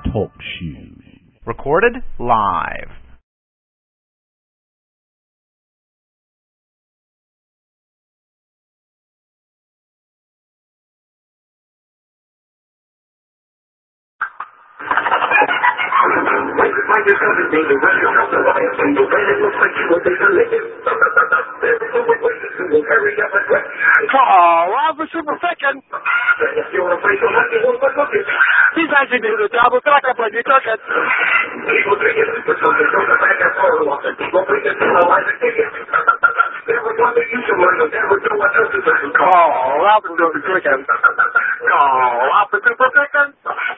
Talk Show. Recorded live. Call Officer Perfection. He's actually doing the job. We'll back up when you took it. Call Officer Perfection. Call Officer Perfection.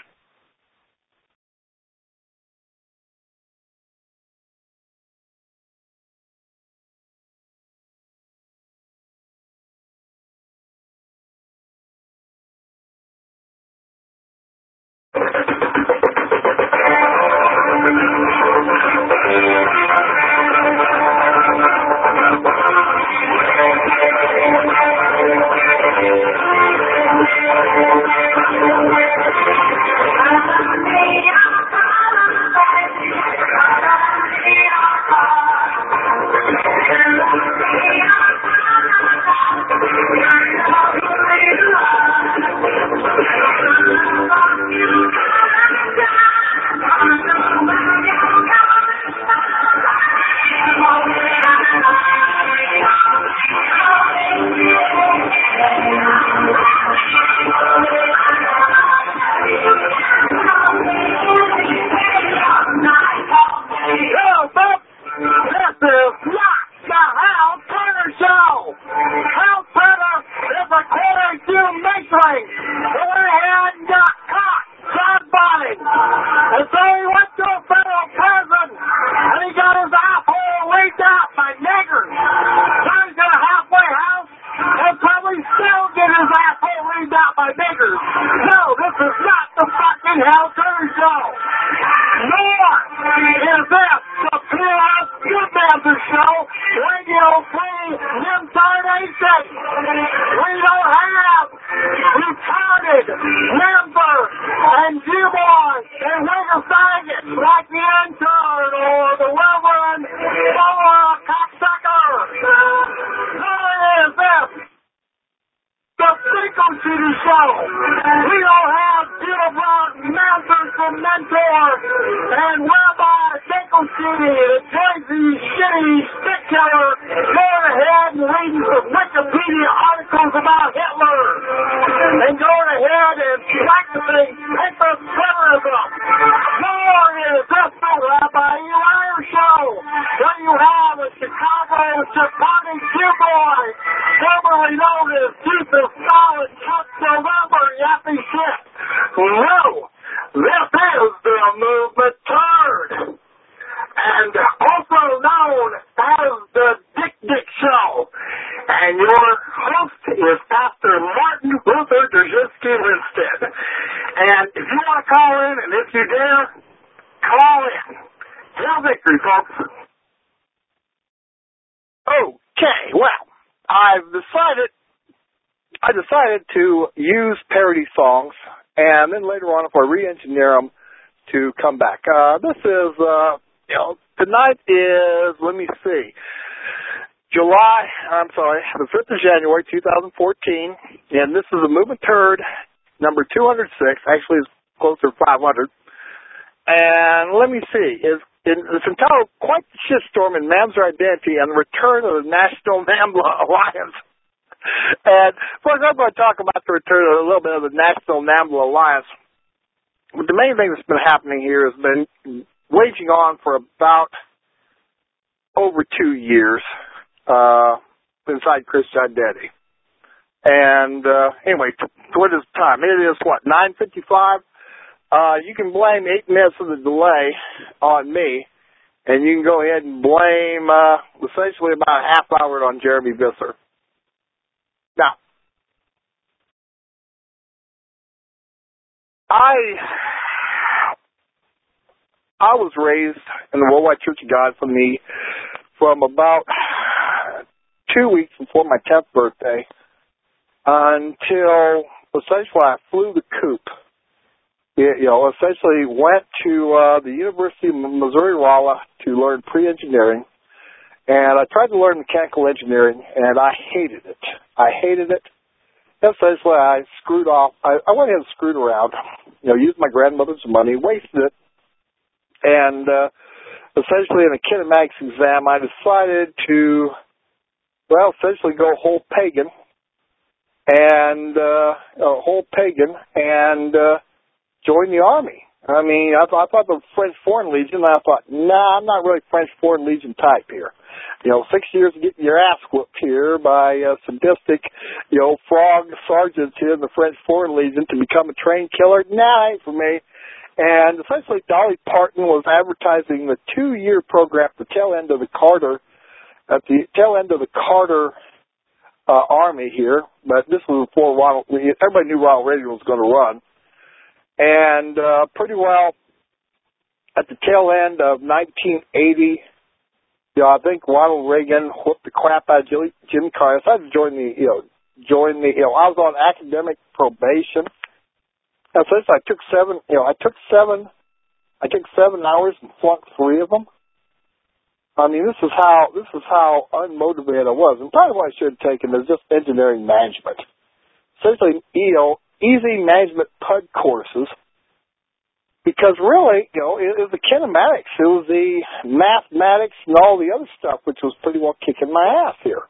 To use parody songs, and then later on, if I re-engineer them, to come back. This is, tonight is, let me see, the 5th of January, 2014, and this is a Movement Turd, number 206, actually it's closer to 500, and let me see, it's entitled Quite the Shitstorm in Mamzer Identity and the Return of the National NAMBLA Alliance. And, of course, I'm going to talk about the return of a little bit of the National NAMBLA Alliance. But the main thing that's been happening here has been waging on for about over 2 years inside Christian Identity. And, anyway, what is the time? It is, 9:55? You can blame 8 minutes of the delay on me, and you can go ahead and blame essentially about a half hour on Jeremy Visser. Now, I was raised in the Worldwide Church of God from about 2 weeks before my 10th birthday until essentially I flew the coop essentially went to the University of Missouri-Rolla to learn pre-engineering. And I tried to learn mechanical engineering, and I hated it. Essentially, I screwed off. I went ahead and screwed around, used my grandmother's money, wasted it. And essentially, in a kinematics exam, I decided to, essentially go whole pagan and join the Army. I mean, I thought the French Foreign Legion, and I thought, nah, I'm not really French Foreign Legion type here. 6 years of getting your ass whooped here by sadistic, frog sergeants here in the French Foreign Legion to become a trained killer, nah, ain't for me. And essentially, Dolly Parton was advertising the 2-year program at the tail end of the Carter Army here, but this was before everybody knew Ronald Reagan was going to run. And pretty well at the tail end of 1980, I think Ronald Reagan whooped the crap out of Jimmy Carter. So I had to join the I was on academic probation. And since I took 7 hours and flunked 3 of them. I mean, this is how unmotivated I was. And probably what I should have taken is just engineering management. Essentially, easy management PUD courses. Because really, it was the kinematics, it was the mathematics and all the other stuff, which was pretty well kicking my ass here.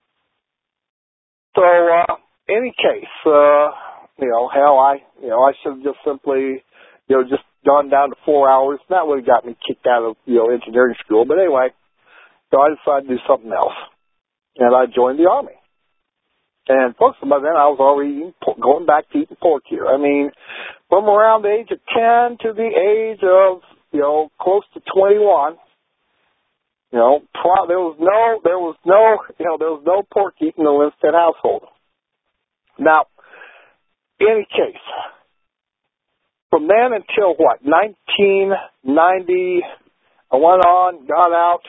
So, any case, I should have just simply, just gone down to 4 hours. That would have got me kicked out of, engineering school. But anyway, so I decided to do something else, and I joined the Army. And folks, by then I was already going back to eating pork here. I mean, from around the age of 10 to the age of, close to 21, there was no pork eating in the Linstead household. Now, any case, from then until 1990, I went on, got out,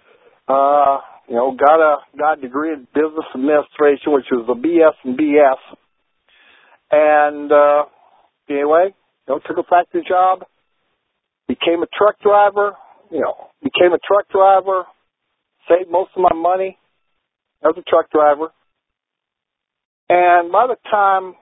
got a degree in business administration, which was a BS and BS. And anyway, took a factory job, became a truck driver, saved most of my money as a truck driver. And by the time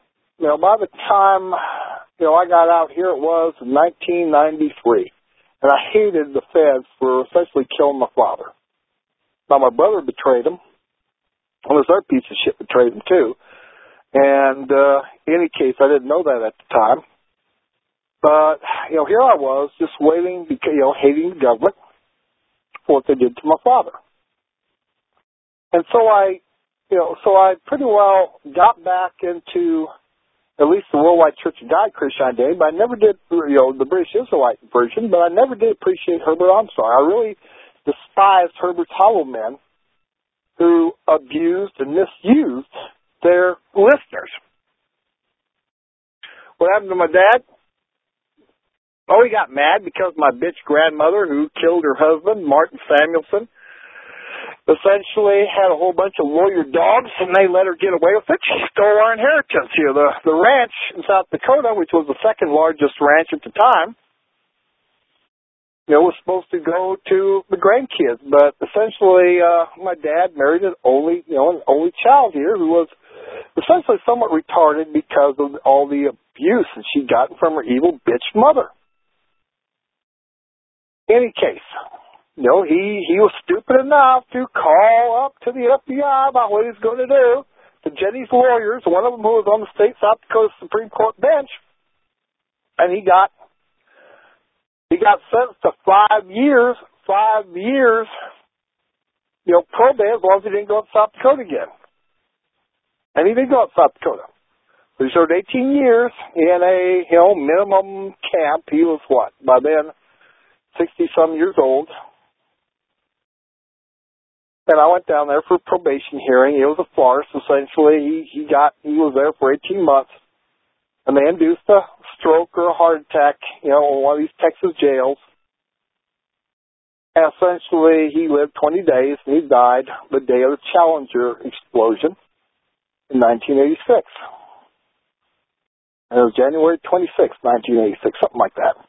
I got out here, it was in 1993. And I hated the feds for essentially killing my father. Now, my brother betrayed him. Well, this other piece of shit betrayed him, too. And in any case, I didn't know that at the time. But, here I was just waiting, because, hating the government for what they did to my father. And so I pretty well got back into at least the Worldwide Church of God Christian Identity, but I never did, the British Israelite version, but I never did appreciate Herbert Armstrong. I really despised Herbert's hollow men who abused and misused their listeners. What happened to my dad? Oh, he got mad because my bitch grandmother, who killed her husband, Martin Samuelson, essentially had a whole bunch of lawyer dogs, and they let her get away with it. She stole our inheritance here. The ranch in South Dakota, which was the second largest ranch at the time, was supposed to go to the grandkids. But essentially, my dad married an only child here who was essentially somewhat retarded because of all the abuse that she'd gotten from her evil bitch mother. In any case, he was stupid enough to call up to the FBI about what he was going to do to Jenny's lawyers, one of them who was on the state South Dakota Supreme Court bench, and he got sentenced to 5 years, probate, as long as he didn't go to South Dakota again. And he did go to South Dakota. So he served 18 years in a, minimum camp. He was by then 60-some years old. And I went down there for a probation hearing. It was a farce, essentially. He was there for 18 months. And they induced a stroke or a heart attack, in one of these Texas jails. And essentially, he lived 20 days, and he died the day of the Challenger explosion in 1986. It was January 26, 1986, something like that.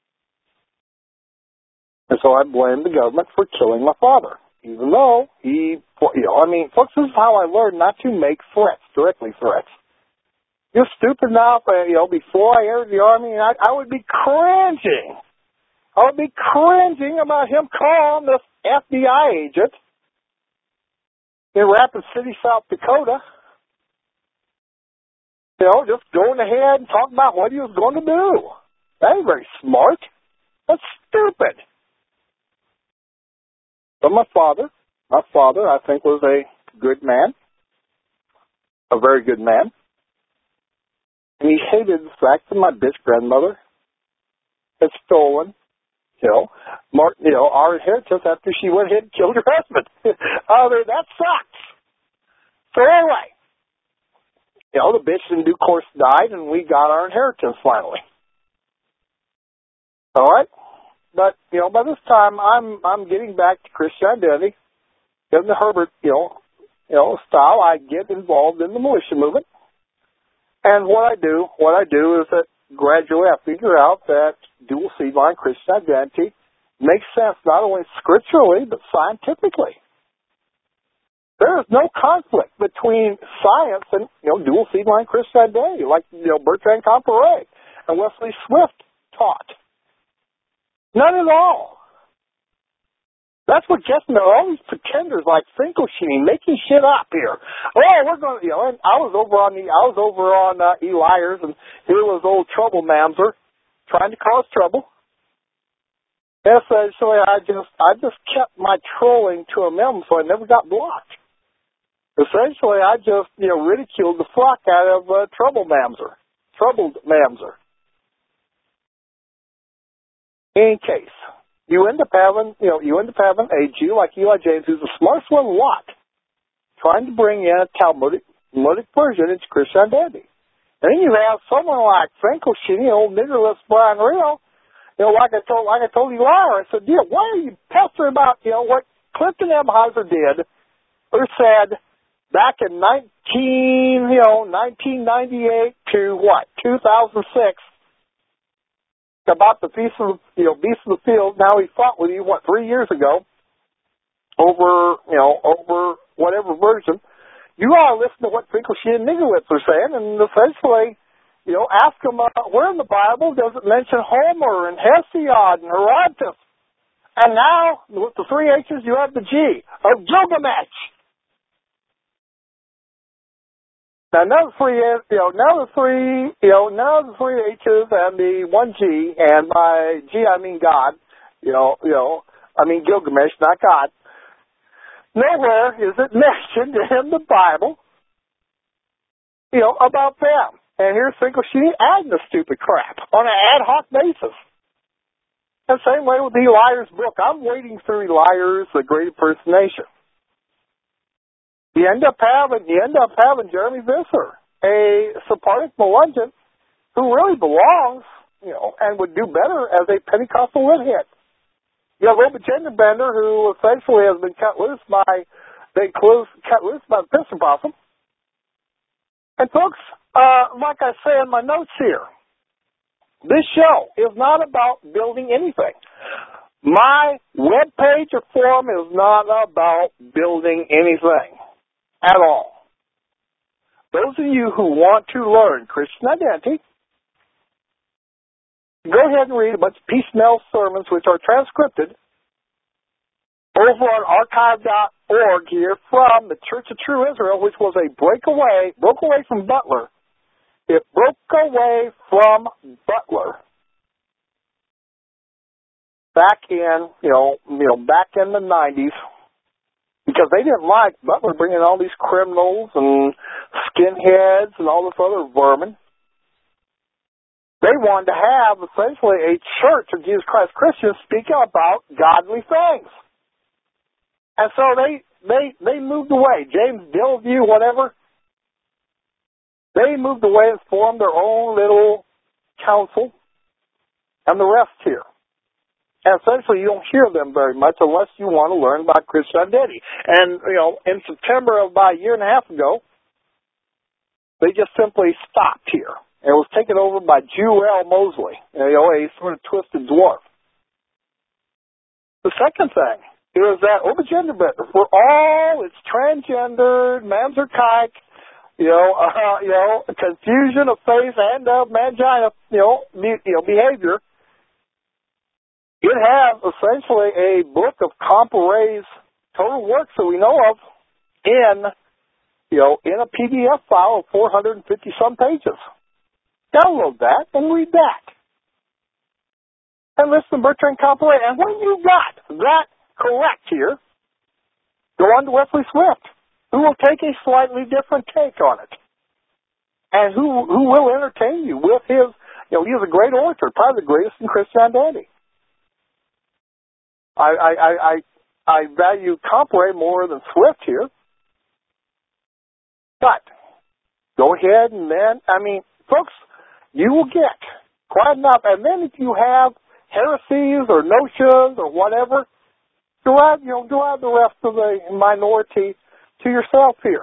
And so I blamed the government for killing my father, even though folks, this is how I learned not to make threats, directly threats. You're stupid enough, before I entered the Army, I would be cringing. I would be cringing about him calling this FBI agent in Rapid City, South Dakota, just going ahead and talking about what he was going to do. That ain't very smart. That's stupid. But my father, I think, was a good man, a very good man. And he hated the fact that my bitch grandmother had stolen, our inheritance after she went ahead and killed her husband. That sucks. So anyway, the bitch in due course died, and we got our inheritance finally. All right, but by this time I'm getting back to Christian identity, in the Herbert style. I get involved in the militia movement, and what I do is that gradually I figure out that dual seed line Christian identity makes sense not only scripturally but scientifically. There is no conflict between science and dual seed line Christian identity, like Bertrand Comparet and Wesley Swift taught. None at all. That's what gets me. All these pretenders like Finkelstein making shit up here. Oh, we're going to. And I was over on Elias, and here was old Trouble Mamser trying to cause trouble. Essentially, I just kept my trolling to a minimum, so I never got blocked. Essentially, I just ridiculed the fuck out of Troubled Mamser. In case you end up having a Jew like Eli James, who's the smartest one lot, trying to bring in a Talmudic version into Christian identity. And then you have someone like Finkelstein, old niggerless Brian Real, like I told you, Laura, I said, why are you pestering about, what Clifton M. Heiser did or said back in 1998 to 2006 about the beast of the field. Now he fought with you 3 years ago over whatever version. You ought to listen to what Finkelstein and Nigelitz are saying, and essentially, ask them where in the Bible does it mention Homer and Hesiod and Herodotus. And now with the three H's, you have the G of Gilgamesh. Now, none of the three H's and the one G, and by G I mean God, I mean Gilgamesh, not God. Nowhere is it mentioned in the Bible, about them. And here's Finkelstein adding the stupid crap on an ad hoc basis. And same way with Elias' book. I'm waiting for Elias, The Great Impersonation. You end up having Jeremy Visser, a Sephardic Melungeon, who really belongs, and would do better as a Pentecostal lithead. You have Robert Genderbender, who essentially has been cut loose by the Piston Possum. And folks, like I say in my notes here, this show is not about building anything. My webpage or forum is not about building anything at all. Those of you who want to learn Christian identity, go ahead and read a bunch of piecemeal sermons which are transcribed over on archive.org here from the Church of True Israel, which was a broke away from Butler. It broke away from Butler back in the 90s because they didn't like Butler bringing all these criminals and skinheads and all this other vermin. They wanted to have essentially a church of Jesus Christ Christians speaking about godly things. And so they moved away. James Dillview, whatever, they moved away and formed their own little council and the rest here. And essentially you don't hear them very much unless you want to learn about Christian identity. And, in September of about a year and a half ago, they just simply stopped here. and it was taken over by Jewel Mosley, a sort of twisted dwarf. The second thing is that Obergenderbender, for all its transgendered, manzarchaic, confusion of face and of mangina, behavior, it has essentially a book of Comparet's total works that we know of in a PDF file of 450 some pages. Download that and read that. And listen to Bertrand Comparet. And when you got that correct here, go on to Wesley Swift, who will take a slightly different take on it. And who will entertain you with his, he is a great orator, probably the greatest in Christianity. I value Comparet more than Swift here. But go ahead and then, folks, you will get quite enough. And then if you have heresies or notions or whatever, derive the rest of the minority to yourself here.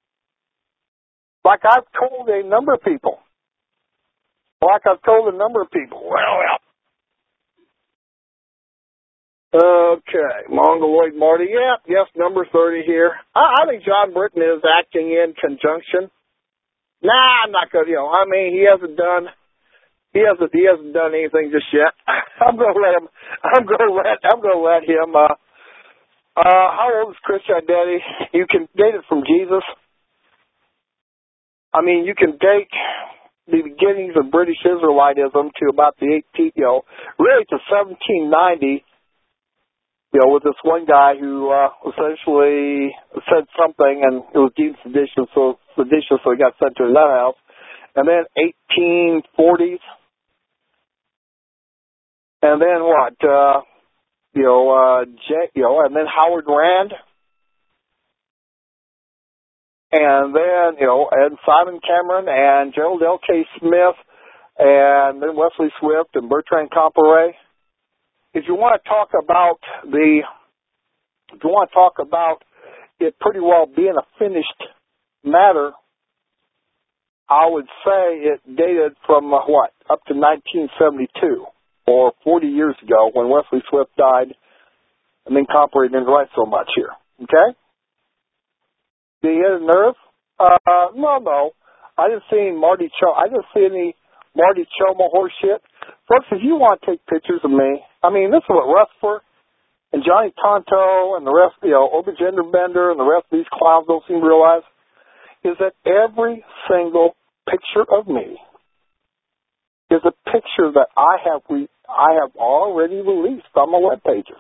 Like I've told a number of people. Okay, Mongoloid Marty. Yes, number 30 here. I think John Britton is acting in conjunction. Nah, I'm not gonna. He hasn't done anything just yet. I'm gonna let him. How old is Christian Identity? You can date it from Jesus. You can date the beginnings of British Israelitism to about the 18, really to 1790. With this one guy who essentially said something and it was deemed seditious, so he got sent to a nut house. And then 1840s. And then what? And then Howard Rand. And then, and Simon Cameron and Gerald L.K. Smith and then Wesley Swift and Bertrand Comparet. If you want to talk about it pretty well being a finished matter, I would say it dated from up to 1972 or 40 years ago when Wesley Swift died, and then Comparet didn't write so much here. Okay? Do you hit a nerve? No. I didn't see any Marty Choma horse shit. Folks, if you want to take pictures of me, this is what Rutherford and Johnny Tonto and the rest, Obergenderbender and the rest of these clowns don't seem to realize, is that every single picture of me is a picture that I have already released on my web pages.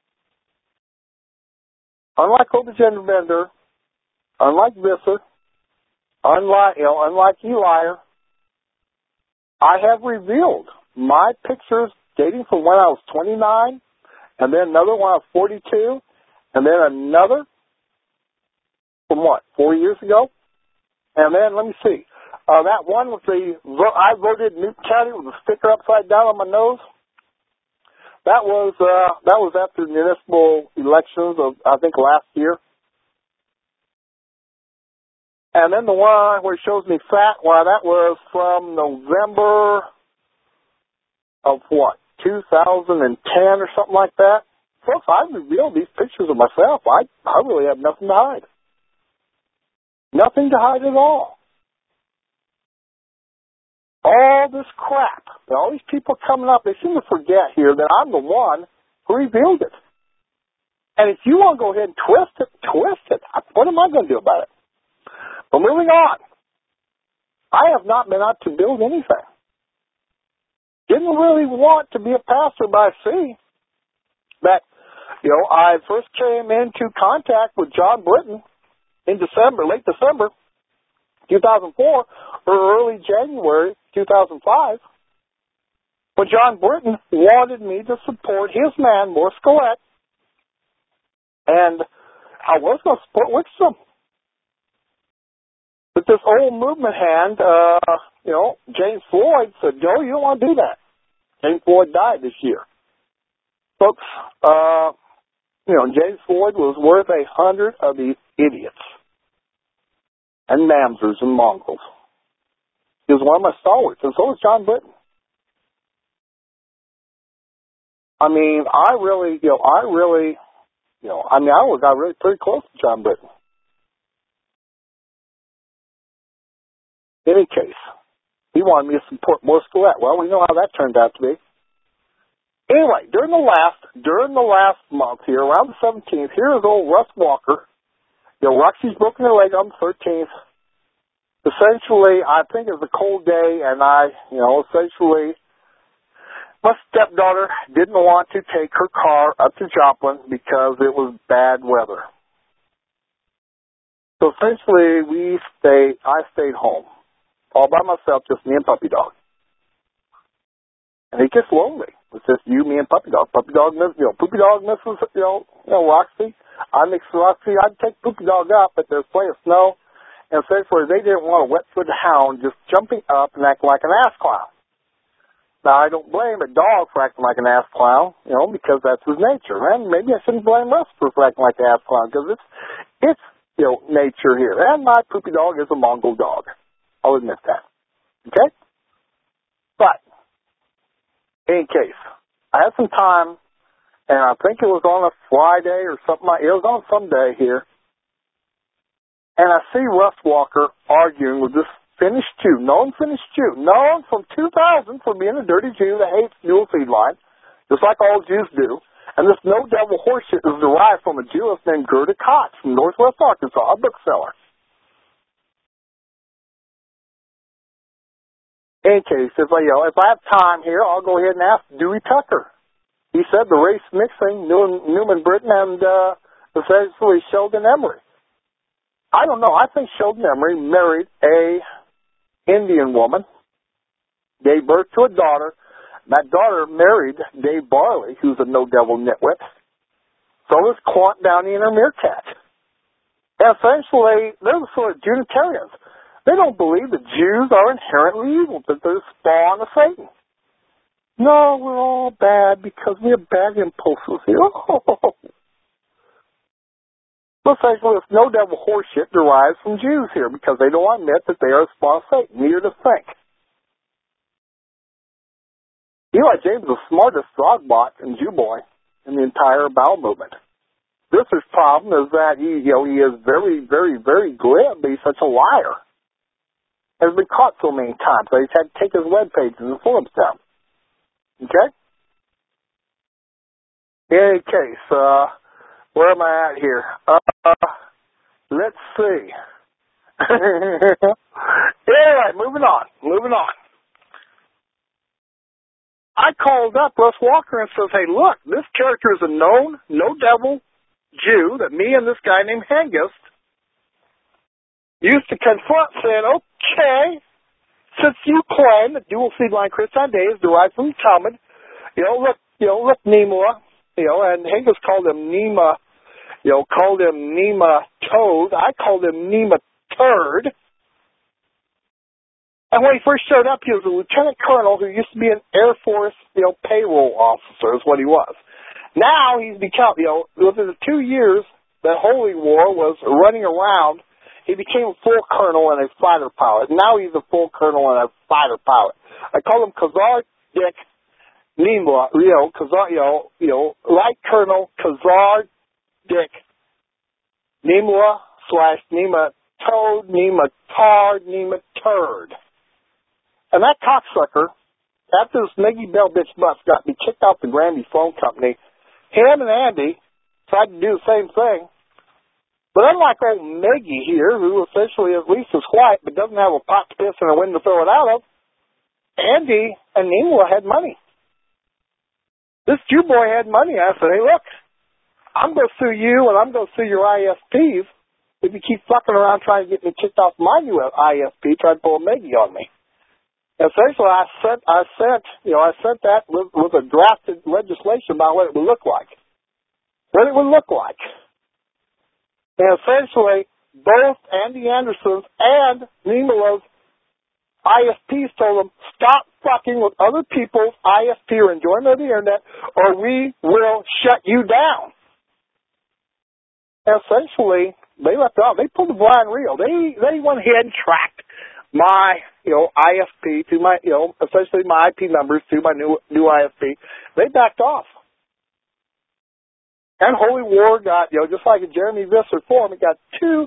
Unlike Obergenderbender, unlike Visser, unlike Elier, I have revealed my pictures dating from when I was 29, and then another when I was 42, and then another from 4 years ago? And then, let me see, that one with I voted Newton County with a sticker upside down on my nose. That was after the municipal elections of, I think, last year. And then the one where it shows me fat, that was from November of 2010 or something like that. Folks, I've revealed these pictures of myself. I really have nothing to hide. Nothing to hide at all. All this crap, all these people coming up, they seem to forget here that I'm the one who revealed it. And if you want to go ahead and twist it. What am I going to do about it? But moving on. I have not been out to build anything. Didn't really want to be a pastor by sea. But, I first came into contact with John Britton in late December 2004, or early January 2005, when John Britton wanted me to support his man, Morris Collette, and I was going to support Wixom. But this old movement hand, James Floyd said, Joe, you don't want to do that. James Floyd died this year. Folks, James Floyd was worth 100 of these idiots and mamzers and mongrels. He was one of my stalwarts, and so was John Britton. I mean, I got really pretty close to John Britton. In any case, he wanted me to support Morris Gillette. Well, we know how that turned out to be. Anyway, during the last month here, around the 17th, here is old Russ Walker. Roxy's broken her leg on the 13th. Essentially, I think it was a cold day, and essentially, my stepdaughter didn't want to take her car up to Joplin because it was bad weather. So essentially, I stayed home, all by myself, just me and Puppy Dog. And it gets lonely. It's just you, me, and Puppy Dog. Puppy Dog misses Roxy. I miss Roxy. I'd take Puppy Dog up, but there's plenty of snow. And essentially, they didn't want a wet-footed hound just jumping up and acting like an ass clown. Now, I don't blame a dog for acting like an ass clown, because that's his nature. And maybe I shouldn't blame Russ for acting like an ass clown, because it's nature here. And my Poopy Dog is a Mongol dog. I'll admit that. Okay? But, in any case, I had some time, and I think it was on a Friday or something. It was on some day here. And I see Russ Walker arguing with this Finnish Jew, known from 2000 for being a dirty Jew that hates Mule Feed Line, just like all Jews do. And this no-devil horseshit is derived from a Jewess named Gerda Koch from Northwest Arkansas, a bookseller. In any case, if I have time here, I'll go ahead and ask Dewey Tucker. He said the race mixing Newman Britton and essentially Sheldon Emery. I don't know. I think Sheldon Emery married a Indian woman, gave birth to a daughter. That daughter married Dave Barley, who's a no-devil nitwit. So is Quant Downey and her meerkat. And essentially, they're the sort of Unitarians. They don't believe that Jews are inherently evil, that they're the spawn of Satan. No, we're all bad because we have bad impulses here. Well, essentially, this no-devil horseshit derives from Jews here because they don't admit that they are a spawn of Satan, neither to think. Eli James is the smartest dogbot and Jew boy in the entire bowel movement. His problem is that he is very, very, very glib, but he's such a liar. Has been caught so many times that he's had to take his webpage and forums down. Okay? In any case, where am I at here? Let's see. Anyway, moving on. I called up Russ Walker and says, hey, look, this character is a known no-devil Jew that me and this guy named Hengist used to confront, saying, okay, since you claim that dual seed line Christian Day is derived from the Talmud, look, Nemua, and Hengist called him Nema, called him Nema Toad. I called him Nema Turd. And when he first showed up, he was a lieutenant colonel who used to be an Air Force, payroll officer is what he was. Now he's become, within the 2 years that Holy War was running around, he became a full colonel and a fighter pilot. Now he's a full colonel and a fighter pilot. I call him Khazar Dick Nemua, Light Colonel Khazar Dick Nemua / Nema Toad, Nema Tard, Nema Turd. And that cocksucker, after this Maggie Bell bitch bus got me kicked out the Granby Phone Company, him and Andy tried to do the same thing. But unlike old Maggie here, who essentially at least is white but doesn't have a pot to piss and a window to throw it out of, Andy and Nemua had money. This Jew boy had money. I said, hey, look, I'm going to sue you and I'm going to sue your ISPs if you keep fucking around trying to get me kicked off my new ISP, trying to pull a Maggie on me. Essentially, I sent that with a drafted legislation about what it would look like. What it would look like. And essentially, both Andy Anderson's and Nemula's ISPs told them, stop fucking with other people's ISP or enjoyment of the internet, or we will shut you down. And essentially, they left out. They pulled the blind reel. They went ahead and tracked my ISP, to my, essentially my IP numbers to my new ISP. They backed off. And Holy War got, just like in Jeremy Visser forum, it got too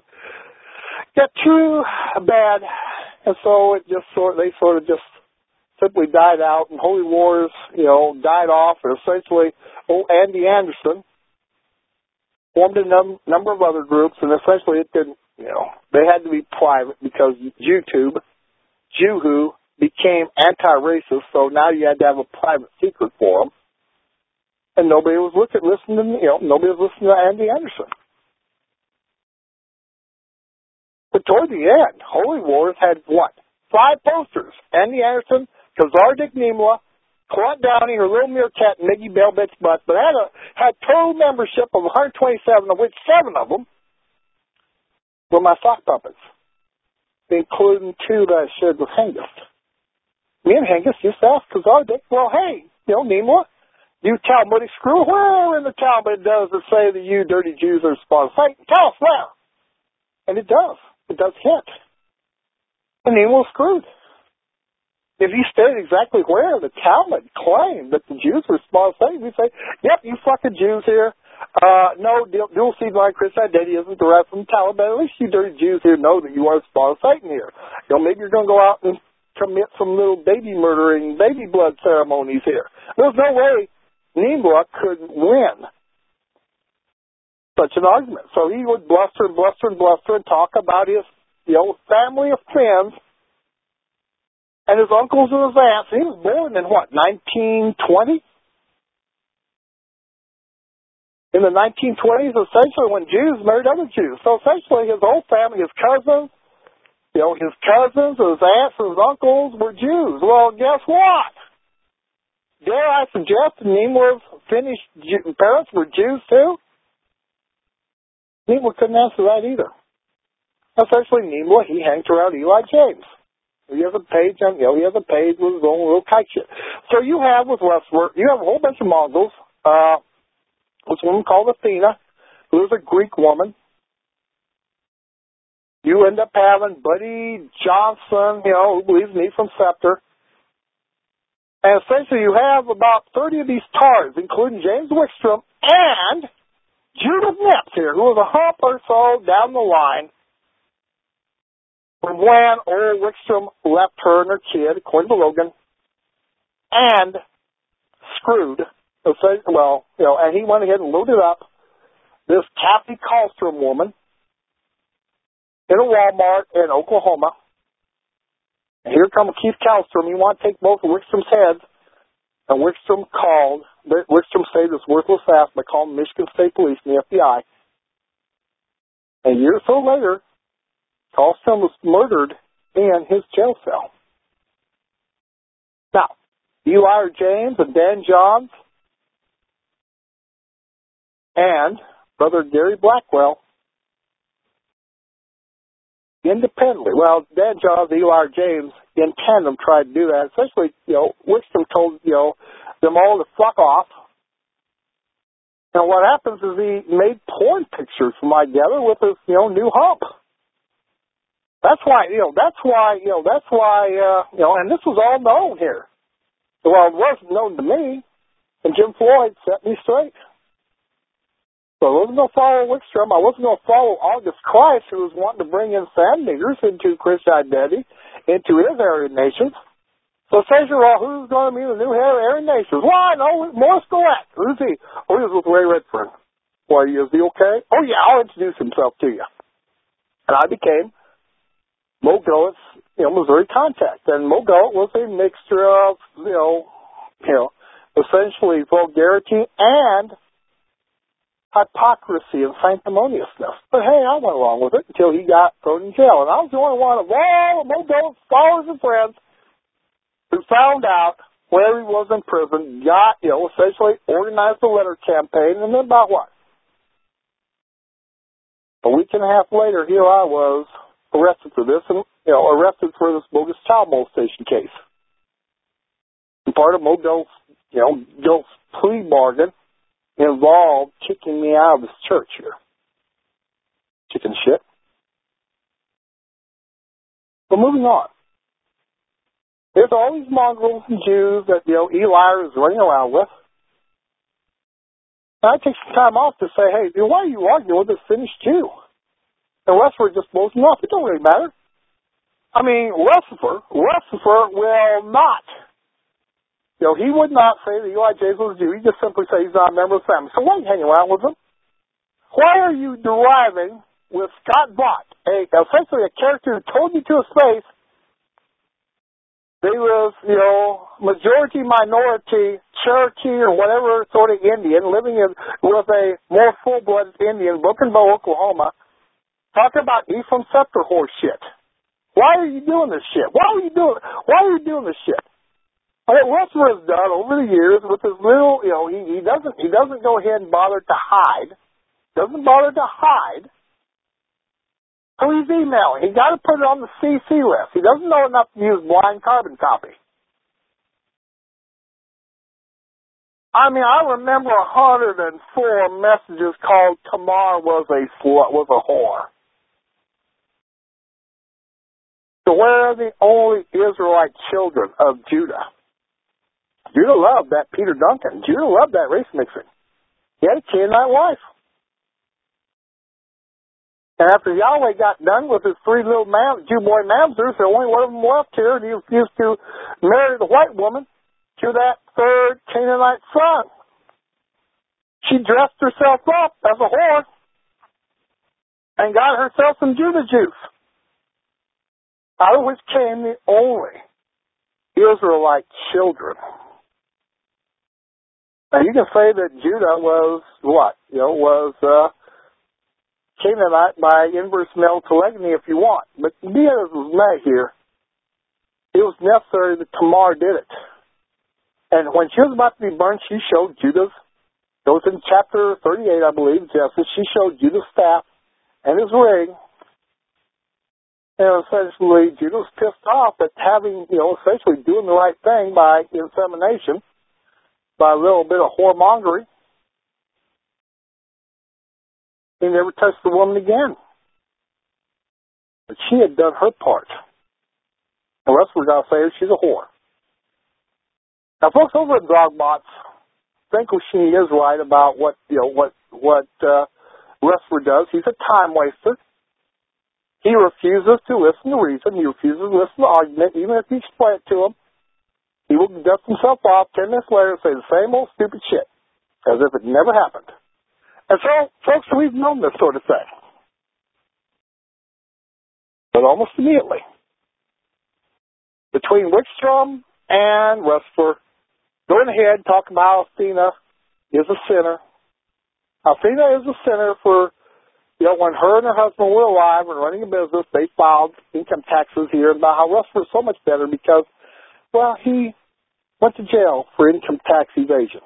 bad, and so they sort of just simply died out, and Holy Wars, died off, and essentially, Andy Anderson formed a number of other groups, and essentially it didn't, they had to be private because YouTube, Juhu, became anti-racist, so now you had to have a private secret forum, and nobody was listening to Andy Anderson. But toward the end, Holy Wars had what? 5 posters. Andy Anderson, Khazar-Dick Nimla, Claude Downey, her little meerkat, and Miggy Bell-Bitch Butt, but had total membership of 127, of which 7 of them were my sock puppets, including 2 that I shared with Hengist. Me and Hengist used to ask Khazar-Dick, well, hey, Nimla, you Talmudic screw, where in the Talmud does it say that you dirty Jews are spawn of Satan? Tell us now. And it does. It does hit. And Nimla was screwed. If you stated exactly where the Talmud claimed that the Jews were spawn of Satan, we'd say, yep, you fucking Jews here. No, dual seed line Christian identity isn't derived from the Talmud, but at least you dirty Jews here know that you are spawn of Satan here. Maybe you're going to go out and commit some little baby murdering, baby blood ceremonies here. There's no way Nimla could win such an argument. So he would bluster and bluster and bluster and talk about his, family of friends and his uncles and his aunts. He was born in 1920? In the 1920s, essentially, when Jews married other Jews. So essentially, his whole family, his cousins, his aunts, and his uncles were Jews. Well, guess what? Dare I suggest Nimla's Finnish parents were Jews too? Nimla couldn't answer that either. Essentially, Nimla, he hangs around Eli James. He has a page with his own little kite shit. So you have with Westward, you have a whole bunch of Mongols, this woman called Athena, who is a Greek woman. You end up having Buddy Johnson, who believes in Ephraim Scepter. And essentially you have about 30 of these tards, including James Wickstrom and Judith Nips here, who was a hump or so down the line from when old Wickstrom left her and her kid, according to Logan, and screwed. And he went ahead and loaded up this Kathy Kallstrom woman in a Walmart in Oklahoma. And here comes Keith Kallstrom. He wanted to take both of Wickstrom's heads, and Wickstrom saved this worthless ass by calling Michigan State Police and the FBI. And a year or so later, Kallstrom was murdered in his jail cell. Now, Eli James and Dan Johns and Brother Gary Blackwell independently, Dan Johns and Eli James in tandem tried to do that. Essentially, Wickstrom told, them all to fuck off. And what happens is he made porn pictures, from I gather, with his, new hump. That's why, and this was all known here. Well, it wasn't known to me, and Jim Floyd set me straight. So I wasn't going to follow Wickstrom. I wasn't going to follow August Christ, who was wanting to bring in sand niggers into Christian identity, into his Aryan nations. So says you're all, who's going to be the new head of Aryan nations? Well, I know, Morris Gillette. Who's he? Oh, he was with Ray Redfern. Well, is he okay? Oh, yeah, I'll introduce himself to you. And I became Mo Gillett's, Missouri contact. And Mo Gillett was a mixture of, essentially vulgarity and hypocrisy and sanctimoniousness. But hey, I went along with it until he got thrown in jail. And I was the only one of all Mo Gillett's followers and friends who found out where he was in prison, got, essentially organized a letter campaign, and then about what? A week and a half later, here I was arrested for this, and, arrested for this bogus child molestation case. And part of Mo Gillett's plea bargain involved kicking me out of this church here. Chicken shit. But moving on. There's all these mongrels and Jews that, Eli is running around with. And I take some time off to say, hey, why are you arguing with this finished Jew? And Lucifer just blows him off. It don't really matter. I mean, Lucifer will not. He would not say that Eli James was a Jew. He just simply say he's not a member of the family. So why are you hanging around with him? Why are you deriving with Scott Bott, essentially a character who told you to his face they was, majority, minority, Cherokee or whatever sort of Indian living with a more full-blooded Indian, Broken Bow, Oklahoma, talking about Ephraim Scepter horse shit. Why are you doing this shit? Why are you doing this shit? What Lucifer has done over the years with his little, he doesn't go ahead and bother to hide. Doesn't bother to hide. So he's emailing. He got to put it on the CC list. He doesn't know enough to use blind carbon copy. I mean, I remember 104 messages called Tamar was a slut, was a whore. So where are the only Israelite children of Judah? Judah loved that Peter Duncan. Judah loved that race mixing. He had a Canaanite wife. And after Yahweh got done with his three little Jew boy mamzers, the only one of them left here, and he refused to marry the white woman to that third Canaanite son. She dressed herself up as a whore and got herself some Judah juice, out of which came the only Israelite children. Now you can say that Judah was what? Canaanite by inverse male telegamy if you want. But be it as it may here, it was necessary that Tamar did it. And when she was about to be burned, she showed Judah's, it was in chapter 38, I believe, Genesis, she showed Judah's staff and his ring. And essentially, Judah was pissed off at having, essentially doing the right thing by insemination, by a little bit of whoremongery. He never touched the woman again. But she had done her part. The rest we're going to say is she's a whore. Now, folks over at Dogbots think she is right about what Westford does. He's a time waster. He refuses to listen to reason. He refuses to listen to argument. Even if you explain it to him, he will dust himself off 10 minutes later and say the same old stupid shit as if it never happened. And so, folks, we've known this sort of thing. But almost immediately, between Wickstrom and Westford, going ahead and talking about Athena is a sinner. Athena is a sinner for, when her and her husband were alive and running a business, they filed income taxes here, about how Westford is so much better because, he went to jail for income tax evasion.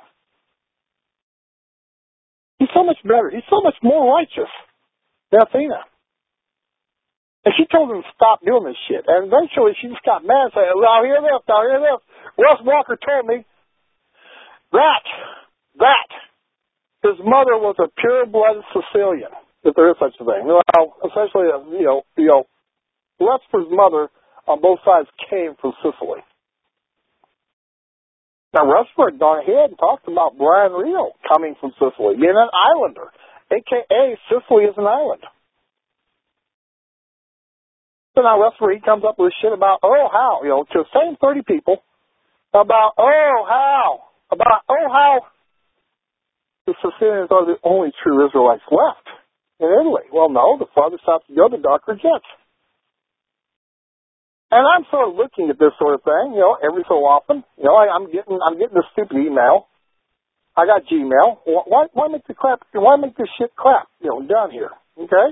He's so much better. He's so much more righteous than Athena. And she told him to stop doing this shit. And eventually she just got mad and said, now hear this. Russ Walker told me that his mother was a pure-blooded Sicilian, if there is such a thing. Well, essentially, Westford's mother on both sides came from Sicily. Now, Westford gone ahead and talked about Brian Rio coming from Sicily, being an islander, a.k.a. Sicily is an island. So now Westford, he comes up with shit about, how, to the same 30 people, about, how the Sicilians are the only true Israelites left in Italy. Well, no, the farther south you go, the darker it gets. And I'm sort of looking at this sort of thing, every so often. I'm getting this stupid email. I got Gmail. Why make this shit crap, down here? Okay?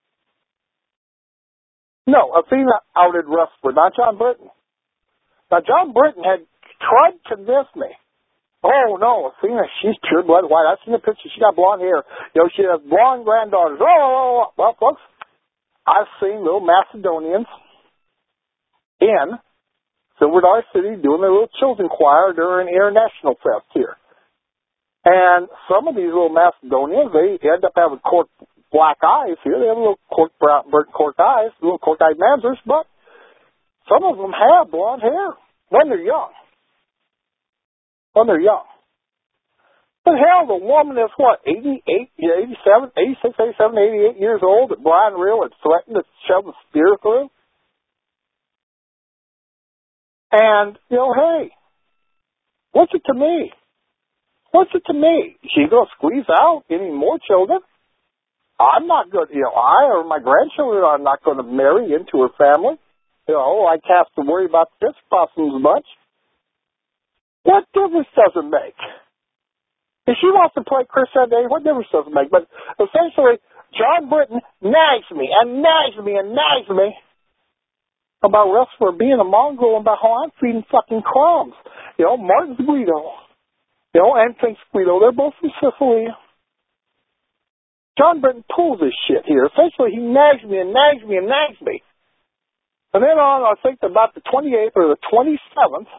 No, Athena outed Westford, not John Britton. Now, John Britton had tried to convince me. Oh, no, Athena, she's pure-blood white. I've seen the picture. She got blonde hair. She has blonde granddaughters. Oh. Well, folks, I've seen little Macedonians in Silver Dollar City doing their little children's choir during International Fest here. And some of these little Macedonians, they end up having cork black eyes here. They have little burnt cork eyes, little cork-eyed mamzers, but some of them have blonde hair. when they're young. When they're young. But hell, the woman is what, 88, 87, 86, 87, 88 years old that Brian Real had threatened to shove a spear through? And, hey, what's it to me? What's it to me? Is she going to squeeze out any more children? I'm not going to, I or my grandchildren are not going to marry into her family. I have to worry about this problem as much. What difference does it make? If she wants to play Chris that day, what difference does it make? But essentially, John Britton nags me and nags me and nags me about wrestler being a Mongol and about how I'm feeding fucking crumbs. Martin Guido, and Prince Guido, they're both from Sicily. John Britton pulls this shit here. Essentially, he nags me and nags me and nags me. And then on, I think about the 28th or the 27th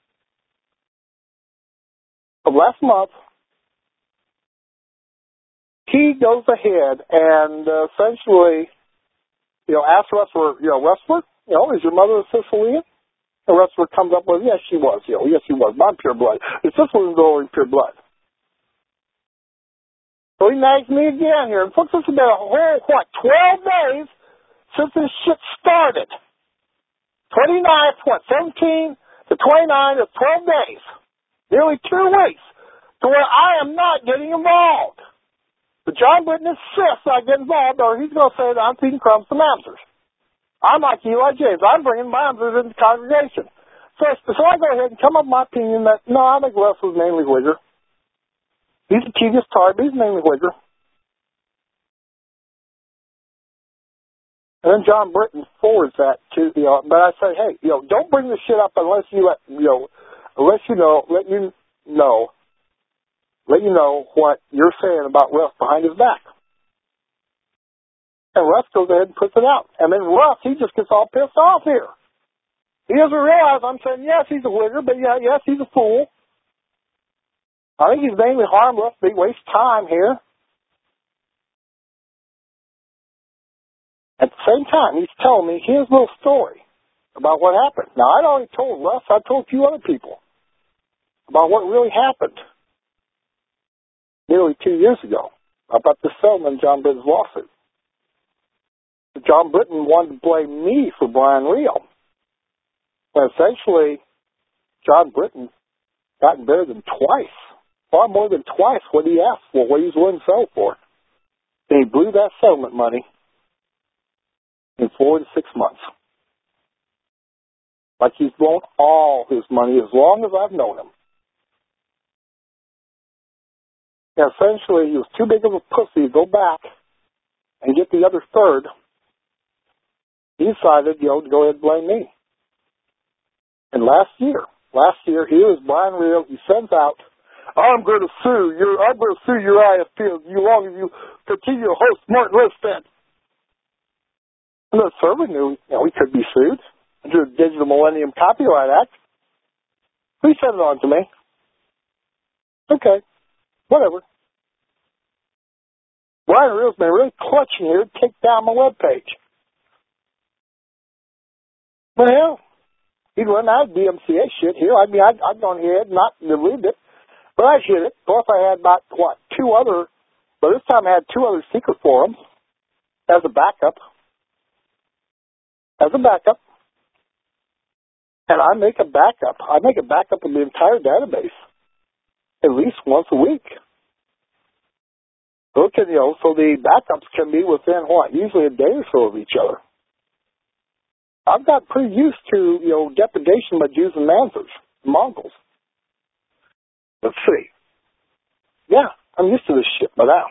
of last month, he goes ahead and essentially, asks wrestler, is your mother a Sicilian? The wrestler comes up with, yes, she was. Yes, she was. I'm pure blood. The Sicilians are only pure blood. So he nags me again here. And folks, this has been a whole, 12 days since this shit started. 29th, 17 to 29 is 12 days. Nearly 2 weeks to where I am not getting involved. But John Britton insists I get involved or he's going to say that I'm feeding crumbs to mamzers. I'm like Eli James. I'm bringing mamzers into the congregation. So I go ahead and come up with my opinion that, no, I think Les was mainly Whigger. He's a tedious tart, but he's mainly Whigger. And then John Britton forwards that to, but I say, hey, don't bring this shit up unless you let you know what you're saying about Russ behind his back. And Russ goes ahead and puts it out. And then Russ, he just gets all pissed off here. He doesn't realize I'm saying, yes, he's a Whigger, but yes, he's a fool. I think he's mainly harmless, but he wastes time here. At the same time, he's telling me his little story about what happened. Now, I'd already told Russ, I told a few other people about what really happened nearly 2 years ago about the settlement in John Britton's lawsuit. John Britton wanted to blame me for Brian Real. And essentially, John Britton got better than twice, far more than twice what he asked for, what he was willing to sell for. And he blew that settlement money in 4 to 6 months. Like he's blown all his money as long as I've known him. And essentially, he was too big of a pussy to go back and get the other third. He decided, to go ahead and blame me. And last year, here is Brian Real. He sends out, I'm going to sue your IFP as long as you continue to host Martin Lipstadt. And the server knew, he could be sued under the Digital Millennium Copyright Act. Please send it on to me. Okay, whatever. Brian Real's been really clutching here to take down my webpage. But hell, he'd run out of DMCA shit here. I mean, I'd gone ahead and not deleted it, but I hid it. Plus, I had about, this time I had 2 other secret forums as a backup. And I make a backup. I make a backup of the entire database at least once a week. So the backups can be within, usually a day or so of each other. I've got pretty used to, depredation by Jews and Mongols. Let's see. Yeah, I'm used to this shit by now.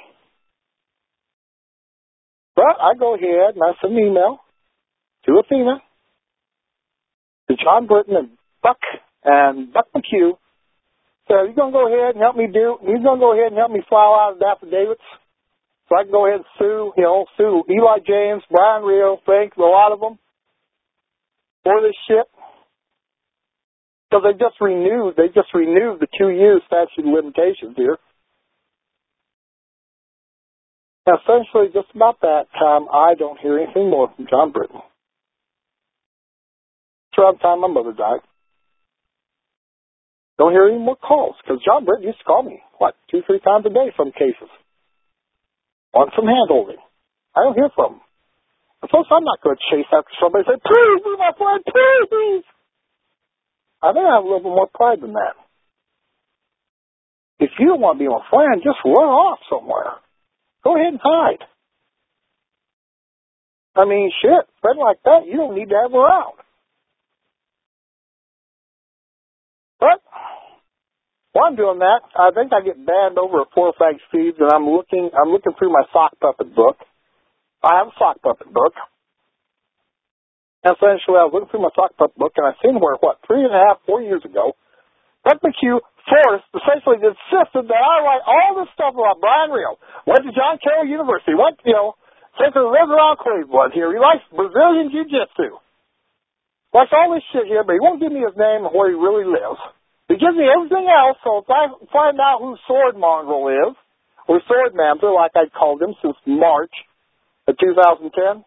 But I go ahead and I send an email to Athena, to John Britton and Buck McHugh. So you're going to go ahead and help me file out the affidavits so I can go ahead and sue Eli James, Brian Real, Frank, a lot of them for this shit. Because they just renewed the 2 years statute of limitations here. Now, essentially, just about that time, I don't hear anything more from John Britton. It's around the time my mother died. Don't hear any more calls, because John Britton used to call me, 2-3 times a day, some cases. Want some hand-holding. I don't hear from him. And folks, I'm not going to chase after somebody and say, please be my friend, please. I think I have a little bit more pride than that. If you don't want to be my friend, just run off somewhere. Go ahead and hide. I mean, shit, a friend like that, you don't need to have around. But while I'm doing that, I think I get banned over at Four Fags Feeds, and I'm looking through my sock puppet book. I have a sock puppet book. And essentially, I was looking through my sock puppet book, and I seen where, 3.5, 4 years ago, Buck McHugh forced, essentially insisted that I write all this stuff about Brian Rio. Went to John Carroll University, since he lives around Cleveland here. He likes Brazilian Jiu-Jitsu. Likes all this shit here, but he won't give me his name and where he really lives. He gives me everything else, so if I find out who Sword Mongrel is, or Sword Mamzer, like I called him since March of 2010,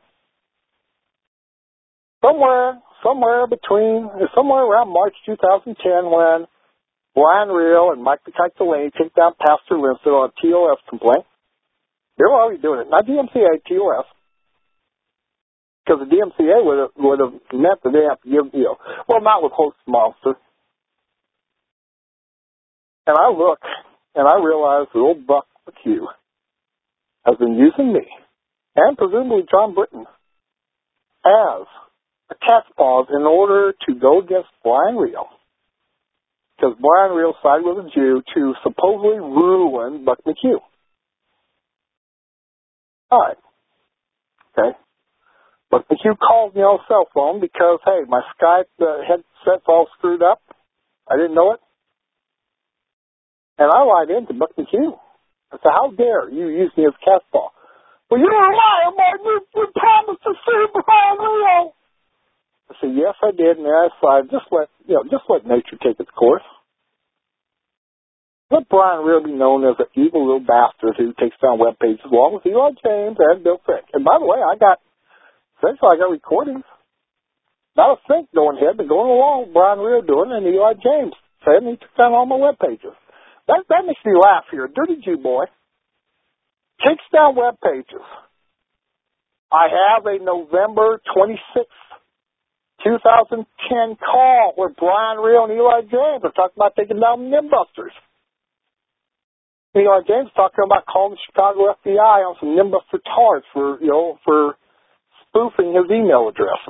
somewhere around March 2010 when Brian Rio and Mike Delaney took down Pastor Lindsay on a TOS complaint. They were already doing it, not DMCA, TOS. Because the DMCA would have meant that they have to give, not with Host Monster. And I look, and I realize that old Buck McHugh has been using me, and presumably John Britton, as a cat's paw in order to go against Brian Rio. Because Brian Rio sided with a Jew to supposedly ruin Buck McHugh. All right. Okay. Buck McHugh called me on a cell phone because, hey, my Skype headset's all screwed up. I didn't know it. And I lied into Buck McHugh. I said, how dare you use me as cat's paw? Well, you're a liar, man. You promised to sue Brian Rio. I said, yes, I did, and I decided just let nature take its course. Let Brian Rio be known as an evil little bastard who takes down web pages along with Eli James and Bill Frick. And by the way, I got recordings. Not a think going ahead, but going along with Brian Rio doing and Eli James saying he took down all my web pages. That makes me laugh here. Dirty Jew boy takes down web pages. I have a November 26th, 2010 call where Brian Rio and Eli James are talking about taking down Nimbusters. Eli James talking about calling the Chicago FBI on some Nimbuster tards for spoofing his email addresses.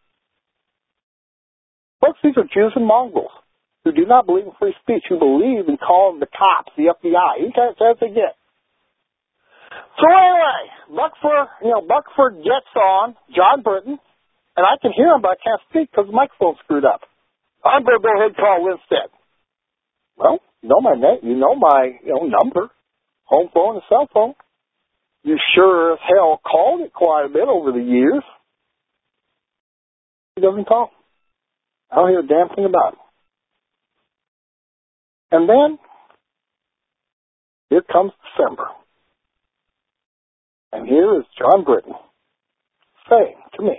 Folks, these are Jews and mongrels who do not believe in free speech, who believe in calling the cops, the FBI, any kind of chance they get. So anyway, Buckford gets on John Britton, and I can hear him, but I can't speak because the microphone's screwed up. I'm going to go ahead and call Winstead. Well, you know my name, you know my number, home phone and cell phone. You sure as hell called it quite a bit over the years. He doesn't call. I don't hear a damn thing about it. And then, here comes December. And here is John Britton saying to me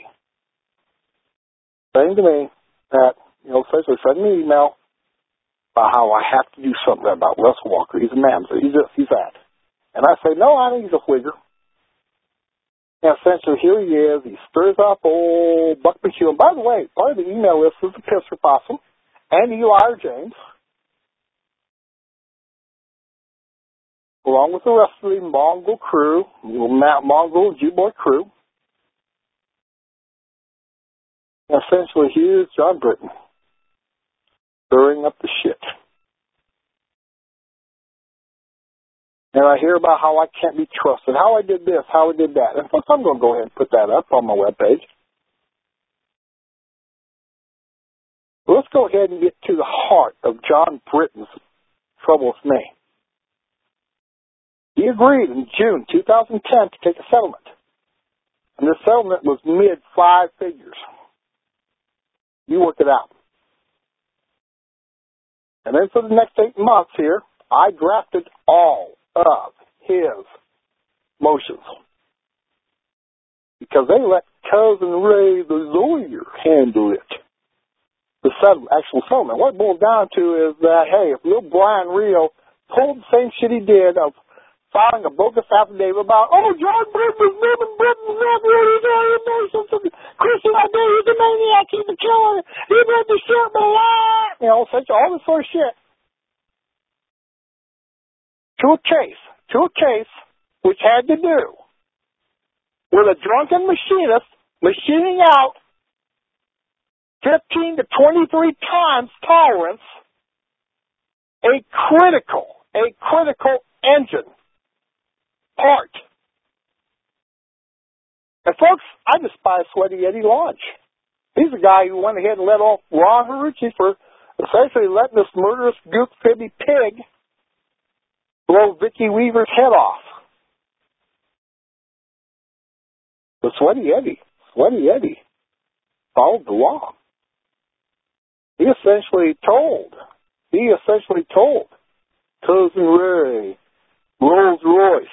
that, essentially sending me an email about how I have to do something about Russell Walker. He's a mamzer. He's this, he's that. And I say, no, I think he's a whigger. And essentially, here he is. He stirs up old Buck McHugh. And by the way, part of the email list is the Pisser Possum and Eli James, along with the rest of the Mongol crew, Mongol Jew-boy crew. And essentially, here's John Britton stirring up the shit. And I hear about how I can't be trusted, how I did this, how I did that. And of course, I'm going to go ahead and put that up on my webpage. Let's go ahead and get to the heart of John Britton's trouble with me. He agreed in June 2010 to take a settlement. And the settlement was mid-5 figures. You work it out. And then for the next 8 months here, I drafted all of his motions. Because they let Cousin Ray the lawyer handle it. the actual settlement. What it boils down to is that, hey, if little Brian Rio pulled the same shit he did of filing a bogus affidavit about, oh, John Britton was living Britain's nephew, Christian idea, he's a maniac, he's a killer, he did the shit, but you know, such all this sort of shit. To a case which had to do with a drunken machinist machining out 15 to 23 times tolerance, a critical engine part. And folks, I despise Sweaty Eddie Lodge. He's the guy who went ahead and let off Ron Hrucci for essentially letting this murderous gook fibby pig blow Vicky Weaver's head off. But Sweaty Eddie followed the law. He essentially told Cousin Ray, Rolls Royce,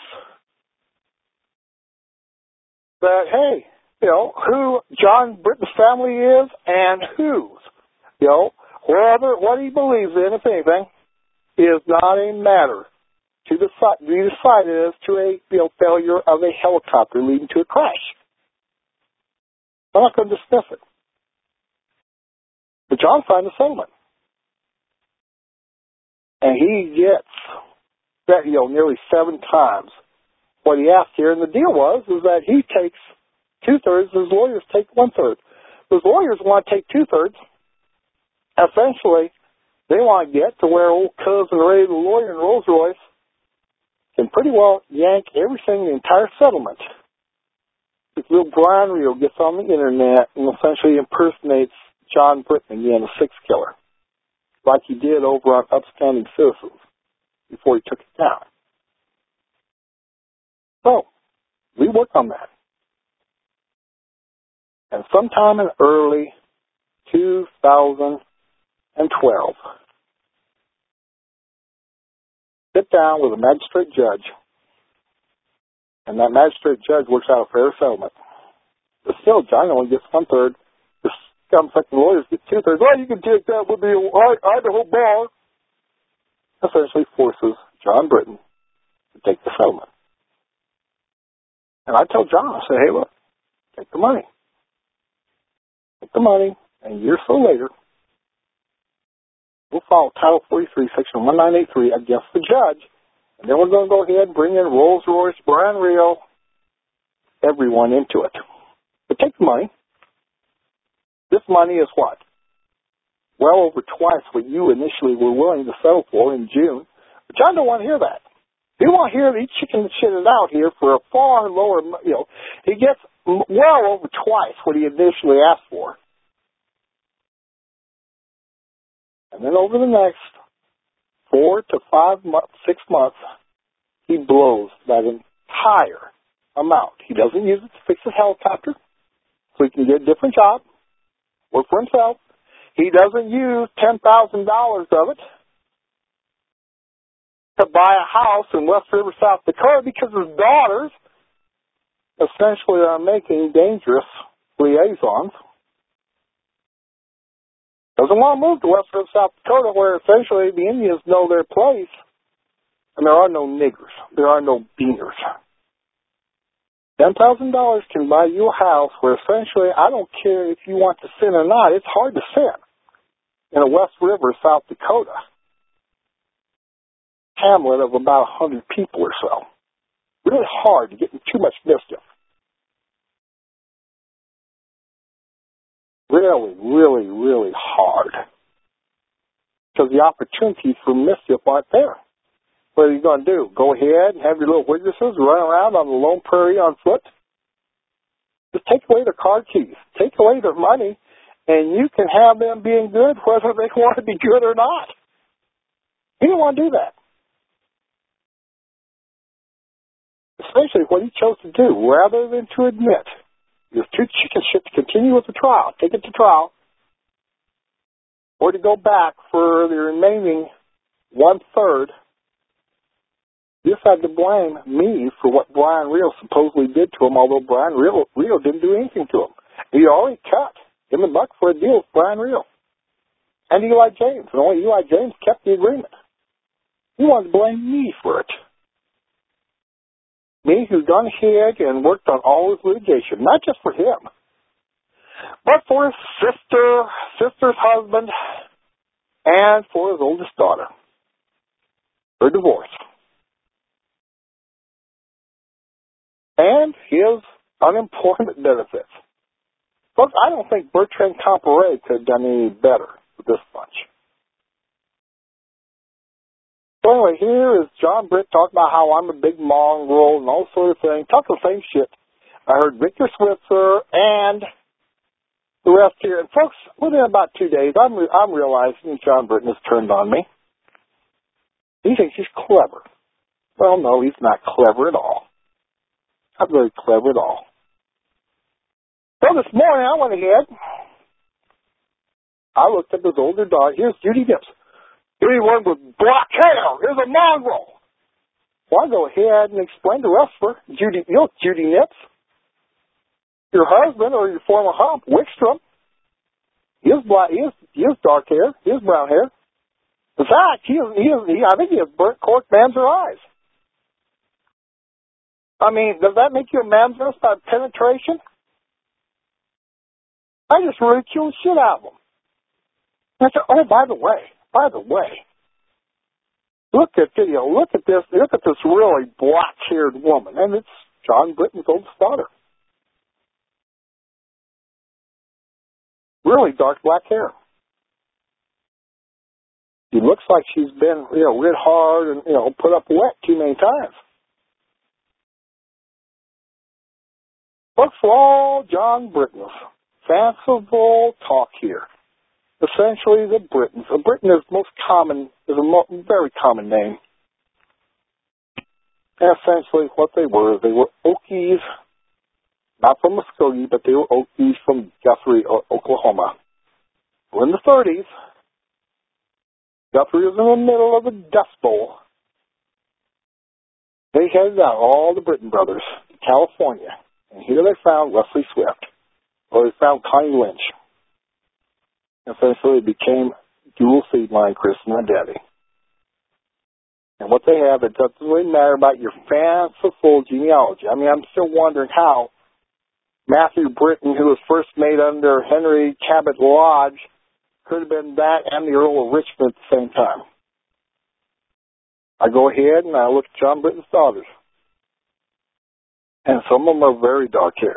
that, hey, you know, who John Britton's family is and whose, you know, what he believes in, if anything, is not a matter to be decided as to a failure of a helicopter leading to a crash. I'm not going to dismiss it. But John signed a settlement. And he gets that, nearly 7 times what he asked here. And the deal is that he takes 2/3, his lawyers take 1/3. His lawyers want to take 2/3. Essentially, they want to get to where old Cousin Ray, the lawyer in Rolls Royce, can pretty well yank everything, the entire settlement. If little Brian Rio gets on the internet and essentially impersonates John Britton again, a 6 killer, like he did over on Upstanding Citizens before he took it down. So, we work on that. And sometime in early 2012, sit down with a magistrate judge, and that magistrate judge works out a fair settlement. But still, John only gets 1/3. The scum-sucking lawyers get 2/3. Well, you can take that with the Idaho bar. Essentially forces John Britton to take the settlement. And I tell John, I say, hey, look, take the money. Take the money, and a year or so later, we'll file Title 43, Section 1983 against the judge, and then we're going to go ahead and bring in Rolls Royce, Brian Rio, everyone into it. But take the money. This money is what? Well over twice what you initially were willing to settle for in June. But John don't want to hear that. He won't hear that he chicken shitted out here for a far lower, he gets well over twice what he initially asked for. And then over the next 4 to 5 months, 6 months, he blows that entire amount. He doesn't use it to fix his helicopter so he can get a different job, work for himself. He doesn't use $10,000 of it to buy a house in West River, South Dakota, because his daughters essentially are making dangerous liaisons. Doesn't want to move to West River, South Dakota, where essentially the Indians know their place, and there are no niggers. There are no beaners. $10,000 can buy you a house where essentially, I don't care if you want to sin or not, it's hard to sin in a West River, South Dakota hamlet of about 100 people or so. Really hard to get in too much mischief. Really, really, really hard. Because the opportunities for mischief aren't there. What are you going to do? Go ahead and have your little witnesses run around on the lone prairie on foot? Just take away their car keys. Take away their money, and you can have them being good whether they want to be good or not. He didn't want to do that. Essentially, what he chose to do, rather than to admit there's too chicken shit to continue with the trial, take it to trial, or to go back for the remaining 1/3, decided to blame me for what Brian Rio supposedly did to him, although Brian Rio didn't do anything to him. He already cut him and Buck for a deal with Brian Rio. and Eli James. And only Eli James kept the agreement. He wanted to blame me for it. Me, who's gone ahead and worked on all his litigation, not just for him, but for his sister's husband, and for his oldest daughter. Her divorce. And his unemployment benefits. Folks, I don't think Bertrand Comparet could have done any better with this bunch. So anyway, here is John Britt talking about how I'm a big mongrel and all sort of things. Talk the same shit. I heard Victor Switzer and the rest here. And folks, within about 2 days, I'm realizing John Britton has turned on me. He thinks he's clever. Well, no, he's not clever at all. Not very clever at all. So this morning, I went ahead. I looked at his older daughter. Here's Judy Nips. Here's one with black hair. Here's a mongrel. Well, I go ahead and explain to Rustler, Judy Nips, your husband or your former hump, Wickstrom, he has dark hair, he has brown hair. In fact, I think he has burnt cork Mamser eyes. I mean, does that make you a Mamser by penetration? I just ridiculed the shit out of him. I said, oh, by the way, look at this really black-haired woman, and it's John Britton's oldest daughter. Really dark black hair. She looks like she's been, rid hard and, put up wet too many times. Folks, all John Britton's fanciful talk here. Essentially, the Brittons. A Britton is a very common name. And essentially, what they were Okies, not from Muskogee, but they were Okies from Guthrie, Oklahoma. Well, in the 30s, Guthrie was in the middle of a dust bowl. They headed out, all the Britton brothers, to California. And here they found Wesley Swift, or they found Connie Lynch. Essentially, it became dual seed line Christian identity. And what they have, it doesn't really matter about your fanciful genealogy. I mean, I'm still wondering how Matthew Britton, who was first made under Henry Cabot Lodge, could have been that and the Earl of Richmond at the same time. I go ahead and I look at John Britton's daughters. And some of them are very dark-haired.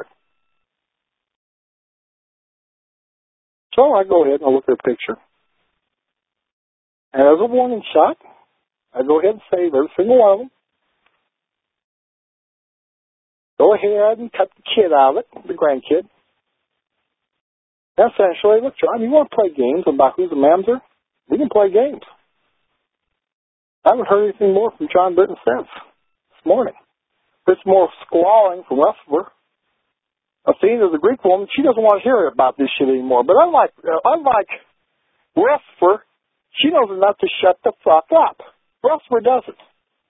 So I go ahead and I look at a picture. And as a warning shot, I go ahead and save every single one of them. Go ahead and cut the kid out of it, the grandkid. And essentially, look, John, you want to play games about who's a Mamser? We can play games. I haven't heard anything more from John Britton since this morning. There's more squalling from Rustler. Athena, the Greek woman, she doesn't want to hear about this shit anymore. But unlike Rustler, she knows enough to shut the fuck up. Rustler doesn't.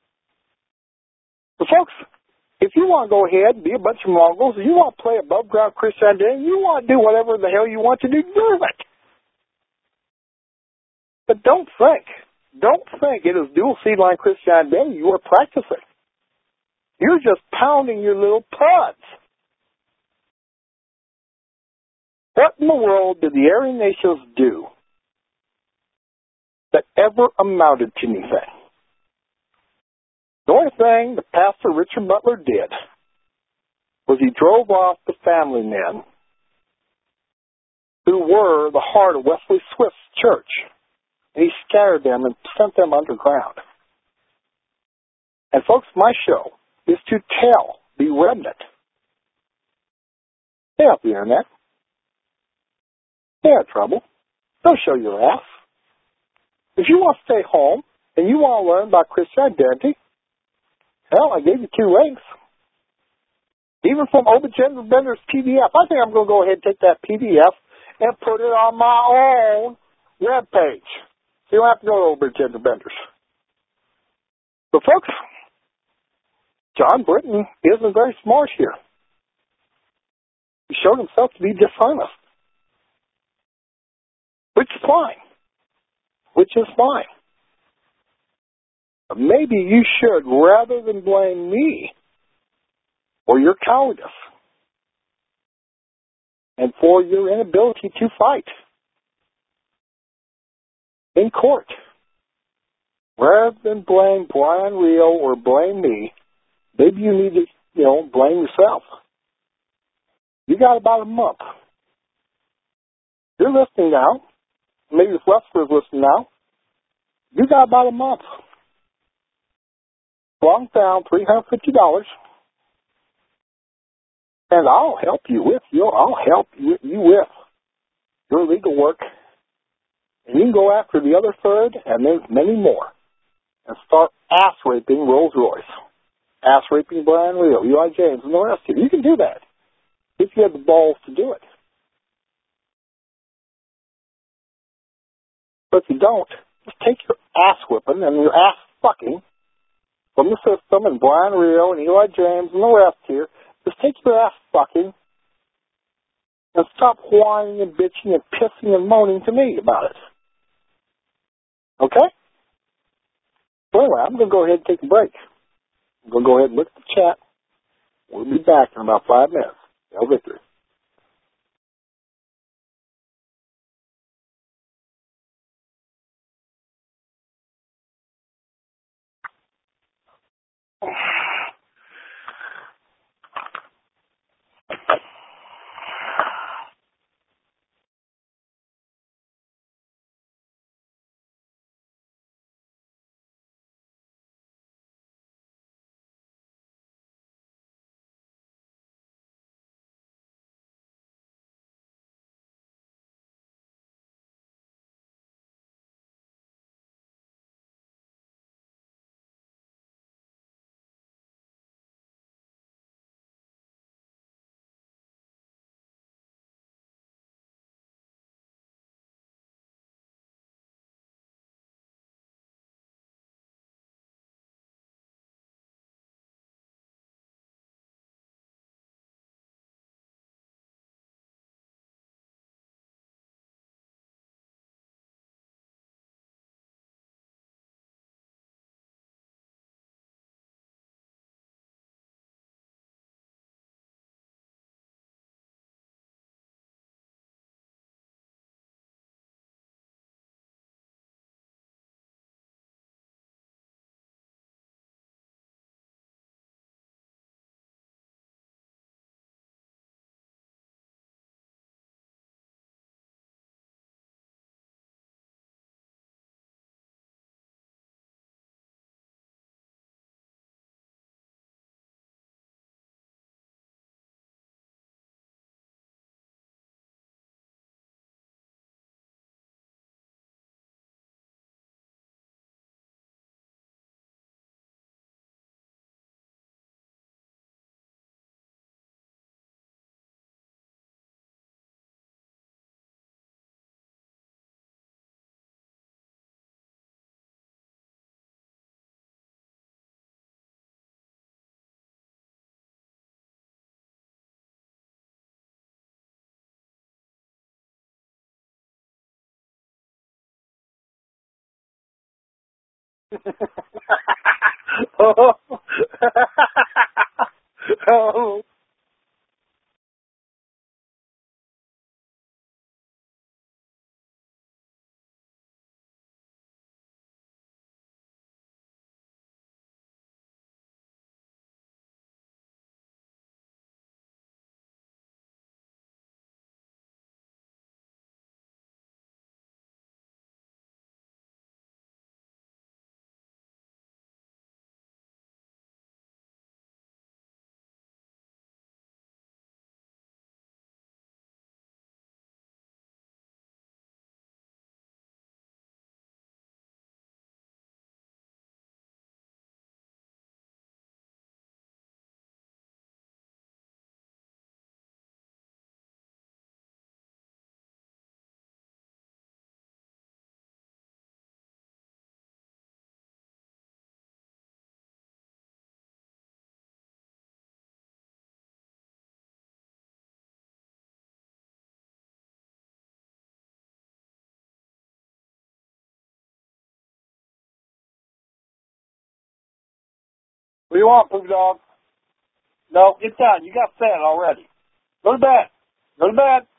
So folks, if you want to go ahead and be a bunch of Mongols, you want to play above ground Christianity, you want to do whatever the hell you want to do it. But don't think it is dual seed line Christianity you are practicing. You're just pounding your little puds. What in the world did the Aryan nations do that ever amounted to anything? The only thing that Pastor Richard Butler did was he drove off the family men who were the heart of Wesley Swift's church. And he scattered them and sent them underground. And folks, my show is to tell the remnant. Stay off the internet. Stay out of trouble. Don't show your ass. If you want to stay home and you want to learn about Christian identity, hell, I gave you 2 links. Even from Obagender Bender's PDF. I think I'm going to go ahead and take that PDF and put it on my own webpage. So you don't have to go to Obagender Bender's. But folks, John Britton isn't very smart here. He showed himself to be dishonest. Which is fine. which is fine. But maybe you should, rather than blame me for your cowardice and for your inability to fight in court, rather than blame Brian Rio or blame me, maybe you need to, blame yourself. You got about a month. You're listening now. Maybe this wrestler's listening now. You got about a month. Plunk down $350, and I'll help you with your legal work. And you can go after the other third, and there's many more, and start ass-raping Rolls-Royce, ass-raping Brian Rio, Eli James, and the rest of you. You can do that if you have the balls to do it. But if you don't, just take your ass-whipping and your ass-fucking from the system and Brian Rio and Eli James and the rest here. Just take your ass-fucking and stop whining and bitching and pissing and moaning to me about it. Okay? So anyway, I'm going to go ahead and take a break. I'm going to go ahead and look at the chat. We'll be back in about 5 minutes. Hail Victory. Oh. What do you want, poop dog? No, get down. You got fed already. Go to bed. Go to bed.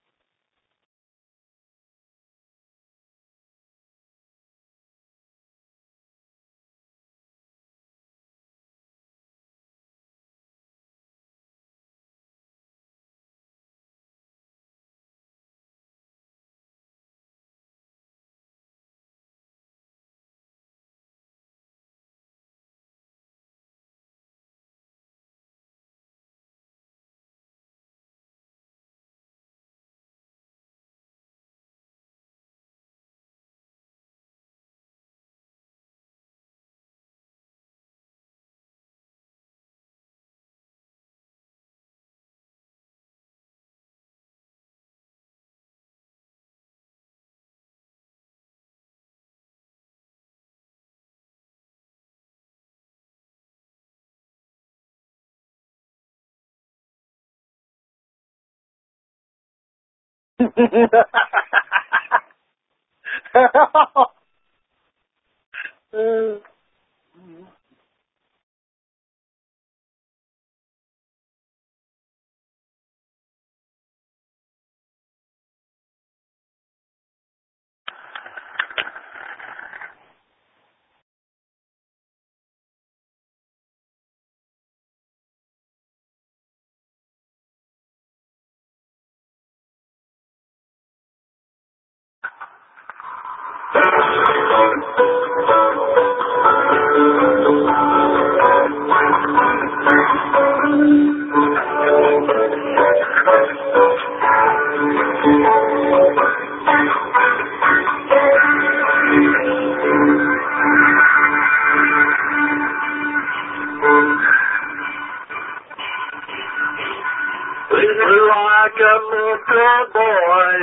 Like a little boy,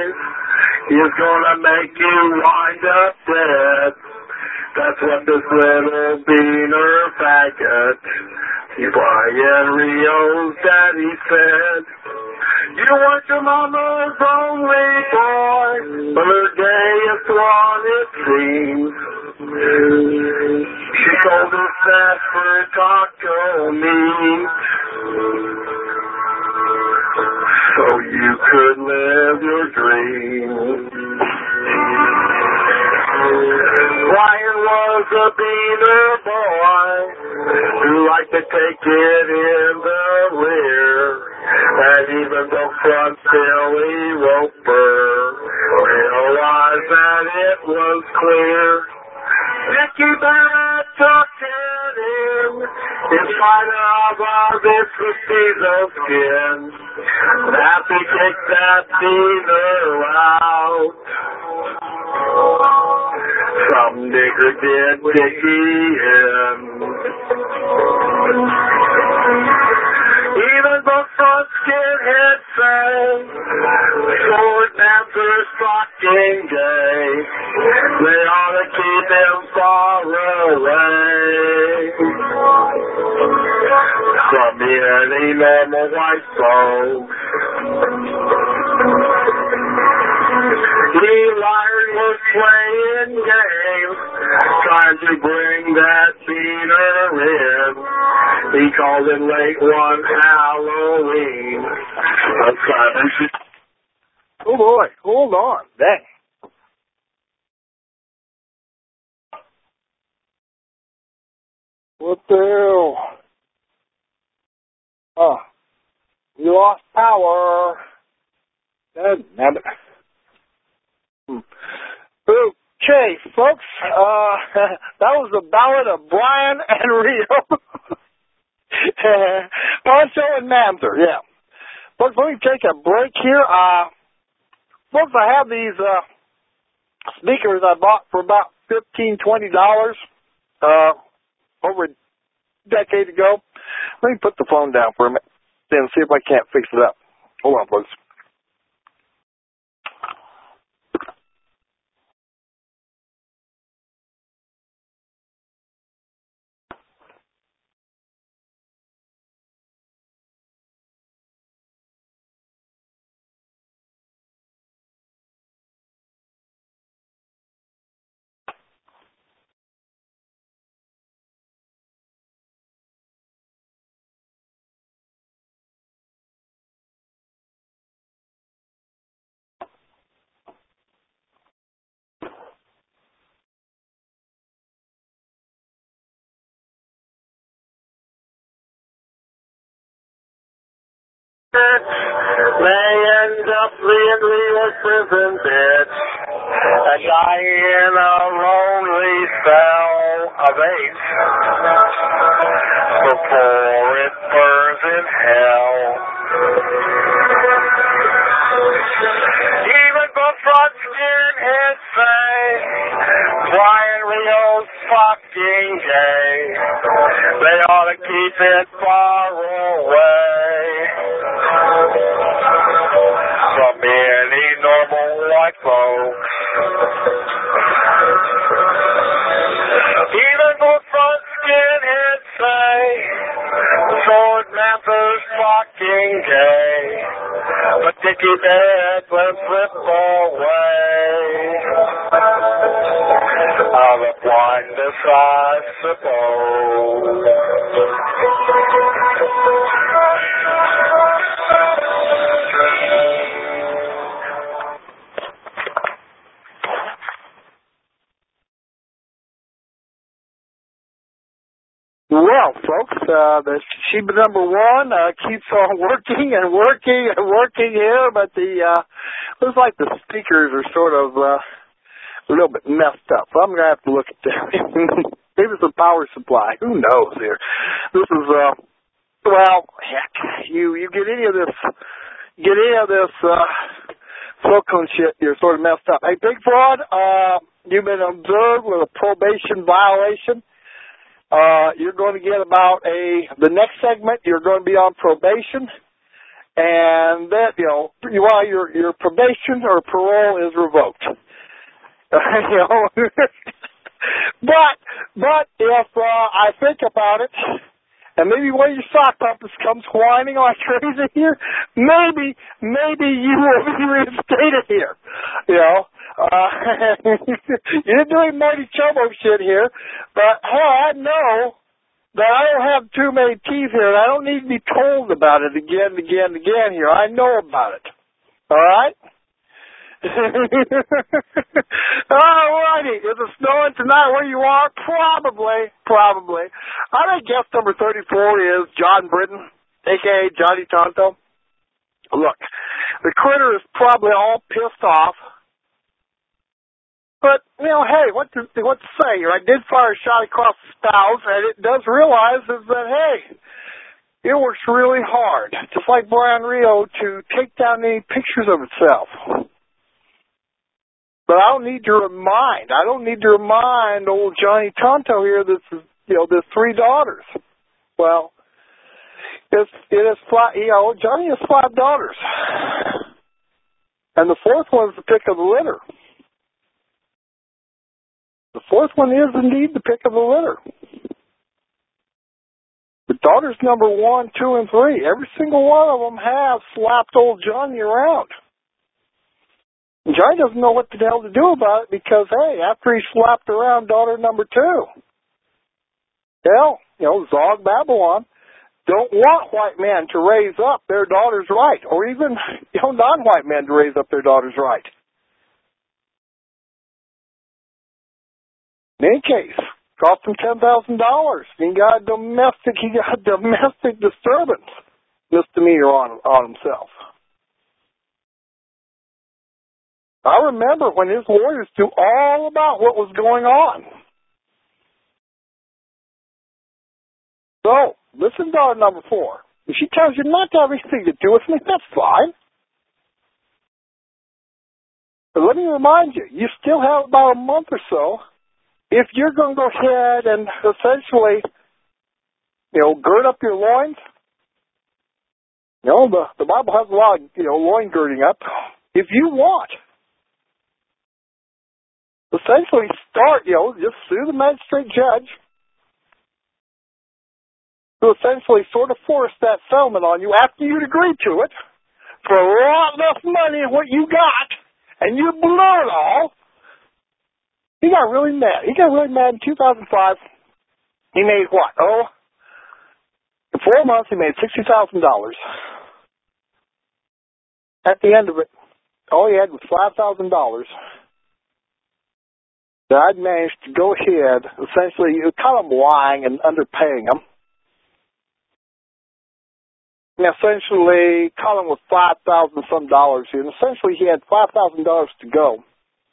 he's gonna make you wind up dead. That's what this little beaner faggot, Brian Rio's daddy said. You want your mama's only boy, but her gayest one it seems. She told us that for taco meat, so you could live your dream. Ryan was a beaner boy who liked to take it in the rear, and even the front Billy Roper realized that it was clear. Nicky Barrett took it in spite of our vicissitudes of skin. Happy kicked that beaner out. Some nigger did Dickie in. Even the front skinhead sang, Sword Panther's fucking gay. They ought to keep him far away from any normal white folks. Eli was playing games, trying to bring that beaner in. He called it late one Halloween. Oh boy, hold on. Dang. What the hell? Oh, you lost power. Damn it. Okay, folks, that was the ballad of Brian and Rio. Poncho and Manther, yeah. Folks, let me take a break here. Folks, I have these speakers I bought for about $15-20 over a decade ago. Let me put the phone down for a minute and see if I can't fix it up. Hold on, folks. They end up being real prison bitch. A guy in a lonely cell of 8 before it burns in hell. Even before skinheads say Brian Rio's fucking gay. They ought to keep it far away from any normal white folks. Even before skinheads say Sword Mather's fucking gay. But Dickie Bed will slip away. Out of blindness, I suppose. Well, folks, the Sheba number 1 keeps on working and working and working here, but looks like the speakers are sort of a little bit messed up. So I'm going to have to look at that. Maybe it's the power supply. Who knows here? This is, well, heck, you get any of this silicone shit, you're sort of messed up. Hey, Big Fraud, you've been observed with a probation violation. You're going to get about the next segment, you're going to be on probation, and that, while your probation or parole is revoked. But if I think about it, and maybe one of your sock puppets comes whining like crazy here, maybe you will be reinstated here, You're doing mighty chumbo shit here, but hey, I know that I don't have too many teeth here, and I don't need to be told about it again here. I know about it. All right? Alrighty. Is it snowing tonight where you are? Probably. I think guest number 34 is John Britton, a.k.a. Johnny Tonto. Look, the critter is probably all pissed off. But, hey, what to say? I did fire a shot across the spouse, and it does realize is that, hey, it works really hard, just like Brian Rio, to take down any pictures of itself. But I don't need to remind old Johnny Tonto here that, there's 3 daughters. Well, Johnny has 5 daughters. And the 4th one's the pick of the litter. The 4th one is indeed the pick of the litter. The daughters number 1, 2, and 3, every single one of them have slapped old Johnny around. And Johnny doesn't know what the hell to do about it because, hey, after he slapped around daughter number 2, Zog Babylon don't want white men to raise up their daughters right, or even, non-white men to raise up their daughters right. In any case, cost him $10,000. He got domestic disturbance misdemeanor on himself. I remember when his lawyers knew all about what was going on. So, listen to daughter number 4. If she tells you not to have anything to do with me, that's fine. But let me remind you, you still have about a month or so. If you're going to go ahead and essentially, gird up your loins, the Bible has a lot of, loin girding up. If you want, essentially start, just sue the magistrate judge to essentially sort of force that settlement on you after you'd agreed to it for a lot less money than what you got, and you blew it all. He got really mad. In 2005. He made what? In 4 months he made $60,000. At the end of it, all he had was $5,000. That I'd managed to go ahead, essentially, you caught him lying and underpaying him. essentially, Colin was $5,000 some dollars here, and essentially he had $5,000 to go.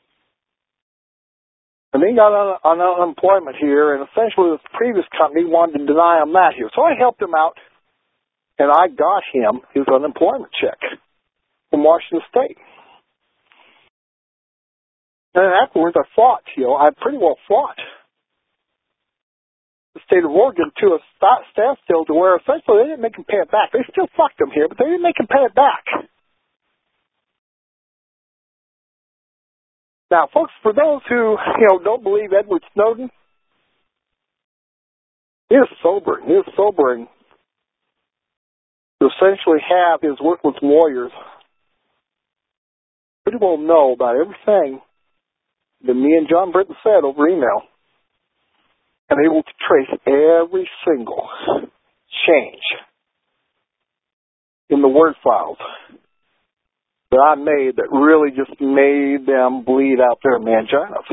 And then he got on unemployment here, and essentially this previous company wanted to deny him that here. So I helped him out, and I got him his unemployment check from Washington State. And then afterwards I fought, I pretty well fought the state of Oregon to a standstill to where essentially they didn't make him pay it back. They still fucked him here, but they didn't make him pay it back. Now, folks, for those who, don't believe Edward Snowden, it is sobering. It is sobering to essentially have his worthless lawyers pretty well know about everything that me and John Britton said over email, and able to trace every single change in the Word files that I made that really just made them bleed out their manginas.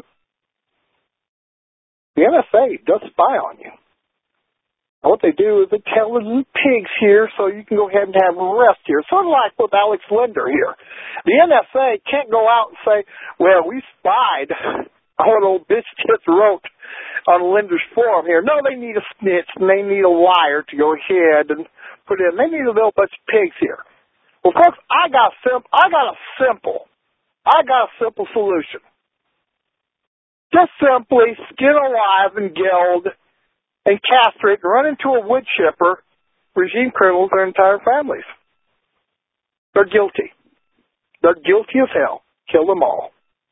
The NSA does spy on you. And what they do is they tell the little pigs here so you can go ahead and have rest here. Sort of like with Alex Linder here. The NSA can't go out and say, well, we spied on what old bitch just wrote on Linder's forum here. No, they need a snitch and they need a liar to go ahead and put in. They need a little bunch of pigs here. Well, folks, I got a simple solution. Just simply skin alive and geld and castrate and run into a wood chipper regime criminals their entire families. They're guilty. They're guilty as hell. Kill them all.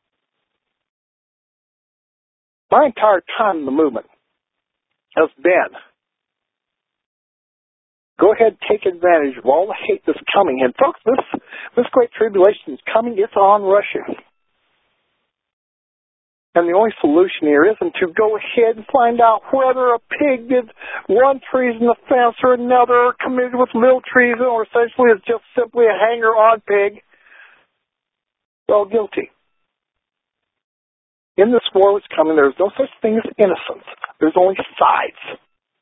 My entire time in the movement has been go ahead and take advantage of all the hate that's coming. And folks, this great tribulation is coming. It's on Russia. And the only solution here isn't to go ahead and find out whether a pig did one treason offense or another, or committed with little treason, or essentially is just simply a hanger-on pig. They're all guilty. In this war that's coming, there's no such thing as innocence. There's only sides.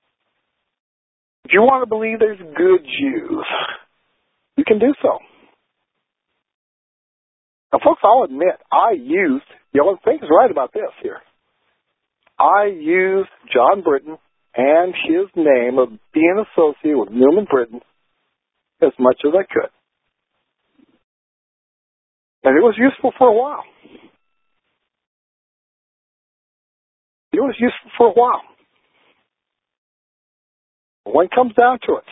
If you want to believe there's good Jews, you can do so. Now, folks, I'll admit, I used, and think is right about this here. I used John Britton and his name of being associated with Newman Britton as much as I could. And it was useful for a while. It was useful for a while. When it comes down to it,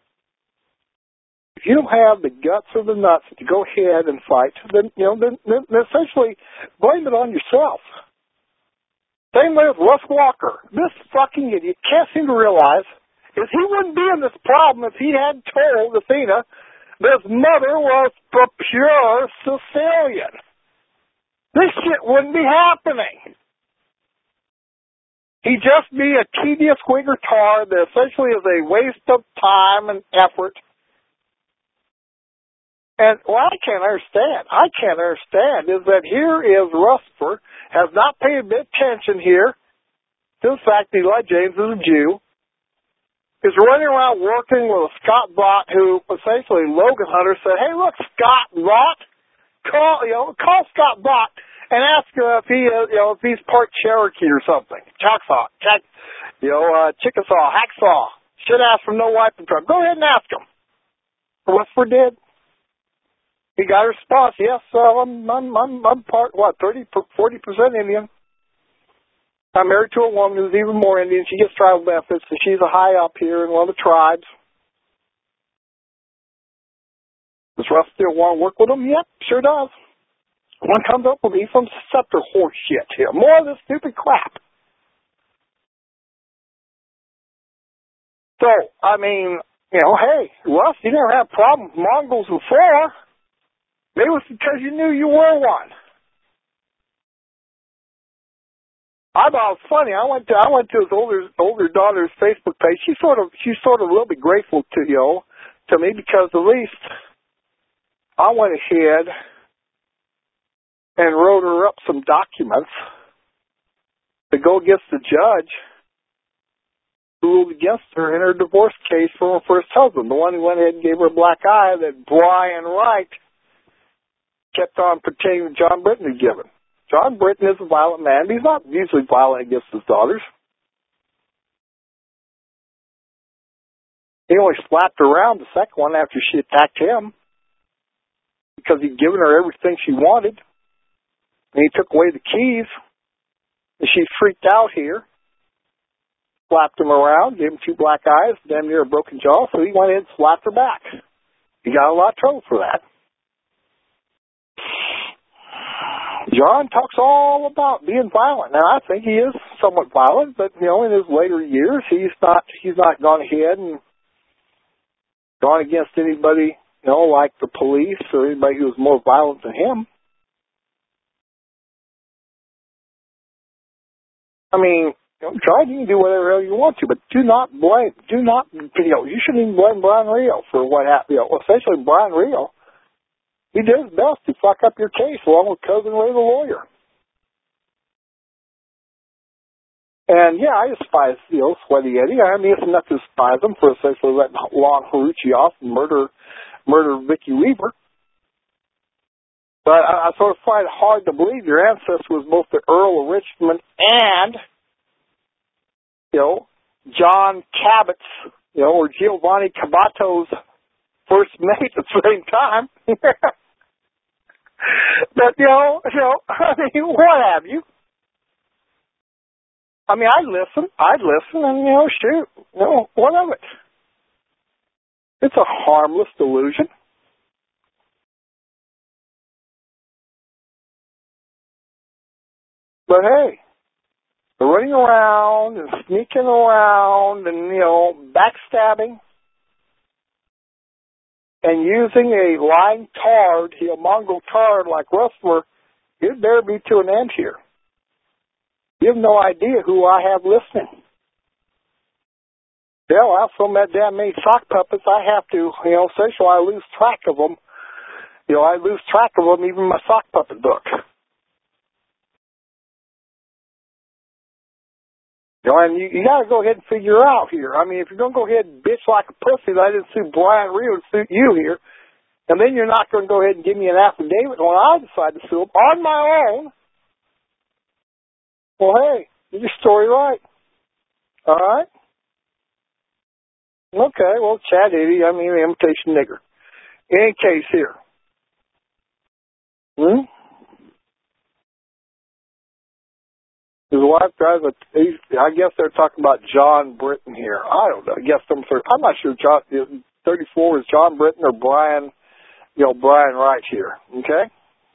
if you don't have the guts or the nuts to go ahead and fight, then essentially blame it on yourself. Same way with Russ Walker. This fucking idiot can't seem to realize is he wouldn't be in this problem if he hadn't told Athena that his mother was a pure Sicilian. This shit wouldn't be happening. He'd just be a tedious Whigger tar that essentially is a waste of time and effort. And what I can't understand is that here is Rusper, has not paid a bit of attention here to the fact that Eli James is a Jew, is running around working with a Scott Bott who essentially Logan Hunter said, hey, look, Scott Bott, call Scott Bott and ask if he if he's part Cherokee or something. Chickasaw, Hacksaw. Should ask for no wife and truck. Go ahead and ask him. Rusper did. He got a response. Yes, I'm part 40% Indian. I'm married to a woman who's even more Indian. She gets tribal benefits, and she's a high up here in one of the tribes. Does Russ still want to work with him? Yep, sure does. One comes up with me some scepter horse shit here. More of this stupid crap. So, I mean, hey, Russ, you never had a problem with Mongols before. Maybe it was because you knew you were one. I thought it was funny. I went to his older daughter's Facebook page. She's sort of a little bit grateful to me because at least I went ahead and wrote her up some documents to go against the judge ruled against her in her divorce case from her first husband, the one who went ahead and gave her a black eye that Brian Wright kept on pretending that John Britton had given. John Britton is a violent man, but he's not usually violent against his daughters. He only slapped her around the second one after she attacked him because he'd given her everything she wanted. And he took away the keys. And she freaked out here. Slapped him around, gave him 2 black eyes, damn near a broken jaw, so he went in and slapped her back. He got in a lot of trouble for that. John talks all about being violent. Now, I think he is somewhat violent, but, in his later years, he's not gone ahead and gone against anybody, like the police or anybody who was more violent than him. I mean, John, you can do whatever hell you want to, but you shouldn't even blame Brian Rio for what happened. Essentially, Brian Rio, he did his best to fuck up your case along with Cousin Ray the lawyer. And yeah, I despise, Sweaty Eddie. I mean, it's enough to despise him for essentially letting Lon Ferrucci off and murder Vicky Weaver. But I sort of find it hard to believe your ancestor was both the Earl of Richmond and, John Cabot's, or Giovanni Cabato's first mate at the same time. But, I mean, what have you? I mean, I'd listen, and, shoot, what of it? It's a harmless delusion. But hey, running around and sneaking around and, backstabbing and using a lying tard, mongrel tard like Rustler, it better be to an end here. You have no idea who I have listening. Hell, I've so many damn many sock puppets, I have to, essentially I lose track of them. I lose track of them, even my sock puppet book. And you got to go ahead and figure out here. I mean, if you're going to go ahead and bitch like a pussy that I didn't suit Brian Rio to suit you here, and then you're not going to go ahead and give me an affidavit when I decide to sue him on my own, well, hey, get your story right. All right? Okay, well, Chad Eddie, I mean, the imitation nigger. In case here. His wife drives I guess they're talking about John Britton here. I don't know. I guess I'm not sure 34 is John Britton or Brian, Brian Wright here. Okay?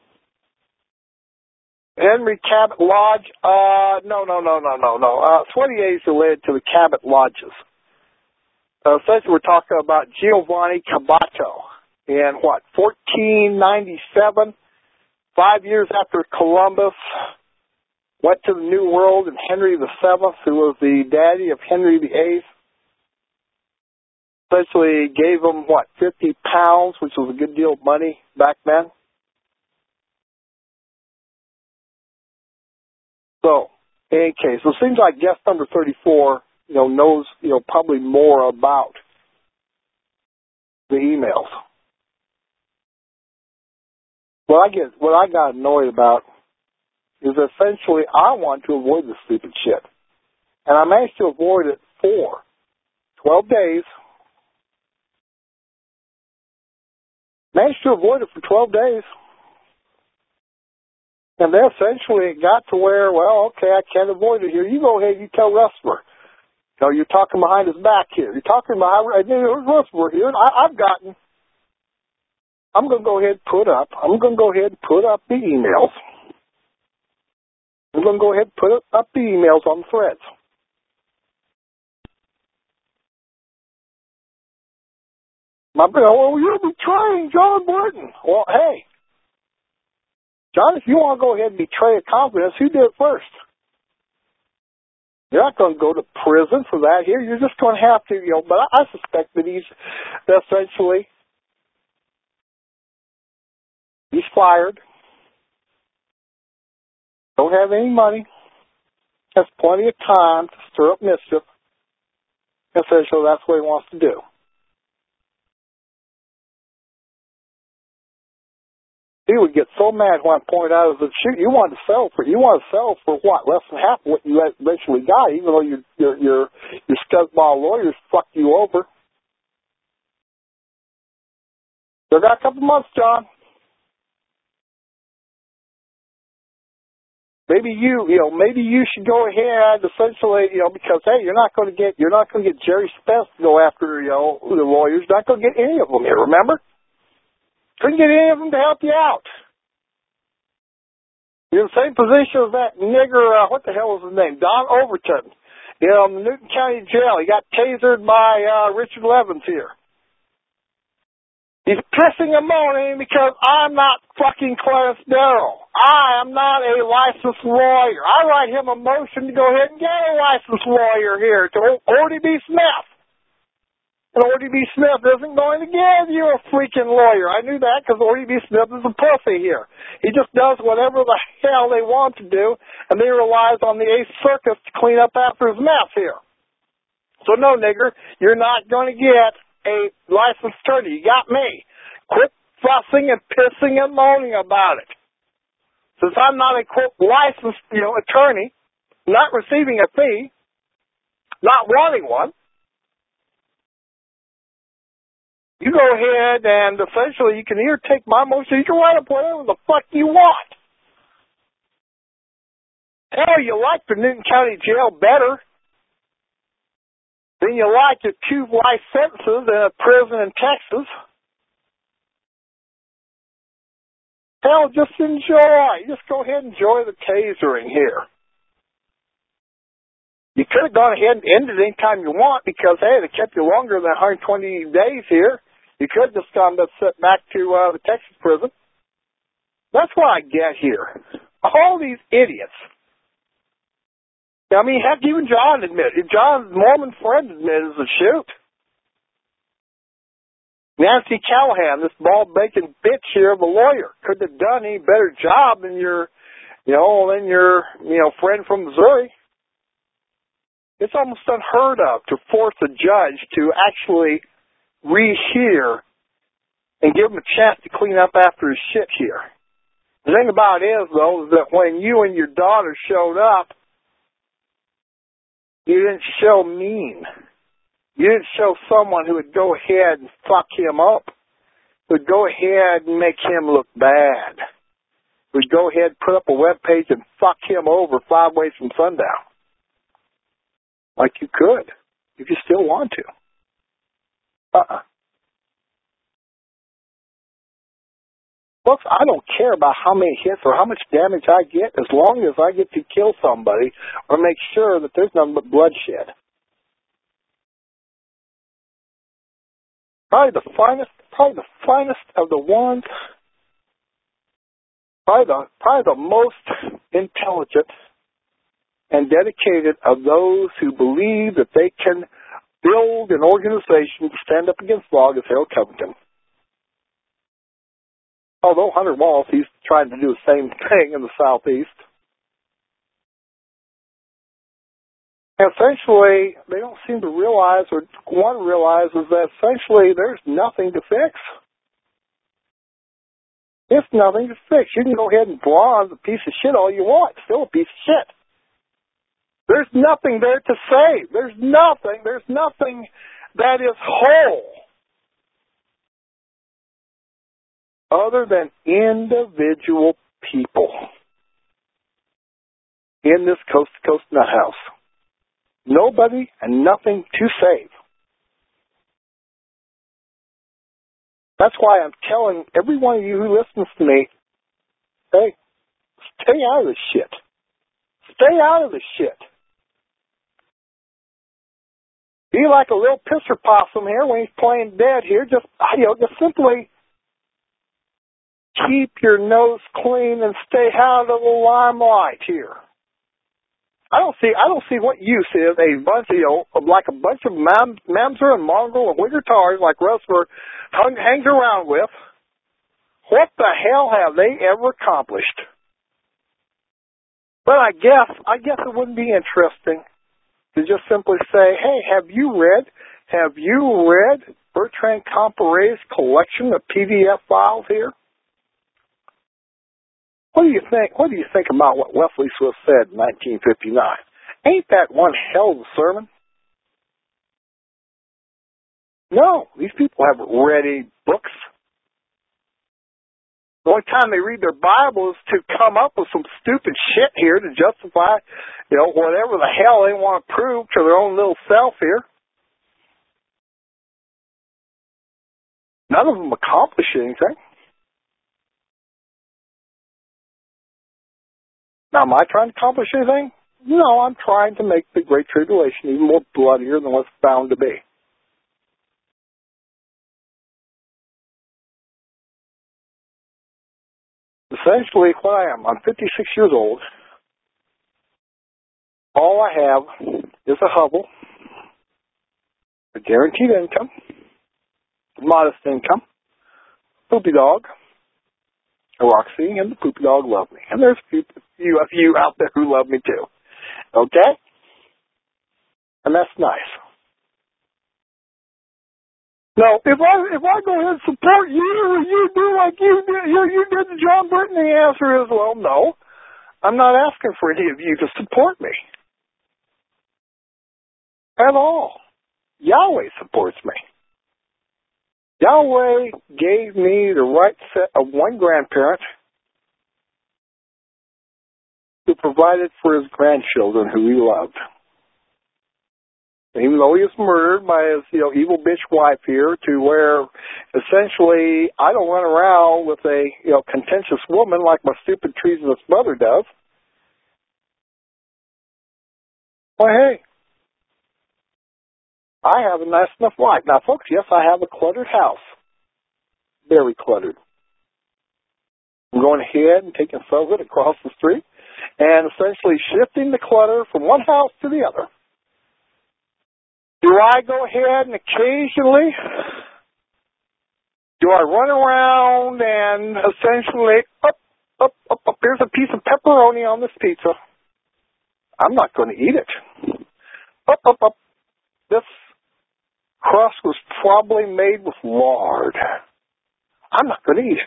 Henry Cabot Lodge, no. Sweaty A's related to the Cabot Lodges. Essentially, we're talking about Giovanni Cabato in 1497, 5 years after Columbus went to the New World, and Henry VII, who was the daddy of Henry VIII, essentially gave him, 50 pounds, which was a good deal of money back then. So, in any case, it seems like guest number 34, knows, probably more about the emails. What I got annoyed about is essentially I want to avoid this stupid shit. And I managed to avoid it for 12 days. Managed to avoid it for 12 days. And then essentially it got to where, well, okay, I can't avoid it here. You go ahead, you tell Rustler. You're talking behind his back here. You're talking behind Rustler here. And I'm going to go ahead and put up the emails. I'm going to go ahead and put up the emails on the threads. You're betraying John Britton. Well, hey, John, if you want to go ahead and betray a confidence, who did it first? You're not going to go to prison for that here. You're just going to have to, but I suspect that he's fired. Don't have any money. Has plenty of time to stir up mischief. Essentially, that's what he wants to do. He would get so mad when I pointed out, that shoot, you want to sell for what? Less than half of what you eventually got, even though your scuzzball lawyers fucked you over. Still got a couple months, John. Maybe maybe you should go ahead, essentially, because hey, you're not going to get Jerry Spence to go after, the lawyers. You're not going to get any of them here. Remember? Couldn't get any of them to help you out. You're in the same position as that nigger, what the hell was his name? Don Overton. In the Newton County Jail. He got tasered by Richard Levins here. He's pissing and moaning because I'm not fucking Clarence Darrow. I am not a licensed lawyer. I write him a motion to go ahead and get a licensed lawyer here to Ordy B. Smith. And Ordy B. Smith isn't going to give you a freaking lawyer. I knew that because Ordy B. Smith is a pussy here. He just does whatever the hell they want to do, and he relies on the 8th Circus to clean up after his mess here. So no, nigger, you're not going to get a licensed attorney. You got me. Quit fussing and pissing and moaning about it. Since I'm not a, quote, licensed, attorney, not receiving a fee, not wanting one, you go ahead and essentially you can either take my motion, you can write up whatever the fuck you want. Hell, you like the Newton County Jail better than you like your 2 life sentences in a prison in Texas. Hell, just enjoy. Just go ahead and enjoy the tasering here. You could have gone ahead and ended it any time you want because, hey, they kept you longer than 120 days here. You could have just gone to sit back to the Texas prison. That's what I get here. All these idiots. I mean, heck, even John admitted. John's Mormon friend admitted, shoot. Nancy Callahan, this bald-bacon bitch here of a lawyer, couldn't have done any better job than your friend from Missouri. It's almost unheard of to force a judge to actually rehear and give him a chance to clean up after his shit here. The thing about it is, though, is that when you and your daughter showed up, you didn't show mean. You didn't show someone who would go ahead and fuck him up, who would go ahead and make him look bad, who would go ahead and put up a web page and fuck him over 5 ways from sundown. Like you could, if you still want to. Folks, I don't care about how many hits or how much damage I get as long as I get to kill somebody or make sure that there's nothing but bloodshed. Probably the finest of the ones, probably the most intelligent and dedicated of those who believe that they can build an organization to stand up against law is Harold Covington. Although Hunter Walls, he's trying to do the same thing in the Southeast. And essentially, they don't seem to realize, or one realizes that essentially there's nothing to fix. There's nothing to fix. You can go ahead and bronze a piece of shit all you want. It's still a piece of shit. There's nothing there to save. There's nothing that is whole other than individual people in this coast-to-coast nut house. Nobody and nothing to save. That's why I'm telling every one of you who listens to me, hey, stay out of this shit. Stay out of this shit. Be like a little pisser possum here when he's playing dead here. Just simply keep your nose clean and stay out of the limelight here. I don't see what use is a bunch of Mamzer and Mongrel and Wigger-Tars like Rustler hangs around with. What the hell have they ever accomplished? But I guess it wouldn't be interesting to just simply say, hey, have you read Bertrand Comparet's collection of PDF files here? What do you think? What do you think about what Wesley Swift said in 1959? Ain't that one hell of a sermon? No, these people haven't read any books. The only time they read their Bible is to come up with some stupid shit here to justify, whatever the hell they want to prove to their own little self here. None of them accomplish anything. Now, am I trying to accomplish anything? No, I'm trying to make the Great Tribulation even more bloodier than what's bound to be. Essentially, what I am, I'm 56 years old. All I have is a hovel, a guaranteed income, a modest income, poopy dog, a Roxy, and the poopy dog love me. And there's a few of you out there who love me too. Okay? And that's nice. Now, if I go ahead and support you, will you do like you did to John Burton? The answer is, well, no. I'm not asking for any of you to support me. At all. Yahweh supports me. Yahweh gave me the right set of one grandparent who provided for his grandchildren who he loved. Even though he was murdered by his, evil bitch wife here, to where essentially I don't run around with a, contentious woman like my stupid treasonous brother does. Well, hey, I have a nice enough life. Now, folks, yes, I have a cluttered house. Very cluttered. I'm going ahead and taking some of it across the street and essentially shifting the clutter from one house to the other. Do I go ahead and occasionally, do I run around and essentially, here's a piece of pepperoni on this pizza. I'm not going to eat it. This crust was probably made with lard. I'm not going to eat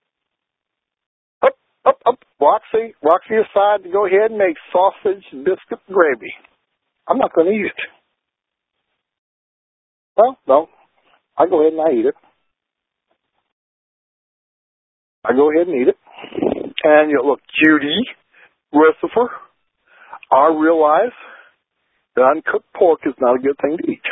it. Roxy aside to go ahead and make sausage, biscuit, and gravy. I'm not going to eat it. Well, no. I go ahead and I eat it. I go ahead and eat it. And, look, Judy, Christopher, I realize that uncooked pork is not a good thing to eat.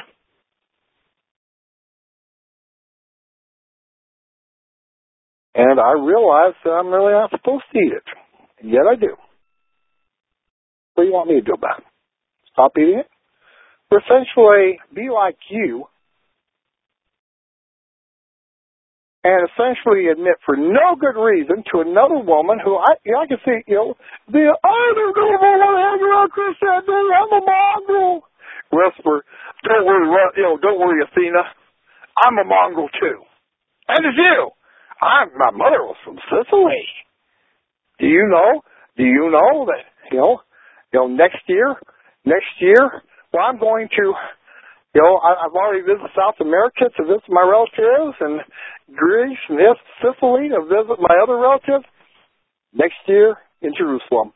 And I realize that I'm really not supposed to eat it. And yet I do. What do you want me to do about it? Stop eating it? Or essentially be like you and essentially admit for no good reason to another woman who I can see, I don't know what Christian, I'm a mongrel. Whisper, don't worry, Athena. I'm a mongrel too. And it's you. My mother was from Sicily. Do you know that, next year, well, I'm going to, I've already visited South America to visit my relatives and Greece and Sicily to visit my other relatives. Next year in Jerusalem.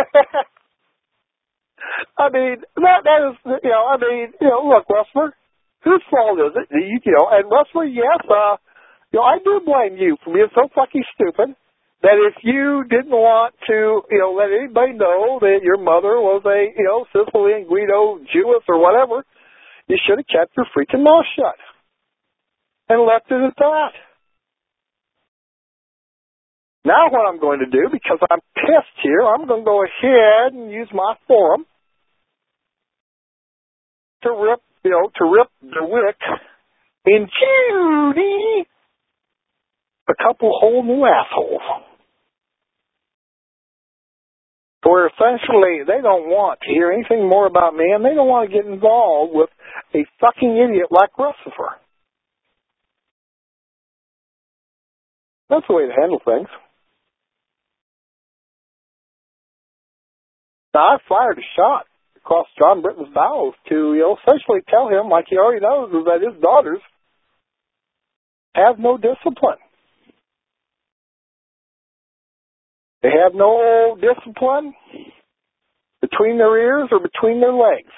I mean, that is, look, Wessler, whose fault is it? And Wessler, yes, I do blame you for being so fucking stupid that if you didn't want to, let anybody know that your mother was a, Sicilian, Guido, Jewess, or whatever, you should have kept your freaking mouth shut and left it at that. Now what I'm going to do, because I'm pissed here, I'm going to go ahead and use my forum to rip the wick in Judy a couple whole new assholes. Where essentially they don't want to hear anything more about me and they don't want to get involved with a fucking idiot like Christopher. That's the way to handle things. Now, I fired a shot at across John Britton's bowels to, essentially tell him, like he already knows, is that his daughters have no discipline. They have no discipline between their ears or between their legs.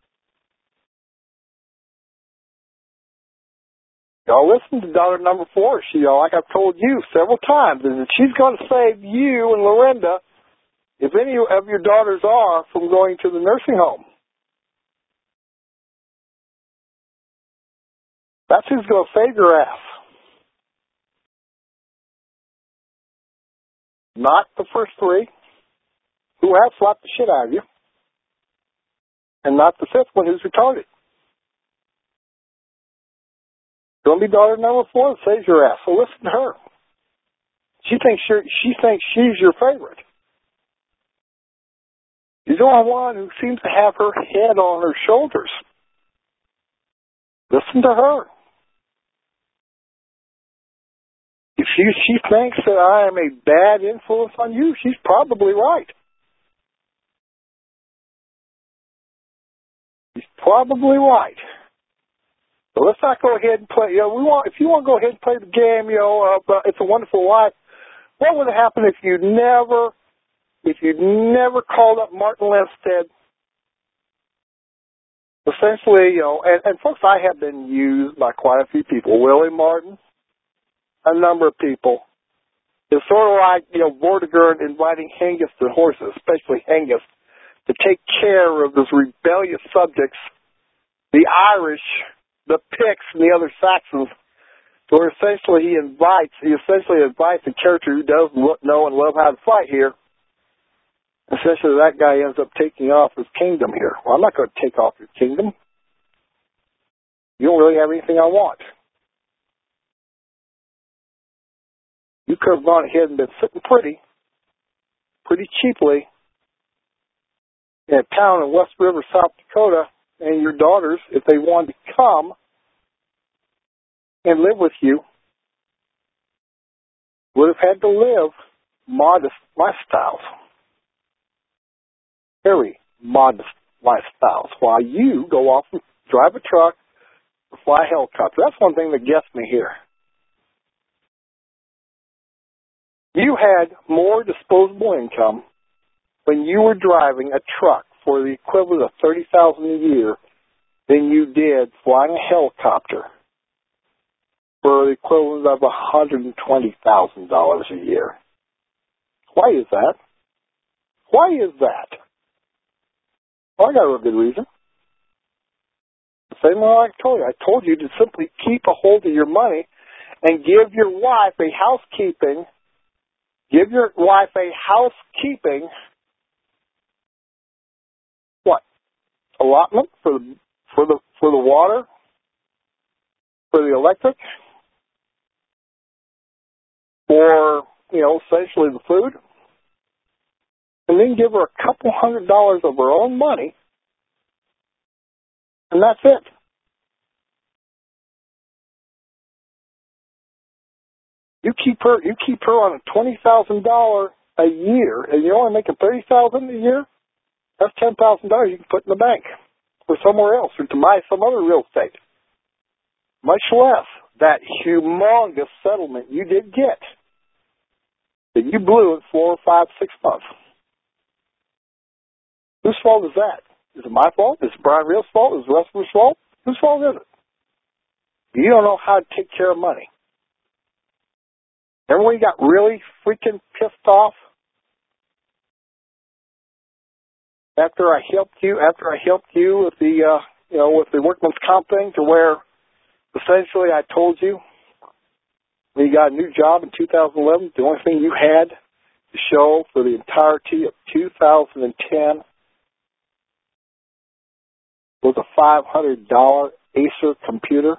Y'all listen to daughter number 4. She, like I've told you several times, is that she's going to save you and Lorinda, if any of your daughters are, from going to the nursing home. That's who's going to save your ass. Not the first 3, who have slapped the shit out of you, and not the 5th one who's retarded. Going to be daughter number 4 that saves your ass. So listen to her. She thinks she's your favorite. She's the only one who seems to have her head on her shoulders. Listen to her. If she thinks that I am a bad influence on you, she's probably right. She's probably right. So let's not go ahead and play. If you want to go ahead and play the game, It's a Wonderful Life. What would have happened if you'd never called up Martin Lipstead? Essentially, and folks, I have been used by quite a few people. Willie Martin, a number of people. It's sort of like, Vortigern inviting Hengist and horses, especially Hengist, to take care of those rebellious subjects, the Irish, the Picts, and the other Saxons, where essentially he essentially invites a character who does know and love how to fight here. Essentially, that guy ends up taking off his kingdom here. Well, I'm not going to take off your kingdom. You don't really have anything I want. You could have gone ahead and been sitting pretty cheaply in a town in West River, South Dakota, and your daughters, if they wanted to come and live with you, would have had to live modest lifestyles. Very modest lifestyles, while you go off and drive a truck or fly a helicopter. That's one thing that gets me here. You had more disposable income when you were driving a truck for the equivalent of $30,000 a year than you did flying a helicopter for the equivalent of $120,000 a year. Why is that? Why is that? Well, I got a real good reason. The same way I told you. I told you to simply keep a hold of your money and give your wife a housekeeping what? Allotment for the water, for the electric, for essentially the food, and then give her a couple $100 of her own money, and that's it. You keep her on a $20,000 a year, and you're only making $30,000 a year. That's $10,000 you can put in the bank or somewhere else, or to buy some other real estate. Much less that humongous settlement you did get that you blew in 4, 5, 6 months. Whose fault is that? Is it my fault? Is it Brian Reel's fault? Is it Russell's fault? Whose fault is it? You don't know how to take care of money. Remember when you got really freaking pissed off after I helped you with the with the workman's comp thing, to where essentially I told you when you got a new job in 2011, the only thing you had to show for the entirety of 2010 was a $500 Acer computer?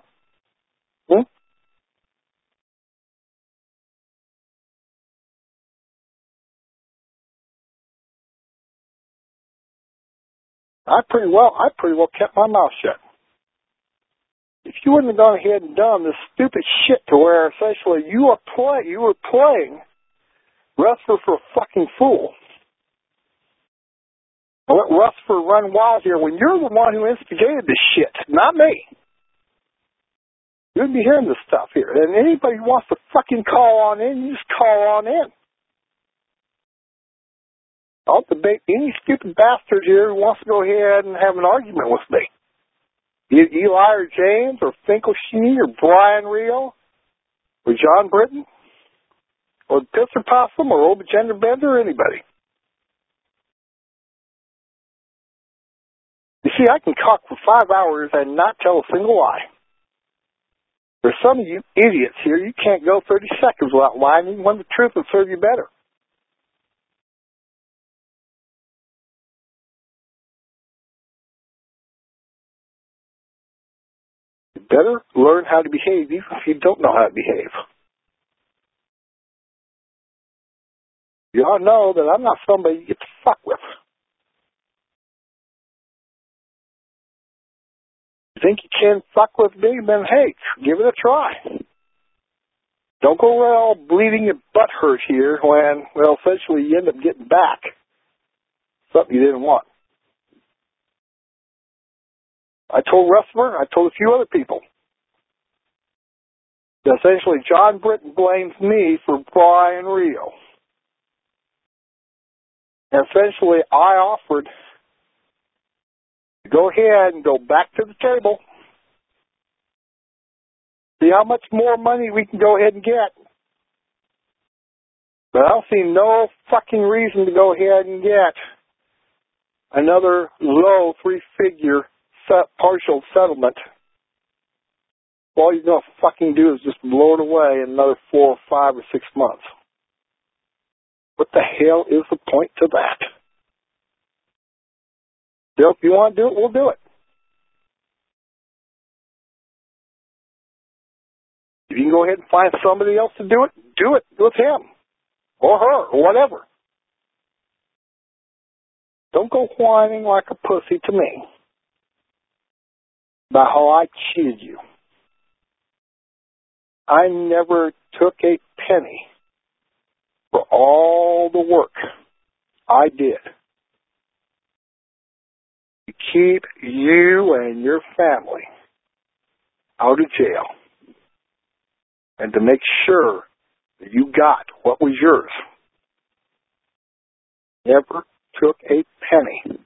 I pretty well kept my mouth shut. If you wouldn't have gone ahead and done this stupid shit to where essentially you were playing wrestler for a fucking fool. I'll let Rutherford run wild here when you're the one who instigated this shit, not me. You'd be hearing this stuff here. And anybody who wants to fucking call on in, you just call on in. I'll debate any stupid bastard here who wants to go ahead and have an argument with me. Eli or James or Finkelstein or Brian Reel or John Britton or Pisser Possum or Old Gender Bender or anybody. You see, I can talk for 5 hours and not tell a single lie. There's some of you idiots here, you can't go 30 seconds without lying even when the truth will serve you better. You better learn how to behave even if you don't know how to behave. You all know that I'm not somebody you get to fuck with. You think you can fuck with me? Then hey, give it a try. Don't go all bleeding your butt hurt here when, well, essentially you end up getting back something you didn't want. I told Rustler, I told a few other people. That essentially John Britton blames me for Brian Reel. And essentially I offered to go ahead and go back to the table. See how much more money we can go ahead and get. But I don't see no fucking reason to go ahead and get another low 3-figure partial settlement. All you're going to fucking do is just blow it away in another 4 or 5 or 6 months. What the hell is the point to that? Bill, if you want to do it, we'll do it. If you can go ahead and find somebody else to do it with him or her or whatever. Don't go whining like a pussy to me about how I cheated you. I never took a penny for all the work I did to keep you and your family out of jail and to make sure that you got what was yours. Never took a penny.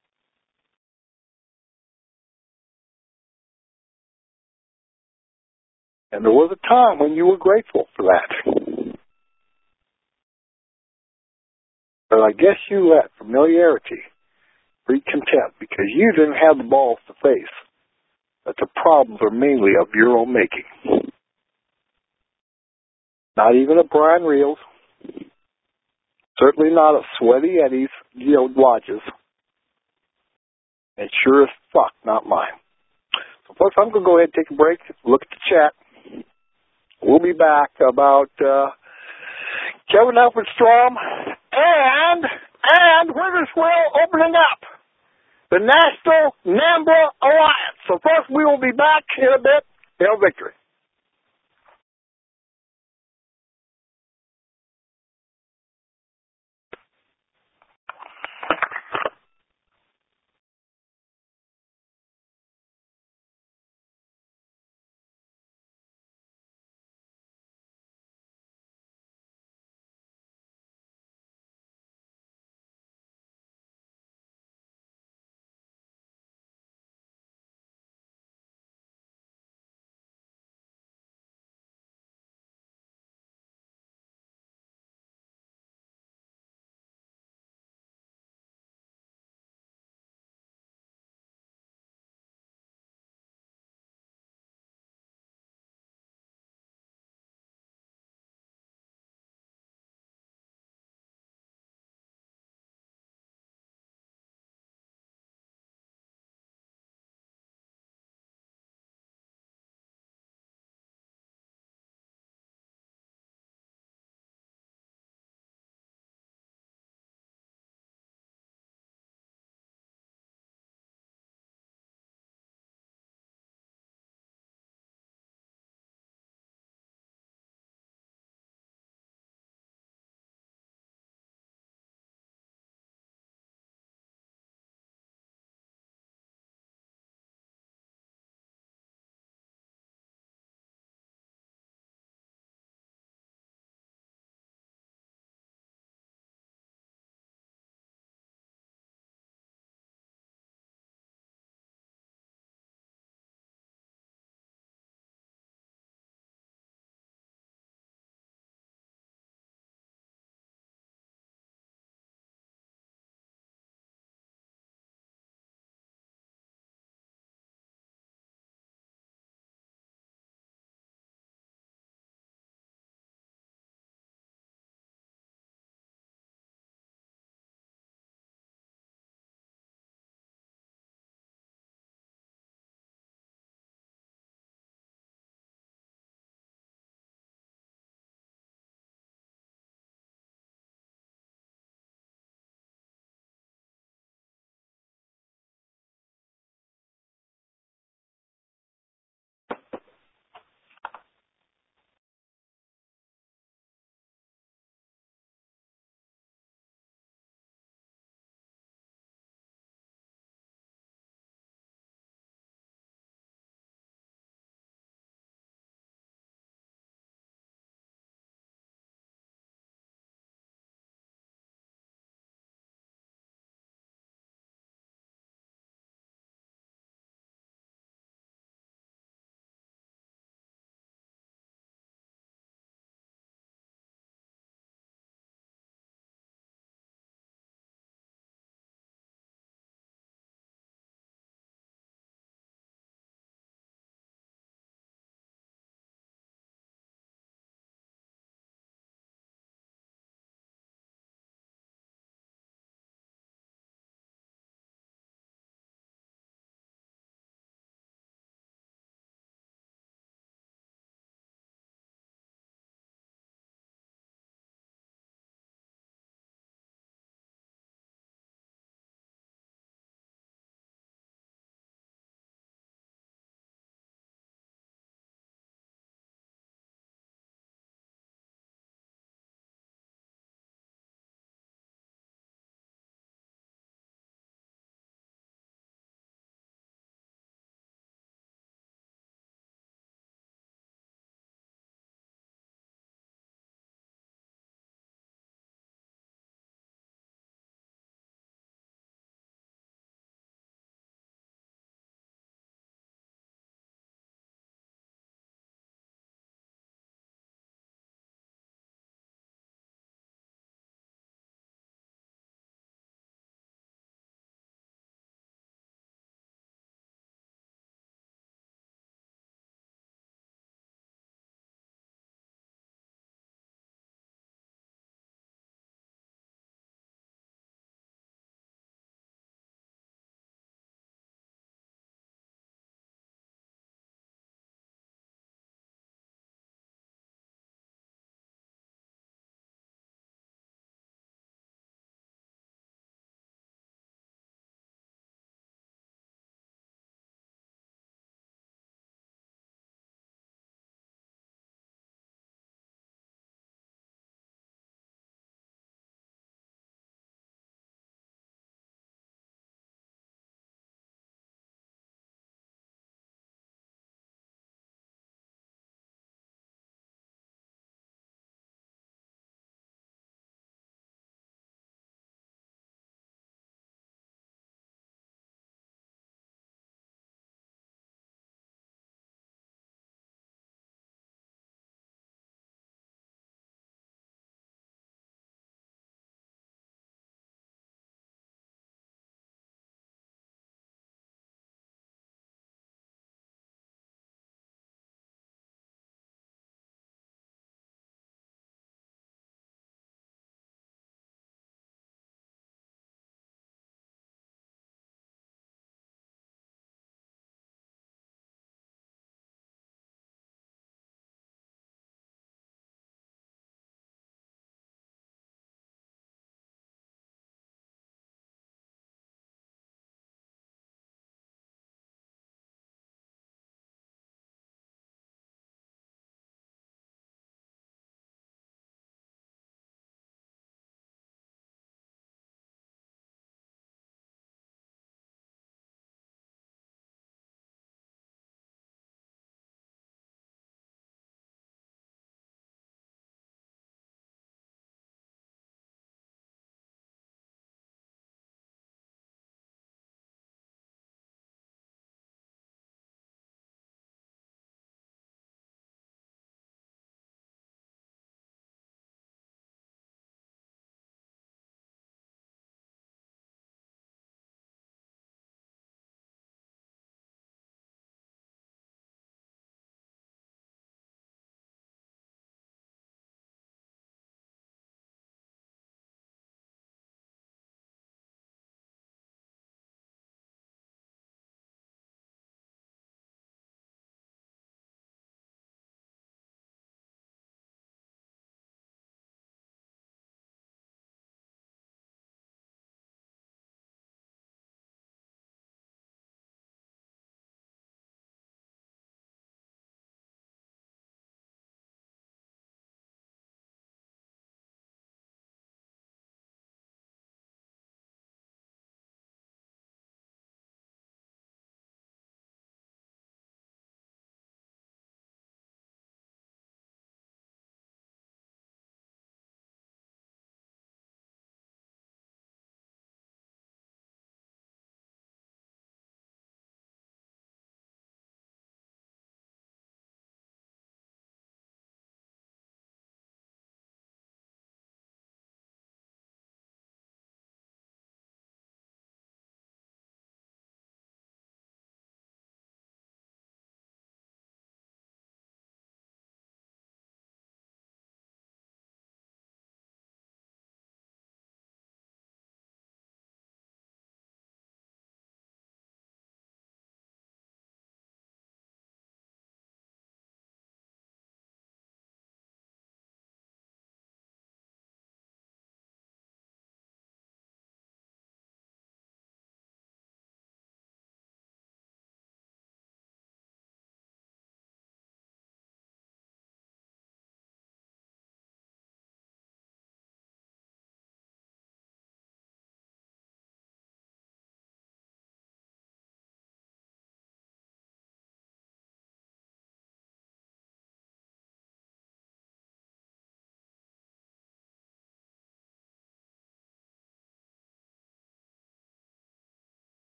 And there was a time when you were grateful for that. But I guess you let familiarity breed contempt because you didn't have the balls to face that the problems are mainly of your own making. Not even a Brian Reels. Certainly not a Sweaty Eddie's lodges. And sure as fuck not mine. So folks, I'm going to go ahead and take a break, look at the chat. We'll be back about Kevin Alfred Strom and Weatherswell opening up the National NAMBLA Alliance. So first, we will be back in a bit. Hail victory.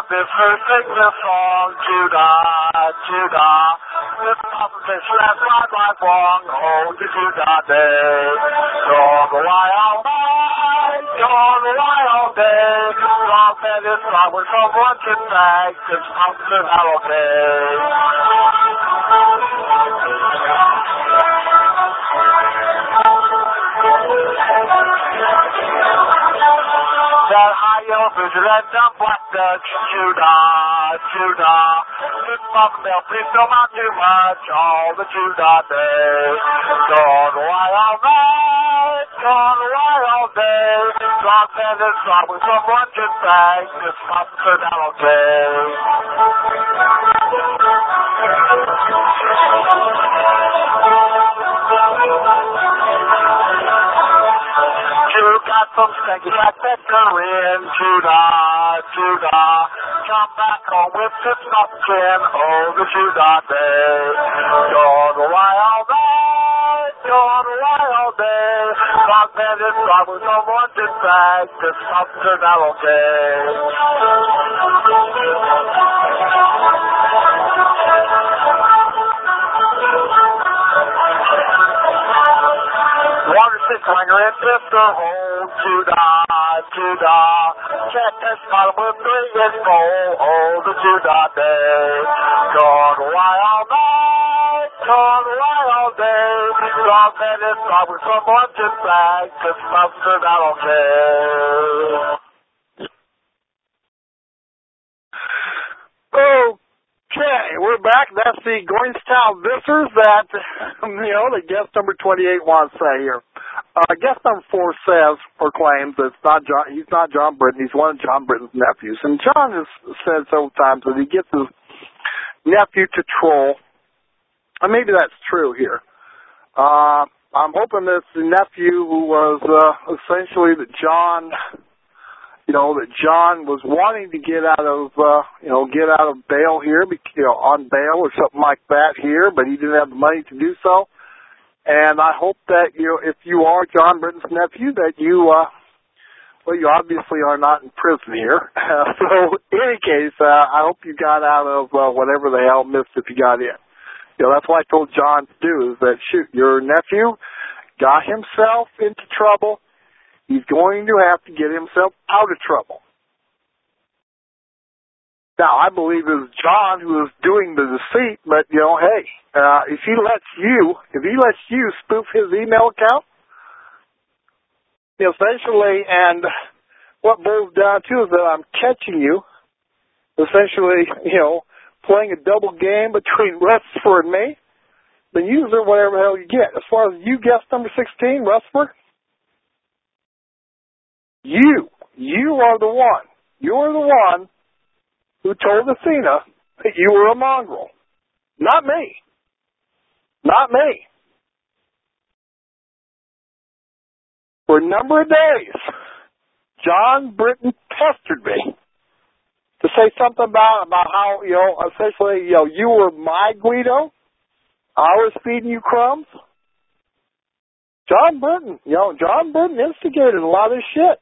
this first sing this song, Judah, Judah. This competition has not right wrong, oh, the Judah day. Don't go all night, don't go all day. God said this song with someone to thank, this competition are okay. That high yellow vision and dumb black Dutch, Judah, Judah. This mama bell, please don't mind too much, all the Judah day. Don't lie all night, don't lie all day. God said this song with someone to thank, this must turn out okay. You got some stanky like that Korean, Judah, Judah. Come back home with this muffin, oh, the Judah day. Don't lie all night, don't lie all day. God said this song with someone to thank, this must turn out okay. Water six ringer and Mr. Hole, Judah, Judah. Check this bottle with 3 in goal, oh, the Judah day. Don't lie all night, don't lie all day. God said this song with someone to thank, this must turn out okay. Okay, we're back. That's the Goringstown Vissers that, the guest number 28 wants to say here. Guest number 4 says, or claims, that he's not John Britton, he's one of John Britton's nephews. And John has said several times that he gets his nephew to troll. And maybe that's true here. I'm hoping that the nephew who was essentially that John was wanting to get out of bail here, on bail or something like that here, but he didn't have the money to do so. And I hope that, if you are John Britton's nephew, that you obviously are not in prison here. So, in any case, I hope you got out of whatever the hell mischief you got in. That's what I told John to do, is that, shoot, your nephew got himself into trouble. He's going to have to get himself out of trouble. Now, I believe it was John who was doing the deceit, but, hey, if he lets you spoof his email account, essentially, and what boils down to is that I'm catching you, essentially, playing a double game between Rutherford and me, then use it whatever the hell you get. As far as you, guest number 16, Rutherford, you are the one. You're the one who told Athena that you were a mongrel. Not me. Not me. For a number of days, John Britton pestered me to say something about how, essentially, you were my Guido. I was feeding you crumbs. John Britton instigated a lot of this shit.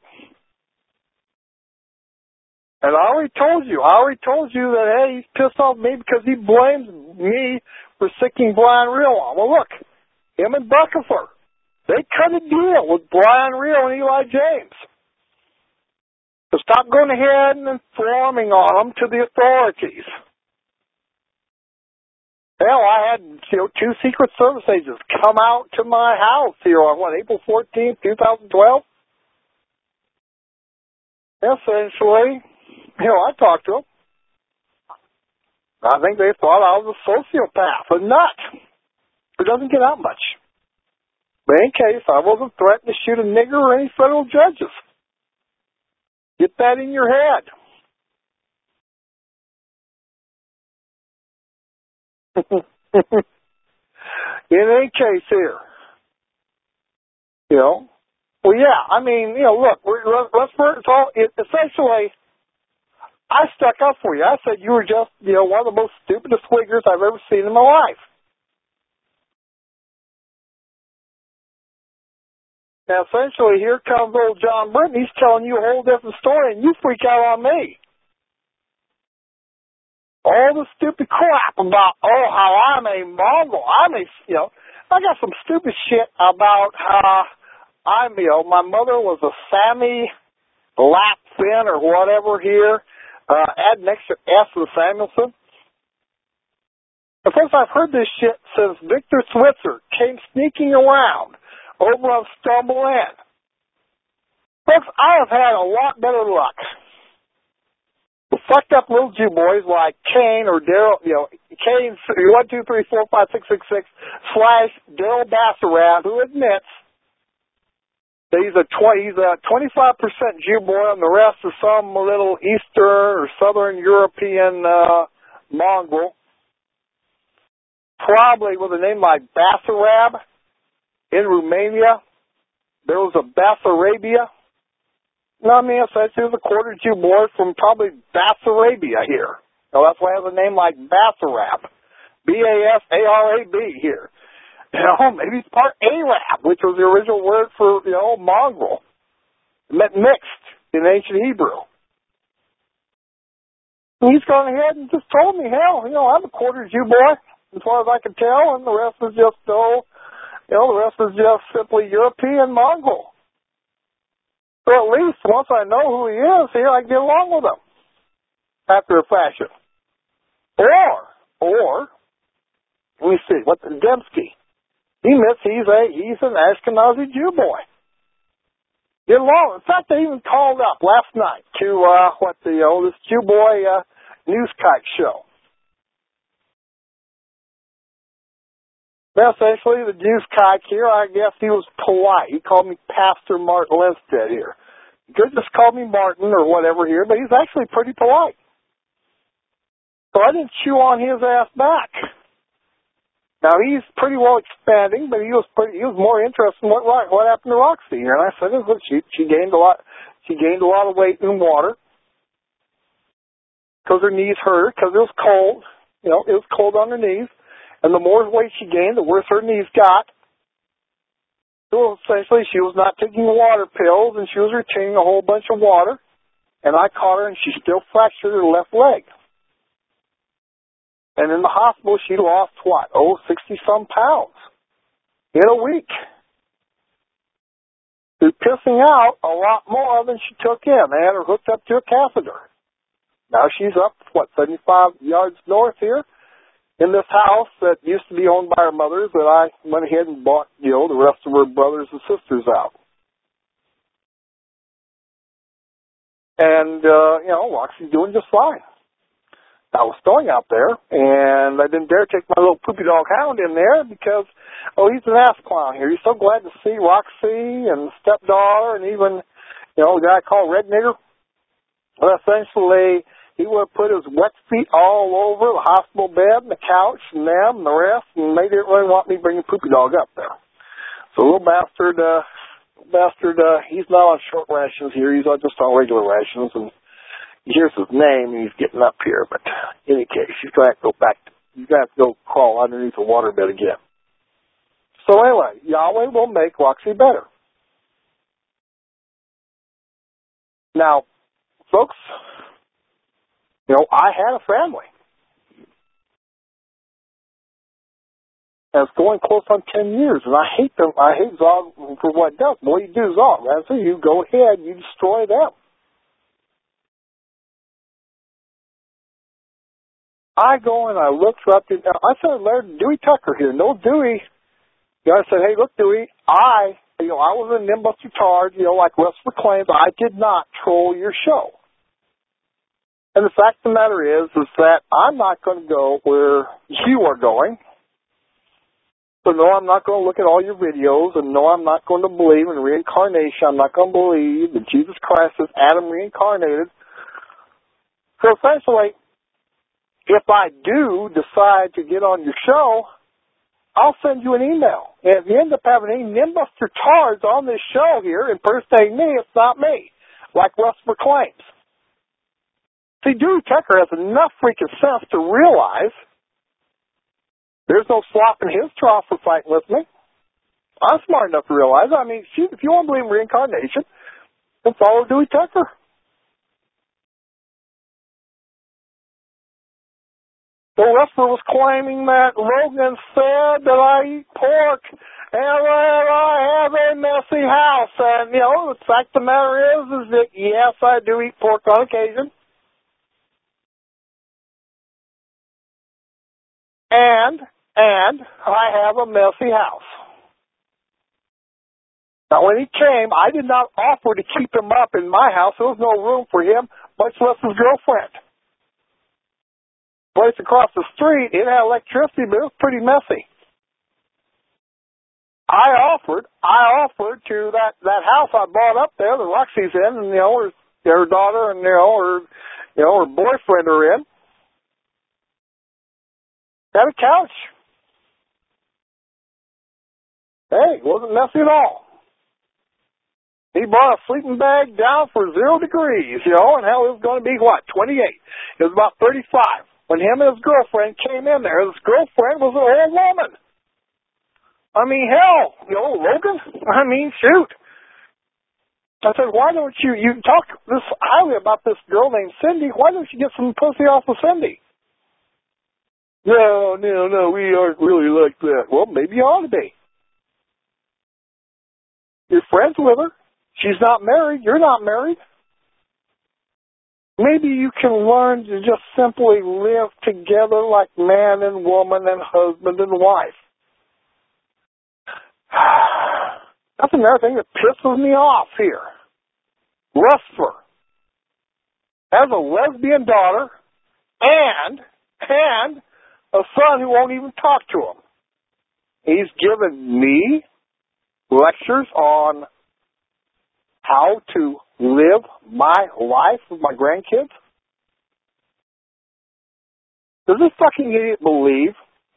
And I already told you that, hey, he's pissed off me because he blames me for sicking Brian Real on. Well, look, him and Buckifer, they cut a deal with Brian Real and Eli James. So stop going ahead and informing on them to the authorities. Hell, I had 2 Secret Service agents come out to my house here on, April 14th, 2012? Essentially, I talked to them. I think they thought I was a sociopath, a nut. It doesn't get out much. But in case, I wasn't threatening to shoot a nigger or any federal judges. Get that in your head. In any case here, well, yeah, I mean, look, essentially, I stuck up for you. I said you were just, one of the most stupidest wiggers I've ever seen in my life. Now, essentially, here comes old John Britton. He's telling you a whole different story, and you freak out on me. all the stupid crap about, oh, how I'm a Mongol. I got some stupid shit about how my mother was a Sami Lapfin or whatever here. Add an extra S to the Samuelson. And folks, I've heard this shit since Victor Switzer came sneaking around over on Stumble Inn. Folks, I have had a lot better luck with fucked up little Jew boys like Kane or Daryl, Kane 1, 2, 3, 4, 5, 6, 6, 6 / Daryl Bassarat, who admits that he's a 25% Jew boy and the rest is some little Eastern or Southern European Mongol, probably with a name like Basarab in Romania. There was a Basarabia. No, I mean, essentially, a quarter Jew boy from probably Basarabia here. That's why it has a name like Basarab. Basarab here. Maybe it's part Arab, which was the original word for, mongrel. It meant mixed in ancient Hebrew. And he's gone ahead and just told me, hell, I'm a quarter Jew boy, as far as I can tell, and the rest is just, simply European Mongol. So at least once I know who he is here, I can get along with him after a fashion. Or, let me see, Dembski. He admits he's an Ashkenazi Jew boy. Get along. In fact, they even called up last night to this Jew boy newskite show. Now, essentially, the newskite here, I guess he was polite. He called me Pastor Martin Lindstedt here. He could just call me Martin or whatever here, but he's actually pretty polite. So I didn't chew on his ass back. Now, he's pretty well expanding, but he was more interested in what happened to Roxy here. And I said, look, she gained a lot of weight in water because her knees hurt, because it was cold. It was cold on her knees. And the more weight she gained, the worse her knees got. So essentially, she was not taking water pills, and she was retaining a whole bunch of water. And I caught her, and she still fractured her left leg. And in the hospital, she lost, 60-some pounds in a week. Through pissing out a lot more than she took in. They had her hooked up to a catheter. Now she's up, 75 yards north here, in this house that used to be owned by her mother's that I went ahead and bought, the rest of her brothers and sisters out. And, Roxy's doing just fine. I was staying out there, and I didn't dare take my little poopy dog hound in there because, he's an ass clown here. He's so glad to see Roxy and stepdaughter and even, the guy called Red Nigger. Well, essentially, he would have put his wet feet all over the hospital bed and the couch and them and the rest, and they didn't really want me bringing poopy dog up there. So little bastard, he's not on short rations here. He's just on regular rations, and here's his name, and he's getting up here. But in any case, he's going to have to go back. He's going to have to go crawl underneath the waterbed again. So anyway, Yahweh will make Roxy better. Now, folks, I had a family. And it's going close on 10 years, and I hate them. I hate Zog for what it does. What you do, Zog, right? So you go ahead, you destroy them. I go and I look up. I sent a letter to Dewey Tucker here. No Dewey. I said, hey, look, Dewey, I was a Nimbus retard, like Westford claims. I did not troll your show. And the fact of the matter is that I'm not going to go where you are going. So no, I'm not going to look at all your videos, and no, I'm not going to believe in reincarnation. I'm not going to believe that Jesus Christ is Adam reincarnated. So essentially, if I do decide to get on your show, I'll send you an email. And if you end up having any Nimbus retards on this show here impersonating me, it's not me, like Westford claims. See, Dewey Tucker has enough freaking sense to realize there's no slop in his trough for fighting with me. I'm smart enough to realize, if you want to believe in reincarnation, then follow Dewey Tucker. The wrestler was claiming that Logan said that I eat pork and that I have a messy house. And, the fact of the matter is that, yes, I do eat pork on occasion. And I have a messy house. Now, when he came, I did not offer to keep him up in my house. There was no room for him, much less his girlfriend. Place across the street, it had electricity, but it was pretty messy. I offered to that house I bought up there, that Roxy's in, and her daughter and her boyfriend are in. Had a couch. Hey, it wasn't messy at all. He bought a sleeping bag down for 0 degrees, and hell, it was going to be, 28. It was about 35. When him and his girlfriend came in there, his girlfriend was an old woman. I mean, hell, Logan, shoot. I said, why don't you talk this highly about this girl named Cindy, why don't you get some pussy off of Cindy? No, we aren't really like that. Well, maybe you ought to be. You're friends with her. She's not married. You're not married. Maybe you can learn to just simply live together like man and woman and husband and wife. That's another thing that pisses me off here. Wrestler has a lesbian daughter and a son who won't even talk to him. He's given me lectures on how to live my life with my grandkids? Does this fucking idiot believe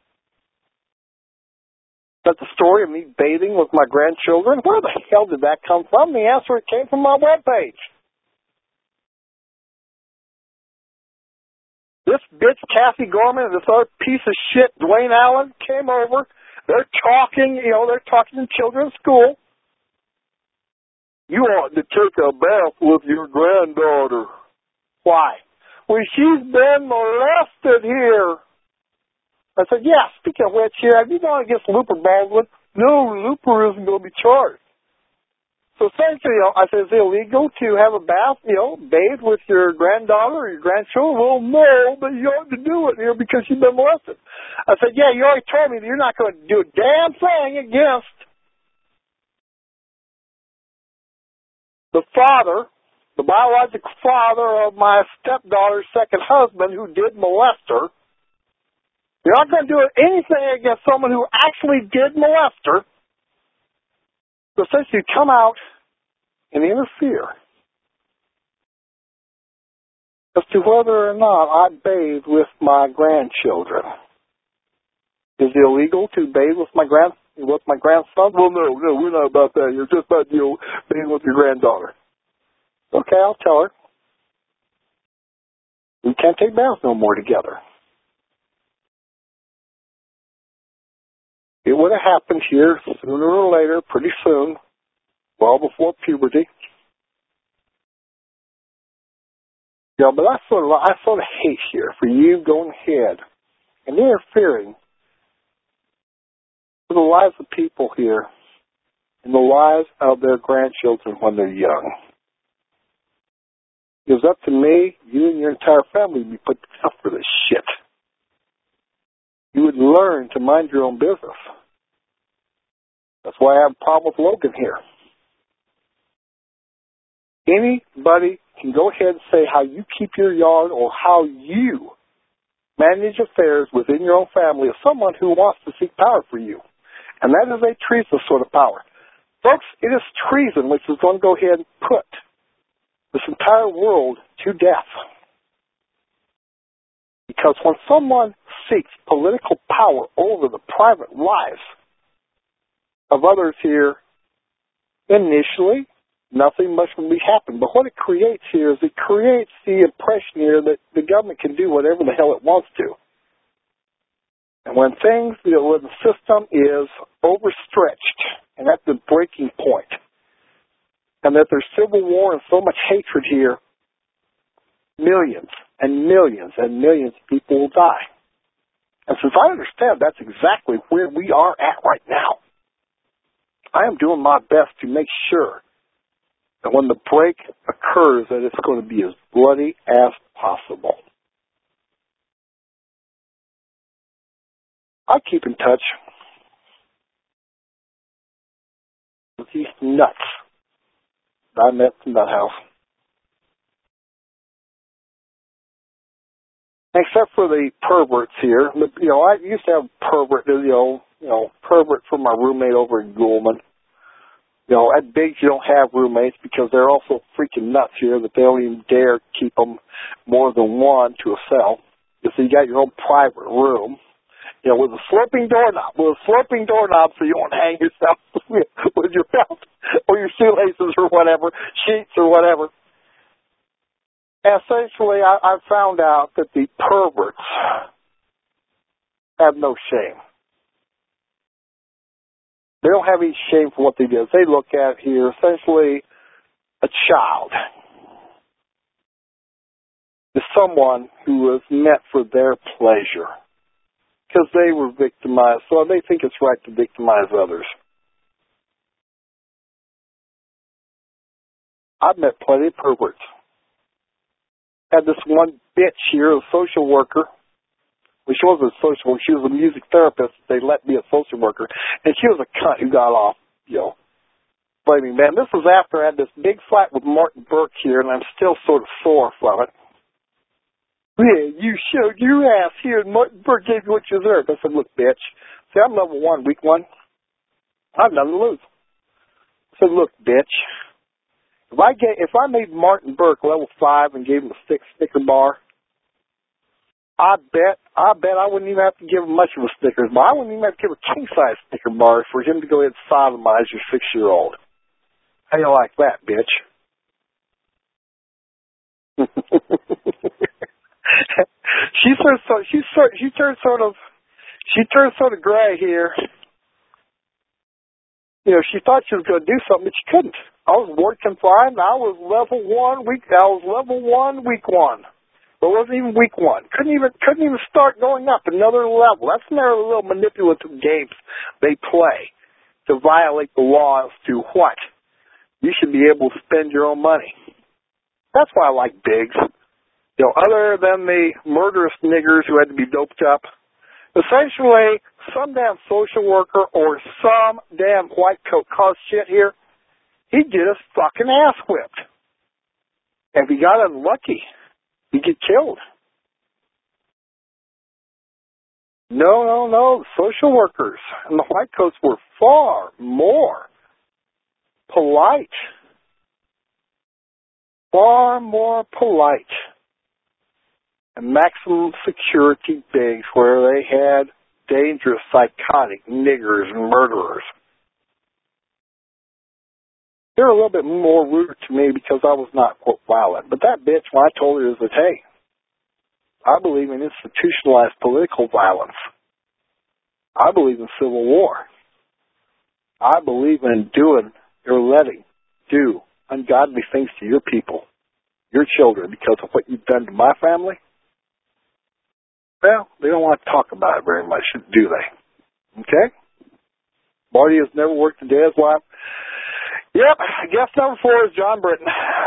that the story of me bathing with my grandchildren, where the hell did that come from? The answer, it came from my webpage. This bitch, Kathy Gorman, and this other piece of shit, Dwayne Allen, came over. They're talking, they're talking in children's school. You ought to take a bath with your granddaughter. Why? Well, she's been molested here. I said, yeah, speaking of which here, have you gone against Looper Baldwin? No, Looper isn't going to be charged. So essentially, I said, is it illegal to have a bath, bathe with your granddaughter or your grandchildren? Well, no, but you ought to do it here because you've been molested. I said, yeah, you already told me that you're not going to do a damn thing against the father, the biological father of my stepdaughter's second husband who did molest her. You're not going to do anything against someone who actually did molest her. So essentially come out and interfere as to whether or not I bathe with my grandchildren. Is it illegal to bathe with my grandson? Well, no, we're not about that. You're just about bathing with your granddaughter. Okay, I'll tell her. We can't take baths no more together. It would have happened here sooner or later, pretty soon, well before puberty. But I sort of hate here for you going ahead and interfering with the lives of people here and the lives of their grandchildren when they're young. It was up to me, you and your entire family would be put up for this shit. You would learn to mind your own business. That's why I have a problem with Logan here. Anybody can go ahead and say how you keep your yard or how you manage affairs within your own family of someone who wants to seek power for you. And that is a treasonous sort of power. Folks, it is treason which is going to go ahead and put this entire world to death. Because when someone seeks political power over the private lives of others here, initially, nothing much will be happening. But what it creates here is it creates the impression here that the government can do whatever the hell it wants to. And when things, when the system is overstretched and at the breaking point, and that there's civil war and so much hatred here, millions and millions and millions of people will die. And since I understand that's exactly where we are at right now, I am doing my best to make sure that when the break occurs, that it's going to be as bloody as possible. I keep in touch with these nuts that I met in that house. Except for the perverts here. I used to have pervert, pervert for my roommate over in Goulman. At Biggs you don't have roommates because they're also freaking nuts here that they don't even dare keep them more than one to a cell. So you got your own private room, with a sloping doorknob, so you won't hang yourself with your belt or your shoelaces or whatever, sheets or whatever. Essentially, I've found out that the perverts have no shame. They don't have any shame for what they did. They look at here, essentially, a child is someone who was meant for their pleasure because they were victimized, so they think it's right to victimize others. I've met plenty of perverts. Had this one bitch here, a social worker. Well, she wasn't a social worker. She was a music therapist. They let me a social worker. And she was a cunt who got off, blaming man. This was after I had this big fight with Martin Burke here, and I'm still sort of sore from it. Yeah, you showed your ass here, and Martin Burke gave you what you deserved. I said, look, bitch. See, I'm level 1, week 1. I have nothing to lose. I said, look, bitch. If I made Martin Burke level 5 and gave him a Snicker bar, I bet I wouldn't even have to give him much of a Snickers bar. I wouldn't even have to give a king-size Snicker bar for him to go ahead and sodomize your 6-year-old. How you like that, bitch? She turned sort of gray here. She thought she was going to do something, but she couldn't. I was ward confined. I was level 1 week 1. But it wasn't even week 1. Couldn't even start going up another level. That's another little manipulative games they play to violate the law as to what you should be able to spend your own money. That's why I like Biggs. Other than the murderous niggers who had to be doped up, essentially some damn social worker or some damn white coat caused shit here, he'd get his fucking ass whipped. And if he got unlucky, he'd get killed. No. Social workers and the white coats were far more polite. Far more polite. And maximum security Biggs where they had dangerous, psychotic niggers and murderers. They're a little bit more rude to me because I was not, quote, violent. But that bitch, when I told her, is that, hey, I believe in institutionalized political violence. I believe in civil war. I believe in doing or letting do ungodly things to your people, your children, because of what you've done to my family. Well, they don't want to talk about it very much, do they? Okay? Marty has never worked a day of his life. Yep, guest number 4 is John Britton.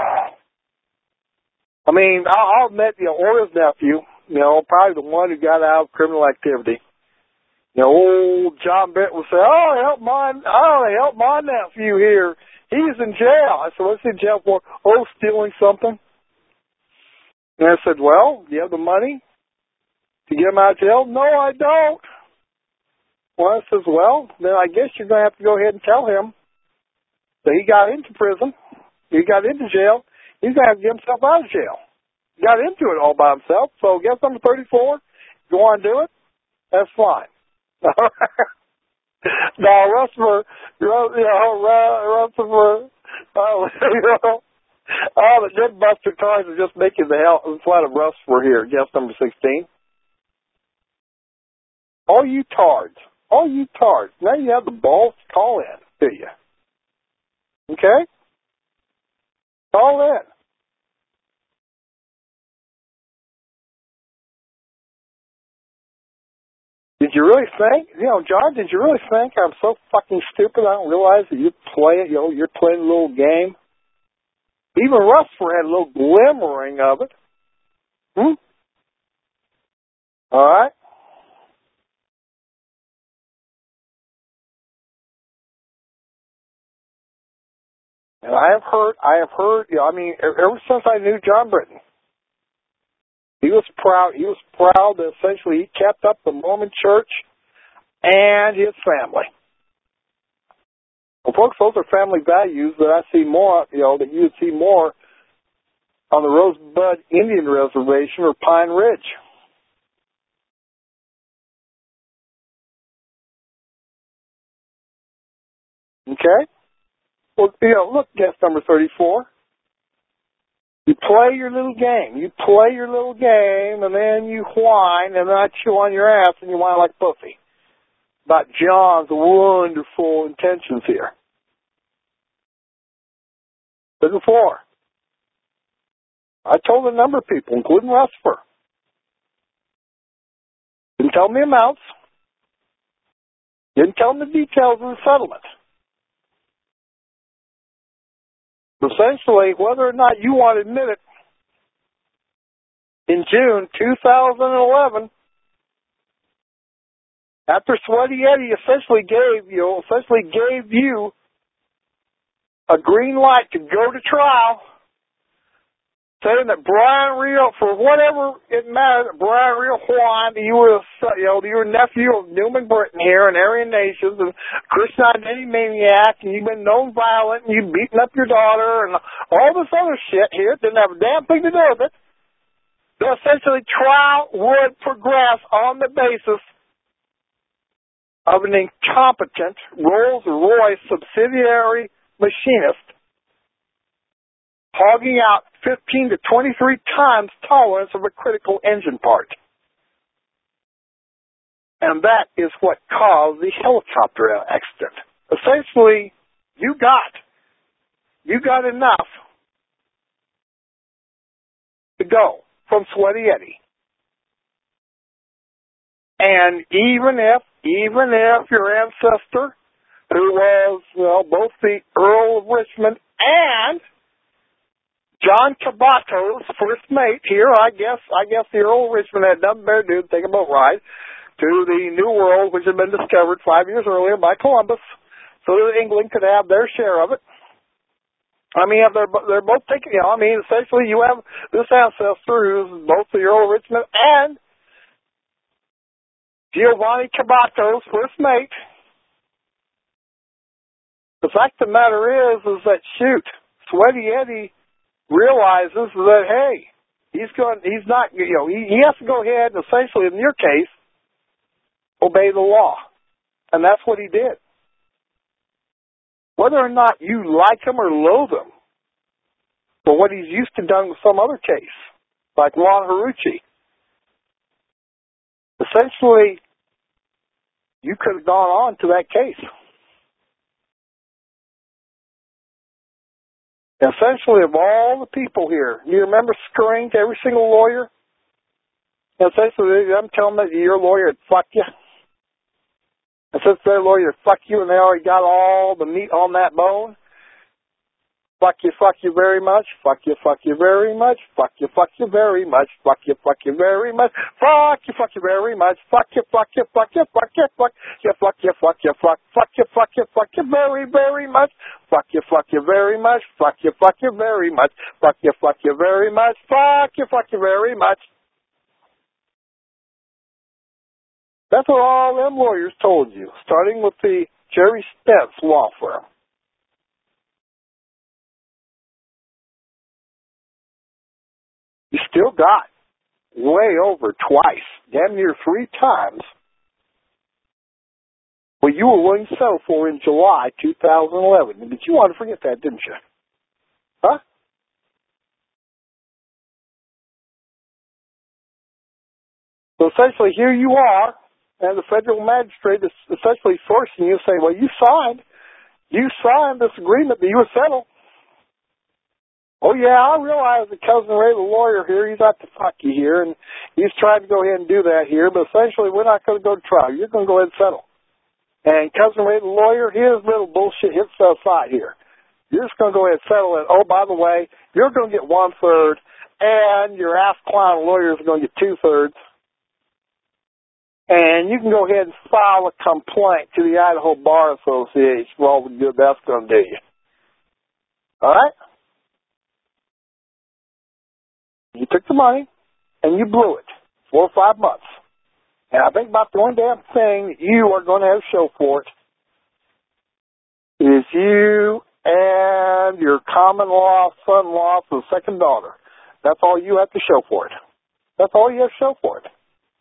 I mean, I'll admit, or his nephew, probably the one who got out of criminal activity. Old John Britton would say, help my nephew here. He's in jail. I said, what's he in jail for? Stealing something. And I said, well, do you have the money to get him out of jail? No, I don't. Well, I says, well, then I guess you're going to have to go ahead and tell him that he got into prison, he got into jail, he's going to have to get himself out of jail. He got into it all by himself, so guess number 34, if you want to do it, that's fine. Now, Russell, the good Buster Cars are just making the hell fun of Russell here, guess number 16. All you tards, now you have the balls to call in, do you? Okay? Call in. you really think, John, did you really think I'm so fucking stupid I don't realize that you're playing a little game? Even Rutherford had a little glimmering of it. All right? And I have heard, ever since I knew John Britton, he was proud that essentially he kept up the Mormon church and his family. Well, folks, those are family values that I see more, that you would see more on the Rosebud Indian Reservation or Pine Ridge. Okay? Well, look, guest number 34. You play your little game. And then you whine, and then I chew on your ass, and you whine like Buffy about John's wonderful intentions here. 34. I told a number of people, including Rutherford. Didn't tell them the amounts. Didn't tell them the details of the settlement. Essentially, whether or not you want to admit it, in June 2011, after Sweaty Eddie essentially gave you a green light to go to trial, saying that Brian Real, for whatever it matters, Brian Real whined, you were a nephew of Newman Britton here and Aryan Nations and Christian identity maniac, and you've been known violent, and you've beaten up your daughter, and all this other shit here. Didn't have a damn thing to do with it. So essentially, trial would progress on the basis of an incompetent Rolls-Royce subsidiary machinist hogging out 15 to 23 times tolerance of a critical engine part. And that is what caused the helicopter accident. Essentially, you got enough to go from Sweaty Eddie. And even if your ancestor, who was, both the Earl of Richmond and John Cabato's first mate here, I guess the Earl of Richmond had nothing better to do than take a boat ride to the New World, which had been discovered 5 years earlier by Columbus, so that England could have their share of it. I mean, they're both taking, essentially you have this ancestor who's both the Earl of Richmond and Giovanni Cabato's first mate. The fact of the matter is that, Sweaty Eddie realizes that, hey, he has to go ahead and essentially, in your case, obey the law. And that's what he did. Whether or not you like him or loathe him, for what he's used to done with some other case, like Lon Haruchi, essentially, you could have gone on to that case. Essentially, of all the people here, you remember scurrying to every single lawyer? Essentially, I'm telling them that your lawyer would fuck you. And since their lawyer would fuck you and they already got all the meat on that bone, fuck you very much, fuck you very much, fuck you very much, fuck you very much, fuck you very much, fuck you very much, fuck you very much, fuck you very much, fuck you very much, fuck you very much, fuck you very much. That's what all them lawyers told you, starting with the Jerry Spence law firm. You still got way over twice, damn near 3 times, what you were willing to settle for in July 2011. But you want to forget that, didn't you? Huh? So essentially, here you are, and the federal magistrate is essentially forcing you to say, well, you signed this agreement that you would settle. Oh, yeah, I realize that Cousin Ray, the lawyer here, he's out to fuck you here, and he's trying to go ahead and do that here, but essentially we're not going to go to trial. You're going to go ahead and settle. And Cousin Ray, the lawyer, his little bullshit hits us aside here. You're just going to go ahead and settle it. Oh, by the way, you're going to get 1/3, and your ass clown lawyer is going to get 2/3. And you can go ahead and file a complaint to the Idaho Bar Association for all the good that's going to do you. All right? You took the money, and you blew it. 4 or 5 months. And I think about the only damn thing that you are going to have to show for it is you and your common-law son-in-law for the second daughter. That's all you have to show for it. That's all you have to show for it.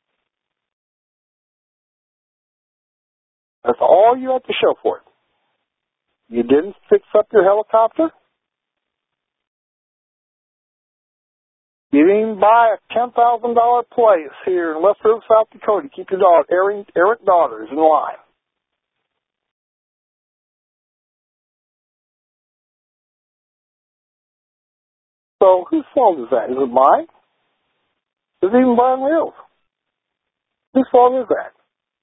That's all you have to show for it. You didn't fix up your helicopter. You didn't buy a $10,000 place here in West River, South Dakota to keep your errant daughters in line. So whose fault is that? Is it mine? Is it even Brian Reals? Whose fault is that?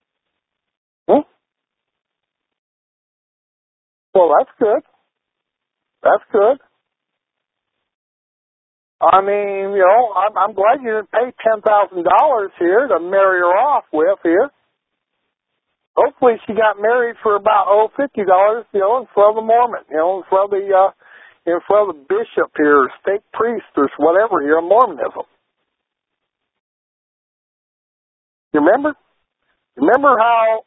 Well, that's good. That's good. I mean, you know, I'm glad you didn't pay $10,000 here to marry her off with here. Hopefully she got married for about $50, you know, in front of the Mormon, you know, in front of the bishop here, or state priest, or whatever here in Mormonism. You remember? Remember how,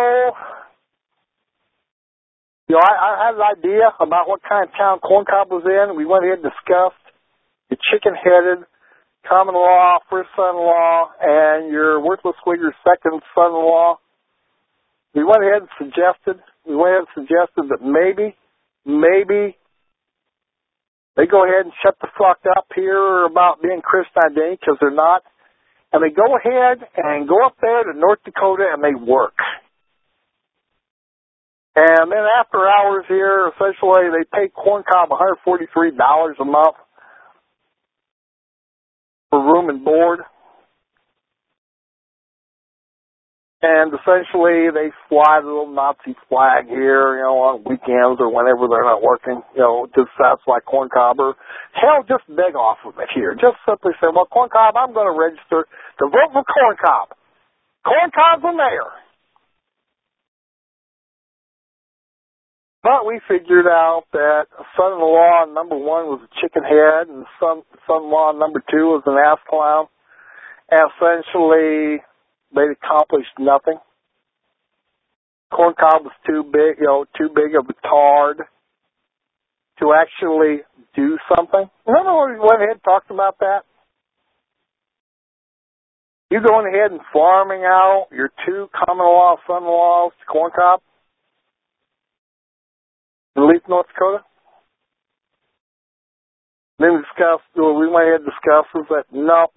you know, I had an idea about what kind of town Corncob was in. We went ahead and discussed the chicken-headed common-law first son-in-law and your worthless wigger second son-in-law. We went ahead and suggested that maybe they go ahead and shut the fuck up here about being Christian identity, because they're not. And they go ahead and go up there to North Dakota and they work. And then after hours here, essentially they pay Corncob $143 a month for room and board. And essentially they fly the little Nazi flag here, you know, on weekends or whenever they're not working, you know, to satisfy Corncob. Or hell, just beg off of it here. Just simply say, well, Corncob, I'm going to register to vote for Corncob. Corncob's the mayor. But we figured out that son-in-law number 1 was a chicken head, and son-in-law number 2 was an ass clown. And essentially, they accomplished nothing. Corncob was too big of a tard to actually do something. Remember when we went ahead and talked about that? You going ahead and farming out your 2 common-law son-in-laws to Corncob? In Leith, North Dakota? Then we went ahead and discussed that no.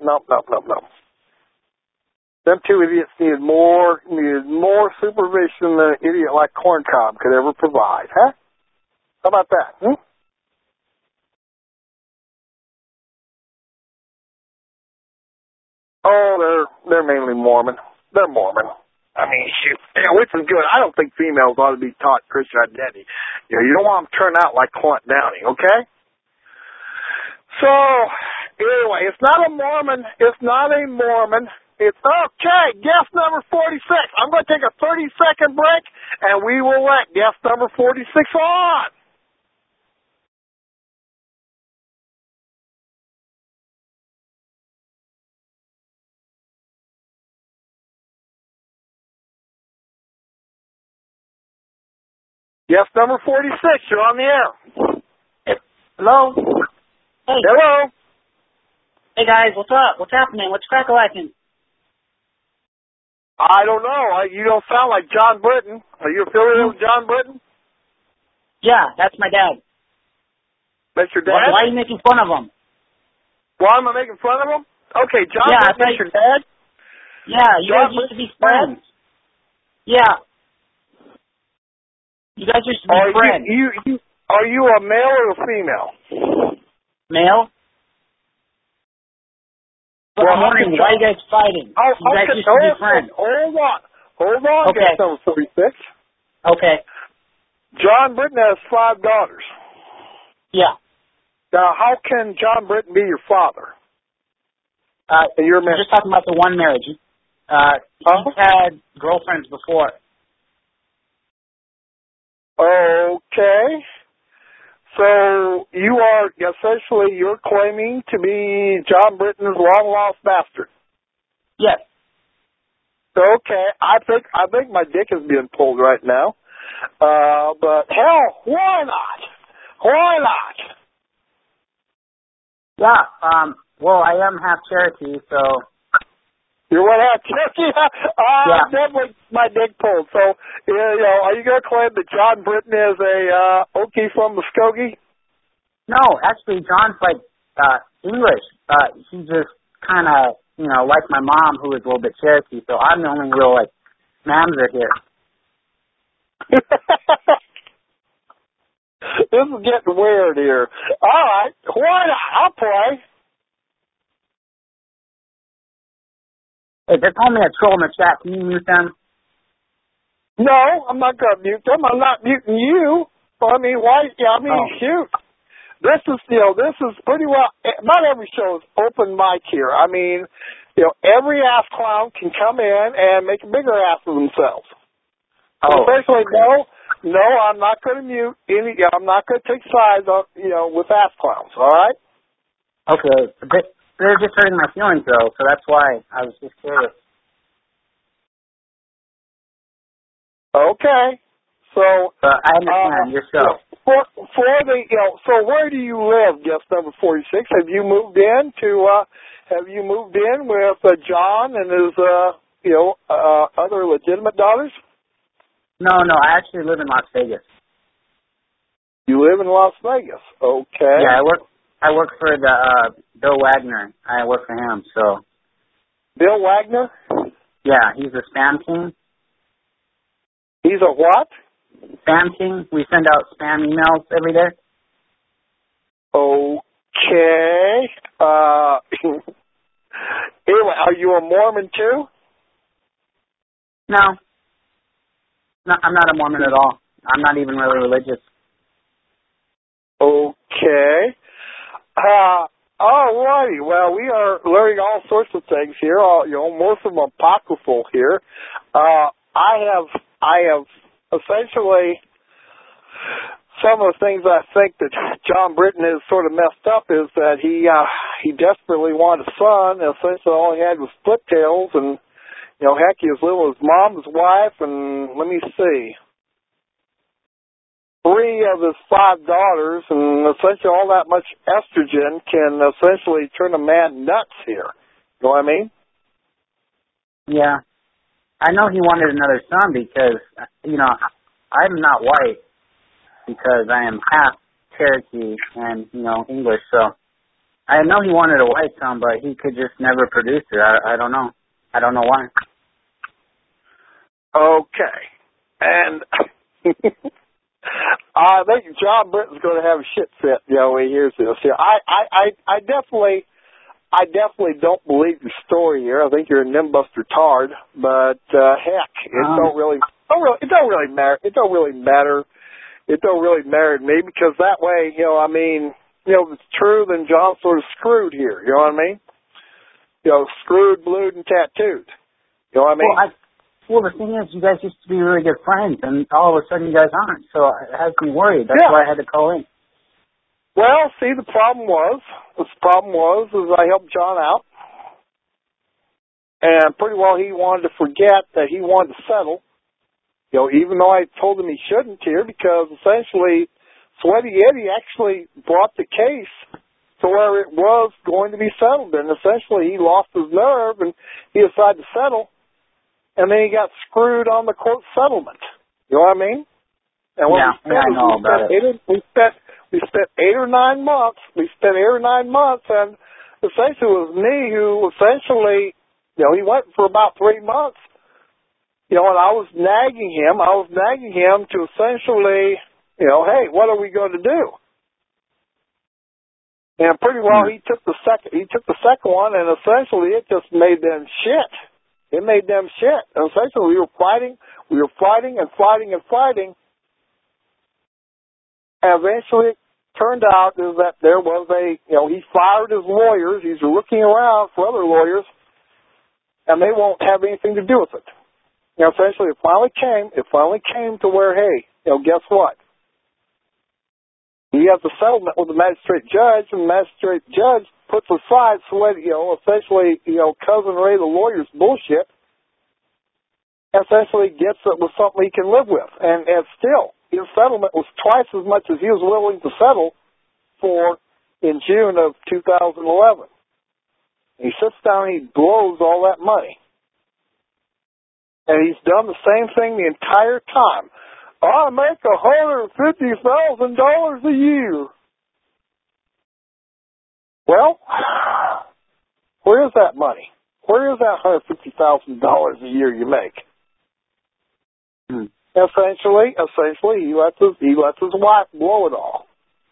Them 2 idiots needed more supervision than an idiot like Corncob could ever provide, huh? How about that? Oh, they're mainly Mormon. They're Mormon. I mean, shoot, which is good. I don't think females ought to be taught Christian identity. You know, you don't want them to turn out like Clint Downing, okay? So, anyway, it's not a Mormon. It's not a Mormon. It's okay. Guest number 46. I'm going to take a 30-second break, and we will let guest number 46 on. Guest number 46, you're on the air. Hello? Hey. Hello. Hey, guys, what's up? What's happening? What's crack-a-lacking? I don't know. You don't sound like John Britton. Are you affiliated with John Britton? Yeah, that's my dad. That's your dad? Why are you making fun of him? Why am I making fun of him? Okay, John Britton is your dad? Yeah, you guys used to be friends. Yeah. You guys used to be friends. Are you a male or a female? Male? But Well, I'm wondering, why are you guys fighting? You guys used to be friends. Hold on, Okay. guest number 36. Okay. John Britton has 5 daughters. Yeah. Now, how can John Britton be your father? And you're We're just talking about the one marriage. He's had girlfriends before. Okay. So you're claiming to be John Britton's long-lost bastard. Yes. Okay. I think my dick is being pulled right now. But hell, why not? Why not? Yeah. Well, I am half Cherokee, so. You're what half Cherokee? Yeah. Definitely my dick pulled. So, are you going to claim that John Britton is a Okie from Muskogee? No, actually, John's like English. He just kind of, like my mom, who is a little bit Cherokee. So I'm the only real mamzer here. This is getting weird here. All right, why not? I'll play. Hey, they're calling me a troll in the chat. Can you mute them? No, I'm not going to mute them. I'm not muting you. I mean, why? Yeah, I mean, shoot. This is pretty well. Not every show is open mic here. I mean, every ass clown can come in and make a bigger ass of themselves. Especially, no, I'm not going to mute any. I'm not going to take sides on, with ass clowns. All right. Okay, they're just hurting my feelings though, so that's why I was just curious. Okay. So I understand your show. So where do you live, guest number 46? Have you moved in with John and his other legitimate daughters? No, I actually live in Las Vegas. You live in Las Vegas. Okay. Yeah, I work for the Bill Wagner. I work for him, so. Bill Wagner? Yeah, he's a spam king. He's a what? Spam king. We send out spam emails every day. Okay. Anyway, are you a Mormon too? No, I'm not a Mormon at all. I'm not even really religious. Okay. All righty. Well, we are learning all sorts of things here. Most of them apocryphal here. I have essentially some of the things I think that John Britton has sort of messed up is that he desperately wanted a son. And essentially, all he had was split tails, and heck, he was living with his mom, his wife, and let me see, 3 of his 5 daughters, and essentially all that much estrogen can essentially turn a man nuts here. You know what I mean? Yeah. I know he wanted another son because, I'm not white because I am half Cherokee and, English, so I know he wanted a white son, but he could just never produce it. I don't know. I don't know why. Okay. And I think John Britton's going to have a shit fit, when he hears this here. I definitely don't believe your story here. I think you're a nimbuster tard, but heck, it don't really matter. It don't really matter. It don't really matter to me because that way, if it's true, then John's sort of screwed here. You know what I mean? Screwed, blued, and tattooed. You know what I mean? Well, the thing is, you guys used to be really good friends, and all of a sudden you guys aren't. So it has me worried. That's why I had to call in. Well, see, the problem was I helped John out, and pretty well he wanted to forget that he wanted to settle. Even though I told him he shouldn't here, because essentially Sweaty Eddie actually brought the case to where it was going to be settled, and essentially he lost his nerve and he decided to settle. And then he got screwed on the quote settlement. You know what I mean? And I know about it. We spent 8 or 9 months. And essentially it was me who essentially, he went for about 3 months. And I was nagging him to essentially, hey, what are we going to do? And pretty well, he took the second one, and essentially it just made them shit. It made them shit. And essentially, we were fighting and fighting. And eventually, it turned out is that there was he fired his lawyers. He's looking around for other lawyers, and they won't have anything to do with it. Essentially, it finally came to where, hey, guess what? You have the settlement with the magistrate judge, and the magistrate judge puts aside, essentially, Cousin Ray, the lawyer's bullshit, essentially gets it with something he can live with. And still, his settlement was twice as much as he was willing to settle for in June of 2011. He sits down and he blows all that money. And he's done the same thing the entire time. I make $150,000 a year. Well, where is that money? Where is that $150,000 a year you make? Essentially, he lets his wife blow it all.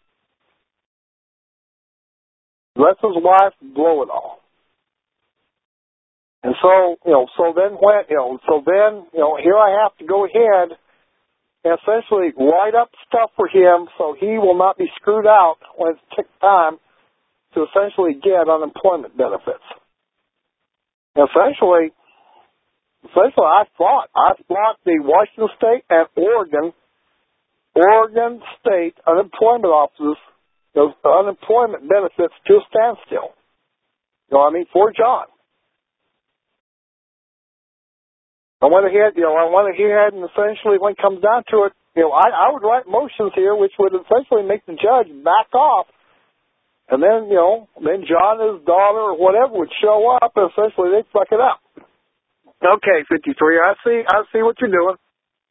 And so then here I have to go ahead and essentially write up stuff for him so he will not be screwed out when it's time to essentially get unemployment benefits. Essentially, I fought the Washington State and Oregon State unemployment offices, those unemployment benefits to a standstill. For John. I went ahead and essentially, when it comes down to it, I would write motions here which would essentially make the judge back off, and then, then John and his daughter or whatever would show up, and essentially they'd fuck it up. Okay, 53, I see what you're doing.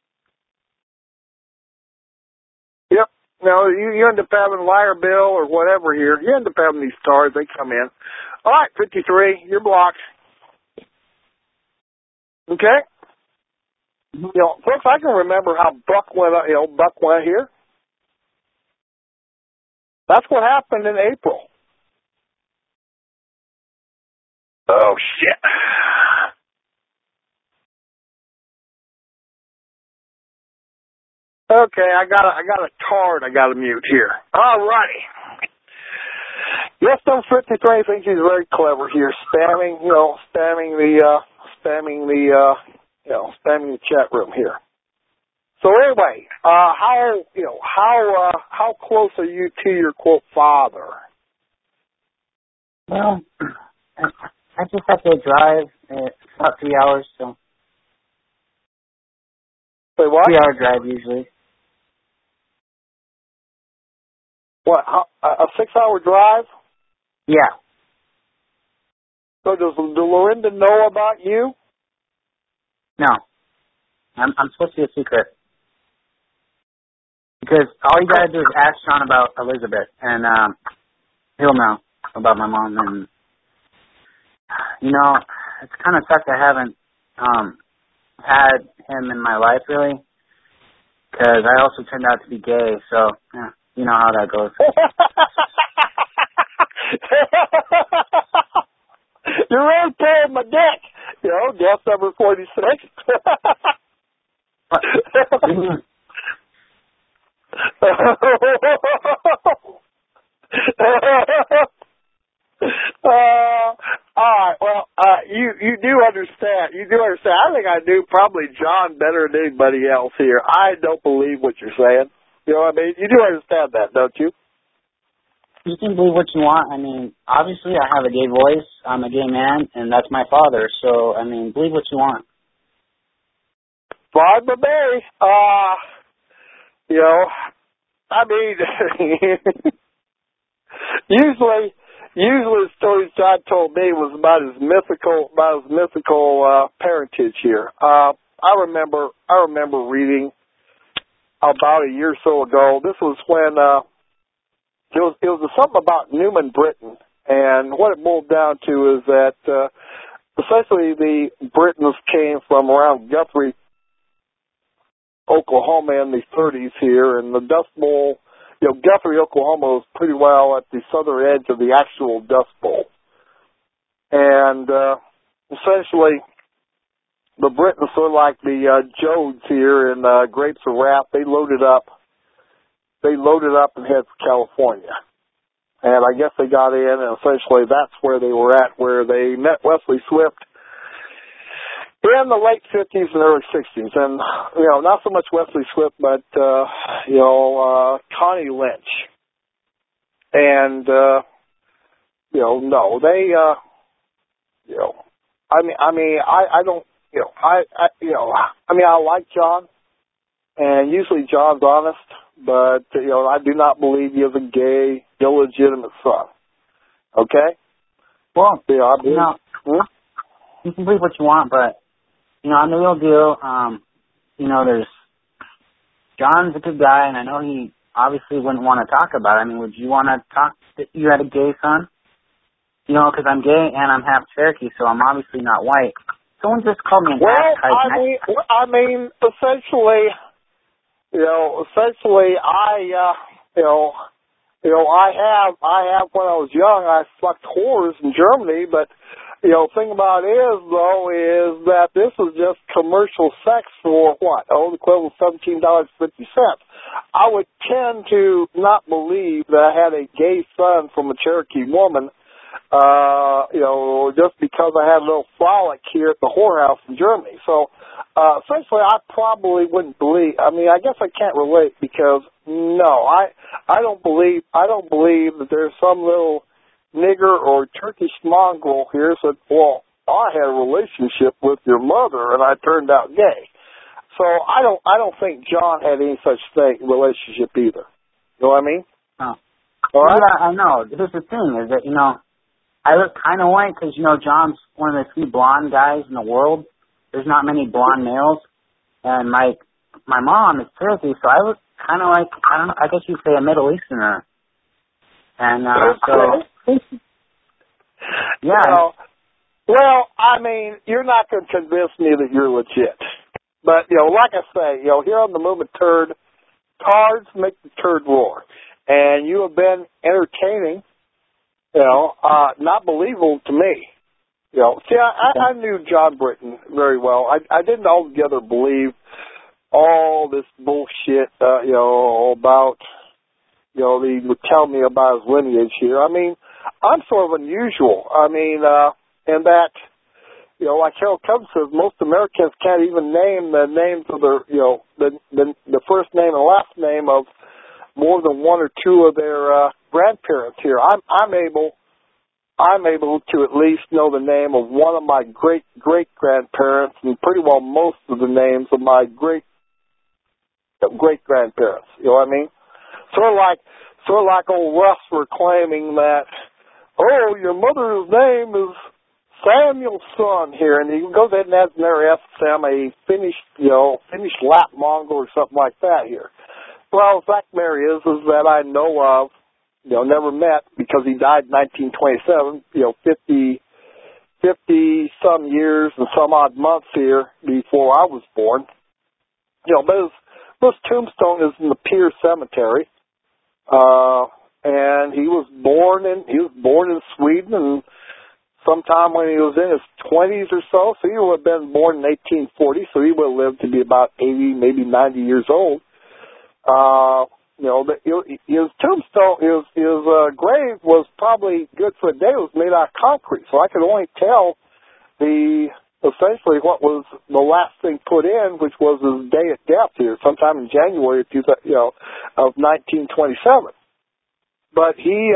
Yep. You end up having liar bill or whatever here. You end up having these stars, they come in. All right, 53, you're blocked. Okay? Folks, I can remember how Buck went here. That's what happened in April. Oh, shit. Okay, I got a card I got to mute here. All righty. Yes, number 53 thinks he's very clever here, spamming the chat room here. So anyway, how close are you to your quote father? Well, I just have to drive. It's about 3 hours, so. Say what? 3 hour drive usually. What? A 6 hour drive? Yeah. So does Lorinda know about you? No. I'm supposed to be a secret. Because all you gotta do is ask Sean about Elizabeth, and he'll know about my mom. And it's kind of sucks I haven't had him in my life really, because I also turned out to be gay. So you know how that goes. You're really pulling my dick. Death number 46. All right. Well, you do understand. You do understand. I think I do probably John better than anybody else here. I don't believe what you're saying. You know what I mean? You do understand that, don't you? You can believe what you want. Obviously I have a gay voice. I'm a gay man, and that's my father. So, believe what you want. Fine by me. Usually the stories John told me was about his mythical parentage here. I remember reading about a year or so ago. This was when it was something about Newman Britain, and what it boiled down to is that essentially the Britons came from around Guthrie, Oklahoma in the 30s here, and the Dust Bowl Guthrie, Oklahoma is pretty well at the southern edge of the actual Dust Bowl. And essentially, the Britons are like the Jodes here in Grapes of Wrath. They loaded up and headed for California. And I guess they got in, and essentially that's where they were at, where they met Wesley Swift in the late 50s and early 60s. And, not so much Wesley Swift, but, Connie Lynch. And, no, they, I like John, and usually John's honest, but, I do not believe he is a gay, illegitimate son. Okay? Well, I believe, you can believe what you want, but, on the real deal, there's, John's a good guy, and I know he obviously wouldn't want to talk about it. I mean, would you want to talk that you had a gay son? Because I'm gay and I'm half Cherokee, so I'm obviously not white. Someone just called me an ass. Essentially, I have when I was young, I fucked whores in Germany, but, thing about it is that this is just commercial sex for what? The equivalent of $17.50. I would tend to not believe that I had a gay son from a Cherokee woman, just because I had a little frolic here at the whorehouse in Germany. So, essentially, I probably wouldn't believe. I mean, I guess I can't relate because I don't believe that there's some little nigger or Turkish mongrel here said, well, I had a relationship with your mother and I turned out gay. So I don't think John had any such relationship either. You know what I mean? Oh. All right? Yeah, I know. Here's the thing is that, I look kind of white because, John's one of the few blonde guys in the world. There's not many blonde males. And my mom is Cherokee, so I look kind of like, I don't know, I guess you'd say a Middle Easterner. And yeah. Well, I mean, you're not going to convince me that you're legit. But, like I say, here on the Movement Turd, cards make the turd roar. And you have been entertaining, not believable to me. I knew John Britton very well. I didn't altogether believe all this bullshit, about, he would tell me about his lineage here. I mean, I'm sort of unusual. I mean, in that, like Harold Covens says, most Americans can't even name the names of their, the first name and last name of more than one or two of their grandparents here. I'm able to at least know the name of one of my great grandparents and pretty well most of the names of my great grandparents. You know what I mean? Sort of like old Russ were claiming that, your mother's name is Samuel's son here, and he goes ahead and adds another F, Sam, a Finnish Lap Mongol or something like that here. Well, the fact, Mary, is that I know of, never met because he died in 1927, 50 some years and some odd months here before I was born. But his tombstone is in the Pier Cemetery. And he was born in Sweden, and sometime when he was in his 20s or so he would have been born in 1840, so he would have lived to be about 80, maybe 90 years old. His tombstone, his grave was probably good for a day. It was made out of concrete, so I could only tell essentially what was the last thing put in, which was his day at death here, sometime in January of 1927. But he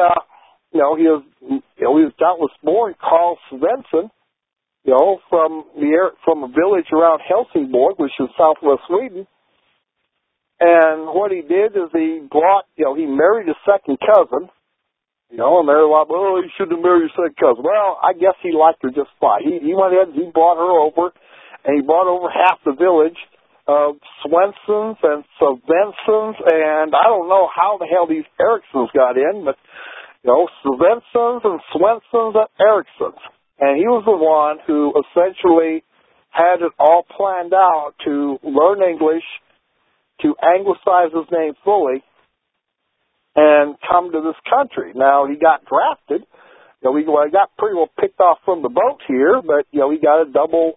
was doubtless born Carl Svensson, from a village around Helsingborg, which is southwest Sweden. And what he did is he married his second cousin, and they're like, well, you shouldn't have married your second cousin. Well, I guess he liked her just fine. He went ahead and he brought her over, and he brought over half the village of Swensons and Svensons, and I don't know how the hell these Ericksons got in, but, Svensons and Swensons and Ericksons. And he was the one who essentially had it all planned out to learn English, to anglicize his name fully, and come to this country. Now, he got drafted. He got pretty well picked off from the boat here, but, he got a double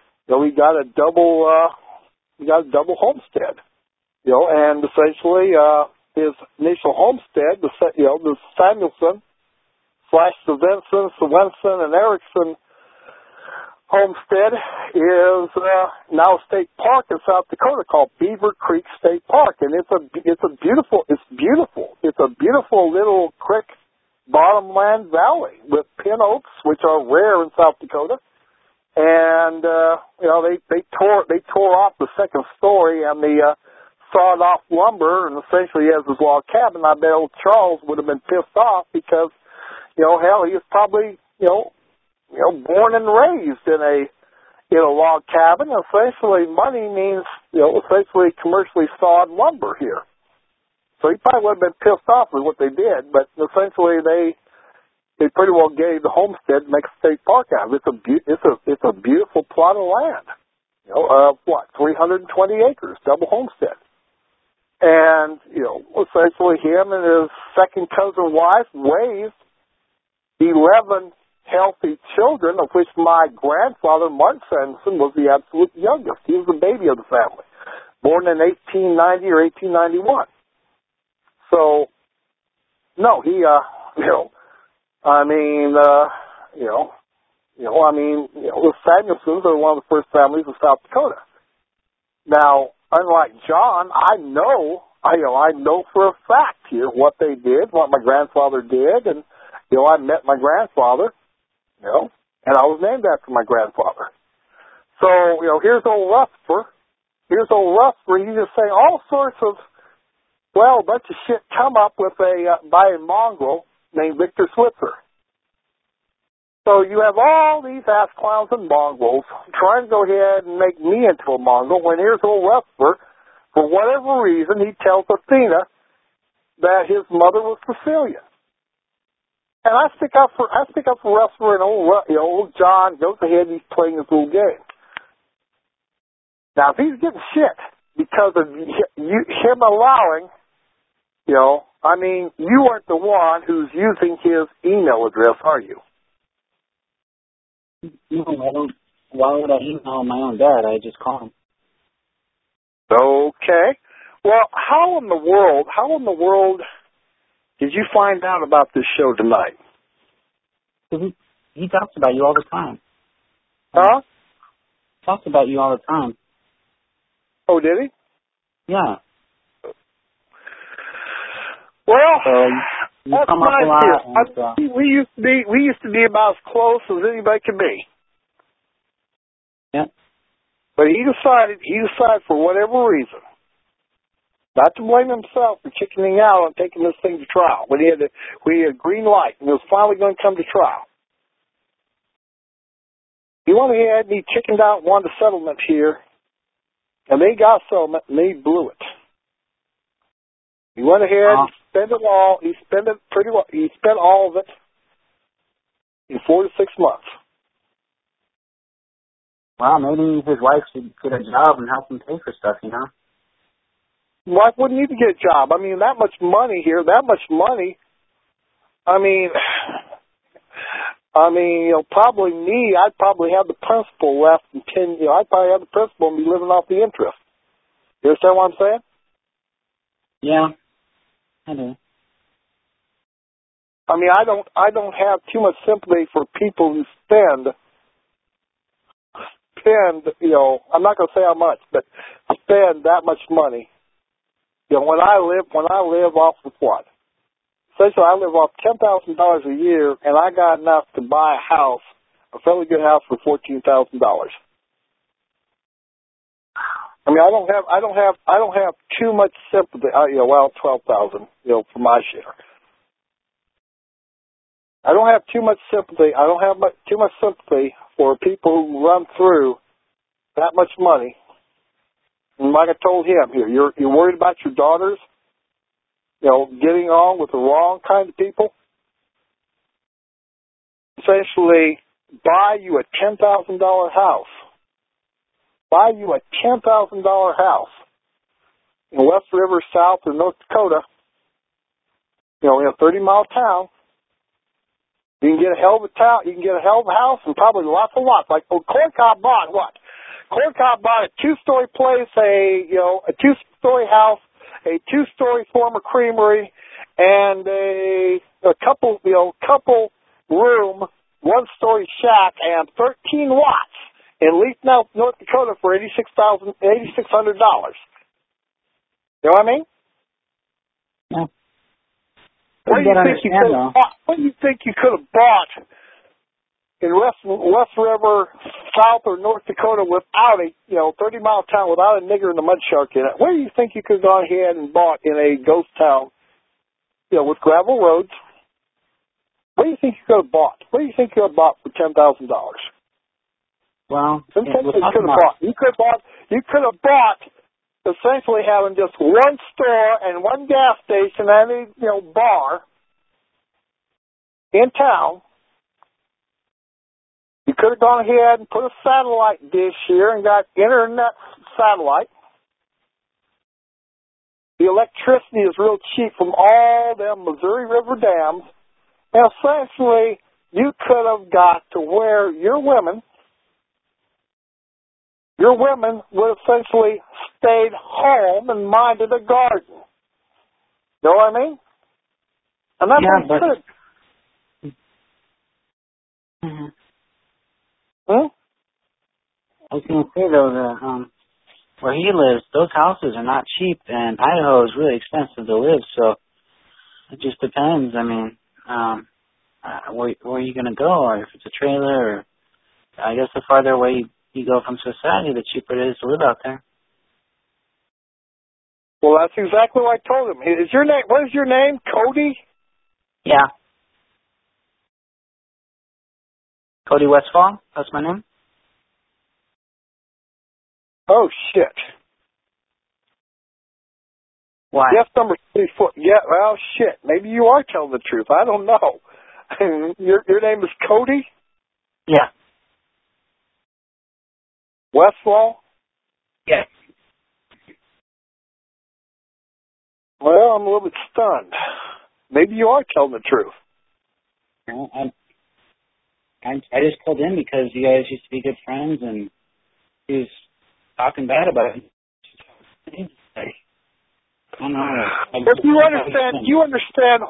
homestead, and essentially, his initial homestead, the Samuelson / Swenson and Erickson homestead is now a state park in South Dakota called Beaver Creek State Park, and it's a beautiful little creek bottomland valley with pin oaks, which are rare in South Dakota. And they tore off the second story and the sawed off lumber, and essentially he has his log cabin. I bet old Charles would have been pissed off because he was probably born and raised in a log cabin. Essentially, money means essentially commercially sawed lumber here. So he probably would have been pissed off with what they did, but essentially they pretty well gave the homestead to make a state park out of it. It's a beautiful plot of land, of 320 acres, double homestead. And, essentially him and his second cousin wife raised 11 healthy children, of which my grandfather, Martin Sanderson, was the absolute youngest. He was the baby of the family, born in 1890 or 1891. So, no, the Samuelsons are one of the first families of South Dakota. Now, unlike John, I know for a fact here what they did, what my grandfather did, and, I met my grandfather, and I was named after my grandfather. So, here's old Rutherford. He's just saying all sorts of, a bunch of shit come up with by a mongrel named Victor Switzer. So you have all these ass clowns and mongrels trying to go ahead and make me into a mongrel when here's old Rutherford, for whatever reason, he tells Athena that his mother was Sicilian. And I stick up for Rutherford, and old John goes ahead and he's playing his little game. Now, if he's getting shit because of him allowing, you aren't the one who's using his email address, are you? No, I don't. Why would I email my own dad? I just call him. Okay. Well, how in the world did you find out about this show tonight? He talks about you all the time. Huh? He talks about you all the time. Oh, did he? Yeah. Well, you come up a lot. And, we used to be about as close as anybody could be. Yeah. But he decided for whatever reason, not to blame himself for chickening out on taking this thing to trial. When we had a green light and it was finally going to come to trial. He went ahead and he chickened out, wanted a settlement here, and they got a settlement and they blew it. He went ahead and spent it all. He spent it pretty well. He spent all of it in 4 to 6 months. Well, maybe his wife should get a job and help him pay for stuff, Wife wouldn't need to get a job. That much money here, probably me, I'd probably have the principal left in 10, I'd probably have the principal and be living off the interest. You understand what I'm saying? Yeah, I do. I don't have too much sympathy for people who spend, I'm not going to say how much, but spend that much money. When I live off of what? Essentially, I live off $10,000 a year, and I got enough to buy a house, a fairly good house, for $14,000. I don't have too much sympathy. 12,000, for my share. I don't have too much sympathy. I don't have too much sympathy for people who run through that much money. And like I told him here, you're worried about your daughters, getting on with the wrong kind of people. Essentially, buy you a $10,000 house. Buy you a $10,000 house in West River, South or North Dakota, in a 30-mile town, you can get a hell of a town. You can get a hell of a house and probably lots of lots. Like Corn Cob bought what? Corn Cob bought a 2-story place, a 2-story house, a 2-story former creamery, and a couple room 1-story shack and 13 lots in Leaf, North Dakota for $8,600. You know what I mean? Yeah. What do you think you could have bought in West River, South or North Dakota without a 30-mile town without a nigger and a mud shark in it? What do you think you could have gone ahead and bought in a ghost town, with gravel roads? What do you think you could have bought? What do you think you could have bought for $10,000? Well, you could have bought essentially having just one store and one gas station and a bar in town. You could have gone ahead and put a satellite dish here and got internet satellite. The electricity is real cheap from all them Missouri River dams. And essentially, you could have got to where your women would essentially stayed home and minded a garden. You know what I mean? And that's what you could. Mm-hmm. Hmm? I was going to say, though, where he lives, those houses are not cheap, and Idaho is really expensive to live, so it just depends. I mean, where are you going to go, or if it's a trailer, or I guess the farther away you go from society, the cheaper it is to live out there. Well, that's exactly what I told him. What is your name? Cody? Yeah. Cody Westfall, that's my name. Oh, shit. Why? Yes, number 34. Yeah, well, shit. Maybe you are telling the truth. I don't know. Your name is Cody? Yeah. Westfall? Yeah. Well, I'm a little bit stunned. Maybe you are telling the truth. Well, I just called in because you guys used to be good friends, and he was talking bad about it. I don't know. But do you understand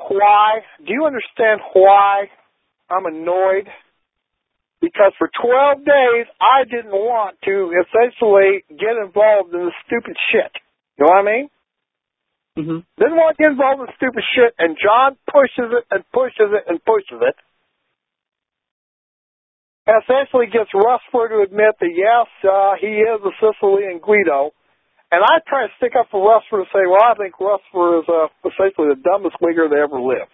why I'm annoyed? Because for 12 days, I didn't want to essentially get involved in this stupid shit. You know what I mean? Mm-hmm. Didn't want to get involved in stupid shit, and John pushes it and pushes it and pushes it. And essentially gets Rustler to admit that, yes, he is a Sicilian Guido. And I try to stick up for Rustler to say, well, I think Rustler is essentially the dumbest wigger that ever lived.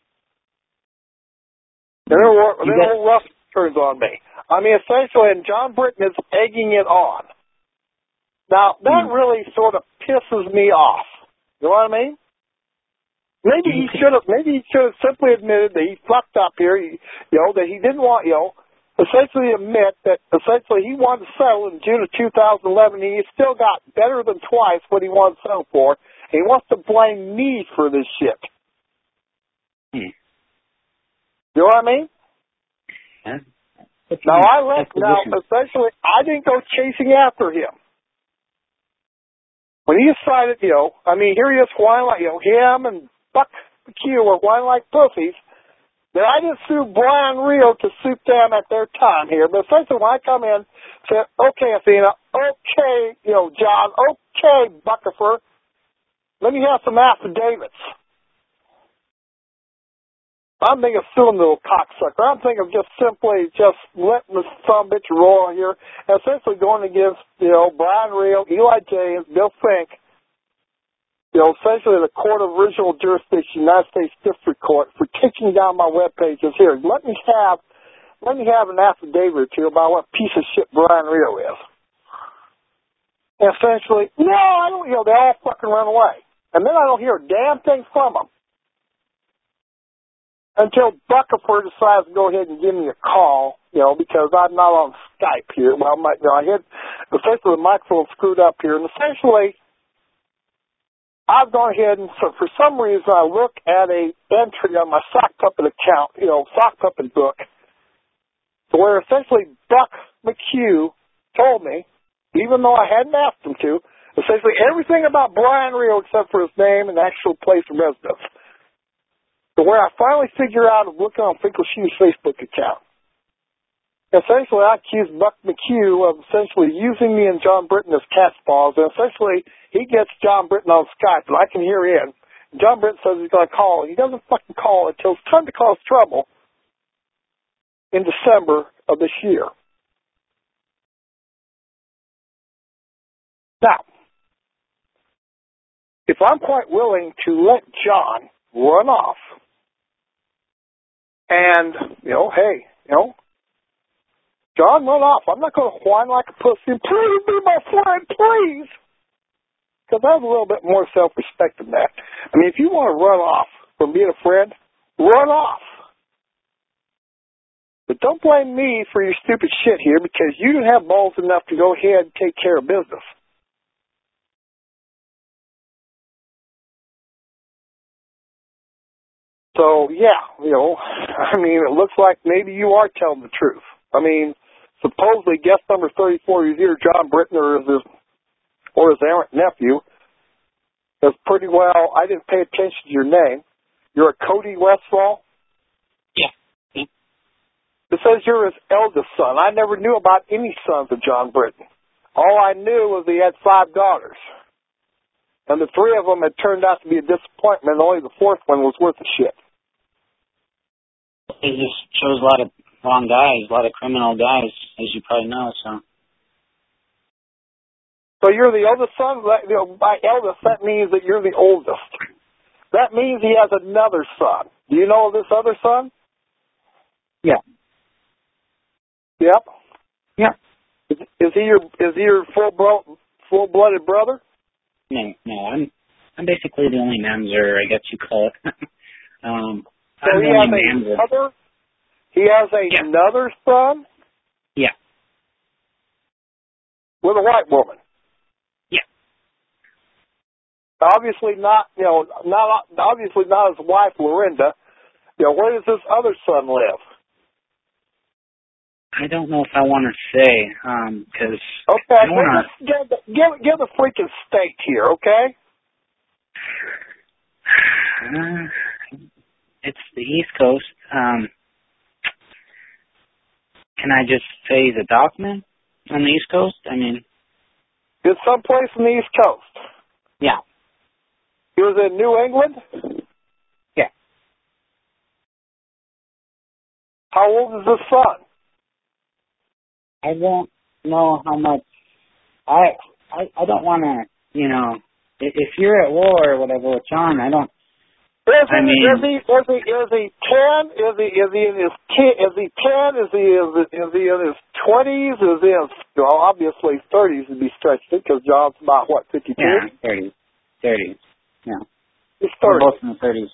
And then Rustler turns on me. I mean, essentially, and John Britton is egging it on. Now, that really sort of pisses me off. You know what I mean? Maybe he should have simply admitted that he fucked up here, that he didn't want, essentially admit that essentially he wanted to settle in June of 2011. He still got better than twice what he wanted to settle for. And he wants to blame me for this shit. You know what I mean? Yeah. Essentially, I didn't go chasing after him. When he decided, here he is whining like, him and Buck McHugh were whining like pussies. Then I just sued Brian Rio to suit them at their time here. But essentially, when I come in, say, okay, Athena, okay, John, okay, Buckifer, let me have some affidavits. I'm thinking of suing the little cocksucker. I'm thinking of just simply letting this bitch roll here, and essentially going against, Brian Rio, Eli James, Bill Fink, essentially the Court of Original Jurisdiction, United States District Court, for taking down my web pages here. Let me have an affidavit or two about what piece of shit Brian Rio is. And essentially, no, I don't, they all fucking run away. And then I don't hear a damn thing from them. Until Buckifer decides to go ahead and give me a call, because I'm not on Skype here. Well, I had, essentially the microphone screwed up here, and essentially, I've gone ahead and so for some reason I look at a entry on my sock puppet account, sock puppet book, where essentially Buck McHugh told me, even though I hadn't asked him to, essentially everything about Brian Rio except for his name and actual place of residence. So where I finally figure out of looking on Finkelshew's Facebook account. Essentially, I accused Buck McHugh of essentially using me and John Britton as cat's paws, and essentially he gets John Britton on Skype, and I can hear in. John Britton says he's going to call, and he doesn't fucking call until it's time to cause trouble in December of this year. Now, if I'm quite willing to let John run off, and, John, run off. I'm not going to whine like a pussy. Please be my friend, please. Because I have a little bit more self-respect than that. I mean, if you want to run off from being a friend, run off. But don't blame me for your stupid shit here because you didn't have balls enough to go ahead and take care of business. So, yeah, it looks like maybe you are telling the truth. I mean, supposedly guest number 34 is either John Britton or his errant nephew. That's pretty well, I didn't pay attention to your name. You're a Cody Westfall? Yeah. It says you're his eldest son. I never knew about any sons of John Britton. All I knew was he had 5 daughters. And the 3 of them had turned out to be a disappointment. Only the 4th one was worth a shit. He just chose a lot of wrong guys, a lot of criminal guys, as you probably know, so. So you're the eldest son? By eldest, that means that you're the oldest. That means he has another son. Do you know this other son? Yeah. Yep. Yeah. Is he your full-blooded brother? No, I'm basically the only mamzer, I guess you call it. So he has another son? Yeah. With a white woman? Yeah. Obviously not his wife, Lorinda. Where does this other son live? I don't know if I want to say, because... Okay, give the freaking state here, okay? It's the East Coast. Can I just say he's a dockman on the East Coast? I mean... It's someplace in the East Coast. Yeah. He was in New England? Yeah. How old is his son? I don't know how much. I don't want to, if you're at war or whatever with John, I don't. Is he 10? Is he in his 10? Is he in his 20s? Is he in, obviously 30s would be stretched because John's about, 52? Yeah, 30s. Yeah. He's 30. We're both in the 30s.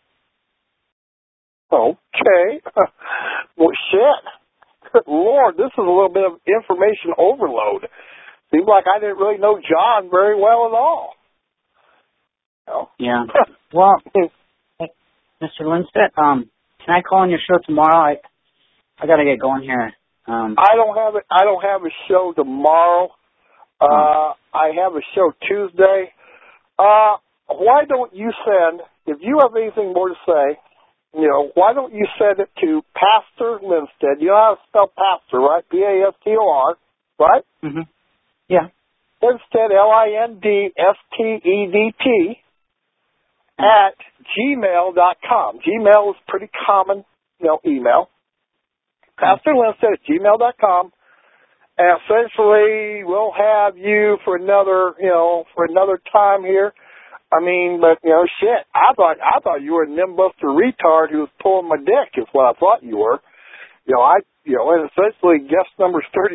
Okay. Well, shit. Lord, this is a little bit of information overload. Seems like I didn't really know John very well at all. Yeah. Well, Mr. Lindstedt, can I call on your show tomorrow? I got to get going here. I don't have a show tomorrow. I have a show Tuesday. Why don't you send, if you have anything more to say, why don't you send it to Pastor Lindstedt? You know how to spell pastor, right? Pastor, right? Mm-hmm. Yeah. Lindstedt, Lindstedt, at gmail.com. Gmail is pretty common, email. Pastor Lindstedt at gmail.com. And essentially, we'll have you for another time here. I mean, but shit. I thought you were a nimbuster retard who was pulling my dick. Is what I thought you were. And essentially, guest number 30.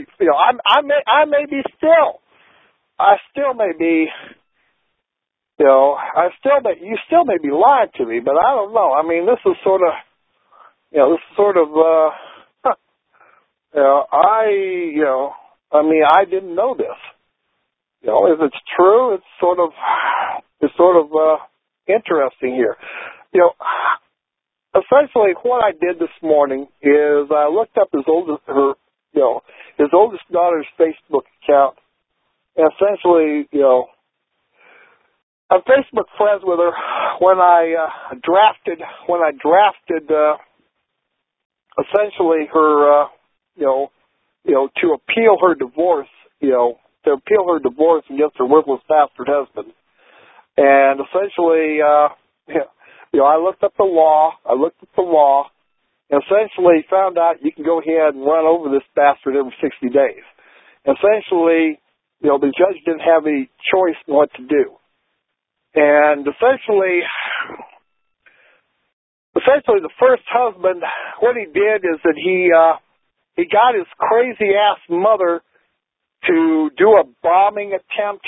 You still may be lying to me, but I don't know. I mean, this is sort of. I didn't know this. If it's true, it's sort of. is sort of interesting here. You know, essentially what I did this morning is I looked up his oldest daughter's Facebook account. And essentially, you know, I'm Facebook friends with her. When I drafted essentially her, to appeal her divorce, against her worthless bastard husband. And essentially, I looked up the law. And essentially found out you can go ahead and run over this bastard every 60 days. Essentially, the judge didn't have any choice in what to do. And essentially the first husband, what he did is that he got his crazy ass mother to do a bombing attempt,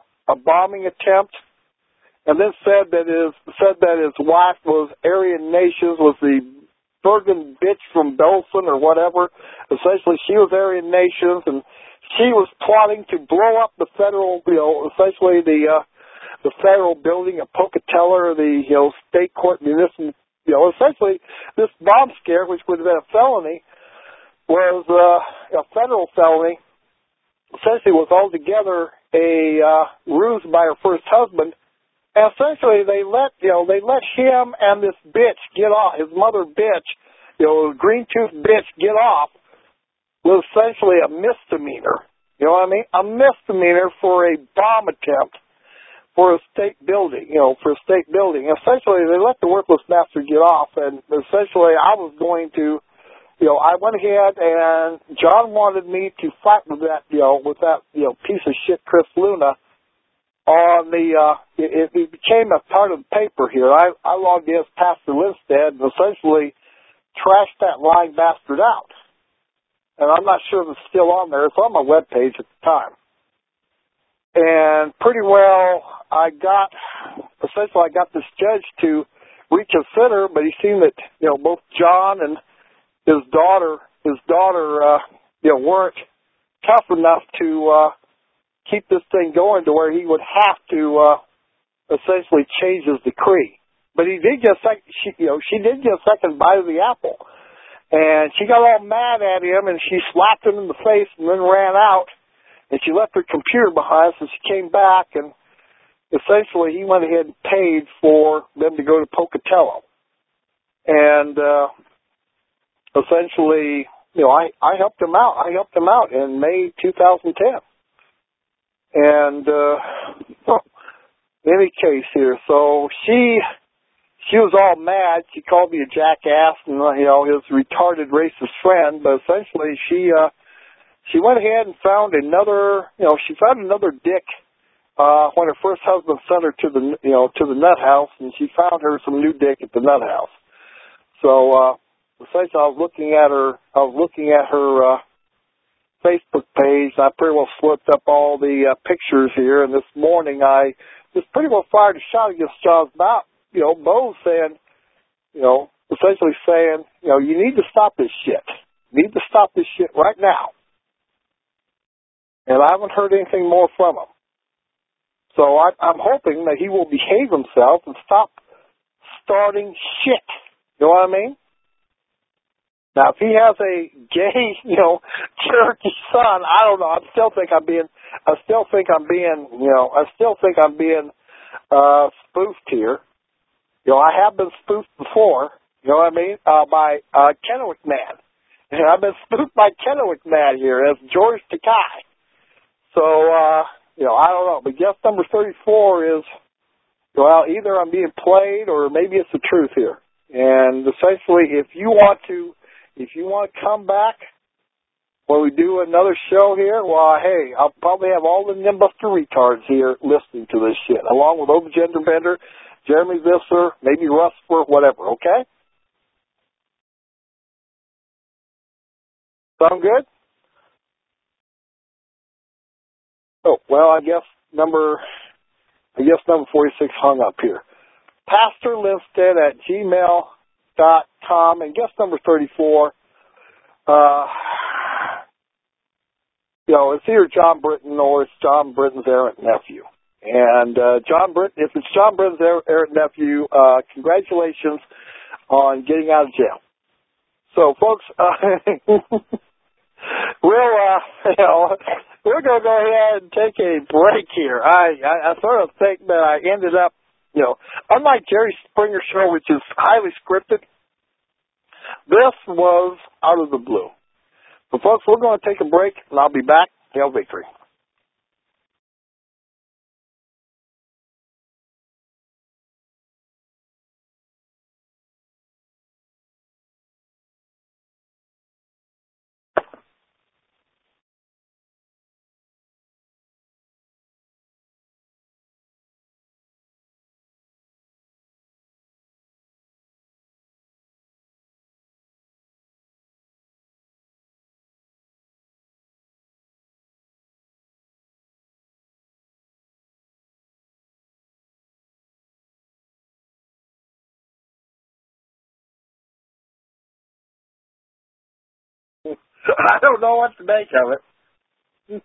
and then said that his wife was Aryan Nations, was the Bergen bitch from Belsen or whatever. Essentially, she was Aryan Nations, and she was plotting to blow up the federal, essentially the federal building at Pocatello, the state court municipal. Essentially, this bomb scare, which would have been a felony, was a federal felony. Essentially, was altogether a ruse by her first husband. And essentially, they let him and this bitch get off. His mother bitch, green-toothed bitch, get off. Was essentially a misdemeanor. You know what I mean? A misdemeanor for a bomb attempt for a state building. Essentially, they let the worthless bastard get off, and essentially, I was going to. I went ahead and John wanted me to fight with that piece of shit Chris Luna on the, it became a part of the paper here. I logged in as Pastor Lindstedt and essentially trashed that lying bastard out. And I'm not sure if it's still on there. It's on my webpage at the time. And pretty well, I got this judge to reconsider, but he seemed that, both John and his daughter, weren't tough enough to keep this thing going to where he would have to essentially change his decree. But he did get she did get a second bite of the apple, and she got all mad at him, and she slapped him in the face, and then ran out, and she left her computer behind. So she came back, and essentially he went ahead and paid for them to go to Pocatello, and essentially, I helped him out. I helped him out in May 2010. And, in any case here, so she was all mad. She called me a jackass and, his retarded racist friend, but essentially she went ahead and found another dick, when her first husband sent her to the nut house, and she found her some new dick at the nut house. So, essentially I was looking at her Facebook page. I pretty well slipped up all the pictures here, and this morning I just pretty well fired a shot against John's mouth. Bo saying, essentially saying, you need to stop this shit. You need to stop this shit right now. And I haven't heard anything more from him. So I'm hoping that he will behave himself and stop starting shit. You know what I mean? Now, if he has a gay, Cherokee son, I don't know. I still think I'm being spoofed here. I have been spoofed before. You know what I mean? By Kennewick Man. And I've been spoofed by Kennewick Man here as George Takei. So, I don't know. But guess number 34 is, either I'm being played or maybe it's the truth here. And essentially, if you want to come back when we do another show here, well, hey, I'll probably have all the Nimbuster retards here listening to this shit, along with Open Gender Bender, Jeremy Visser, maybe Russ for whatever, okay? Sound good? Oh, well, I guess number 46 hung up here. Pastor Lindstedt at gmail.com, and guest number 34, it's either John Britton or it's John Britton's errant nephew. And John Britton, if it's John Britton's nephew, congratulations on getting out of jail. So, folks, we're going to go ahead and take a break here. I sort of think that I ended up, unlike Jerry Springer's show, which is highly scripted, this was out of the blue. So, folks, we're going to take a break, and I'll be back. Hail victory. I don't know what to make of it.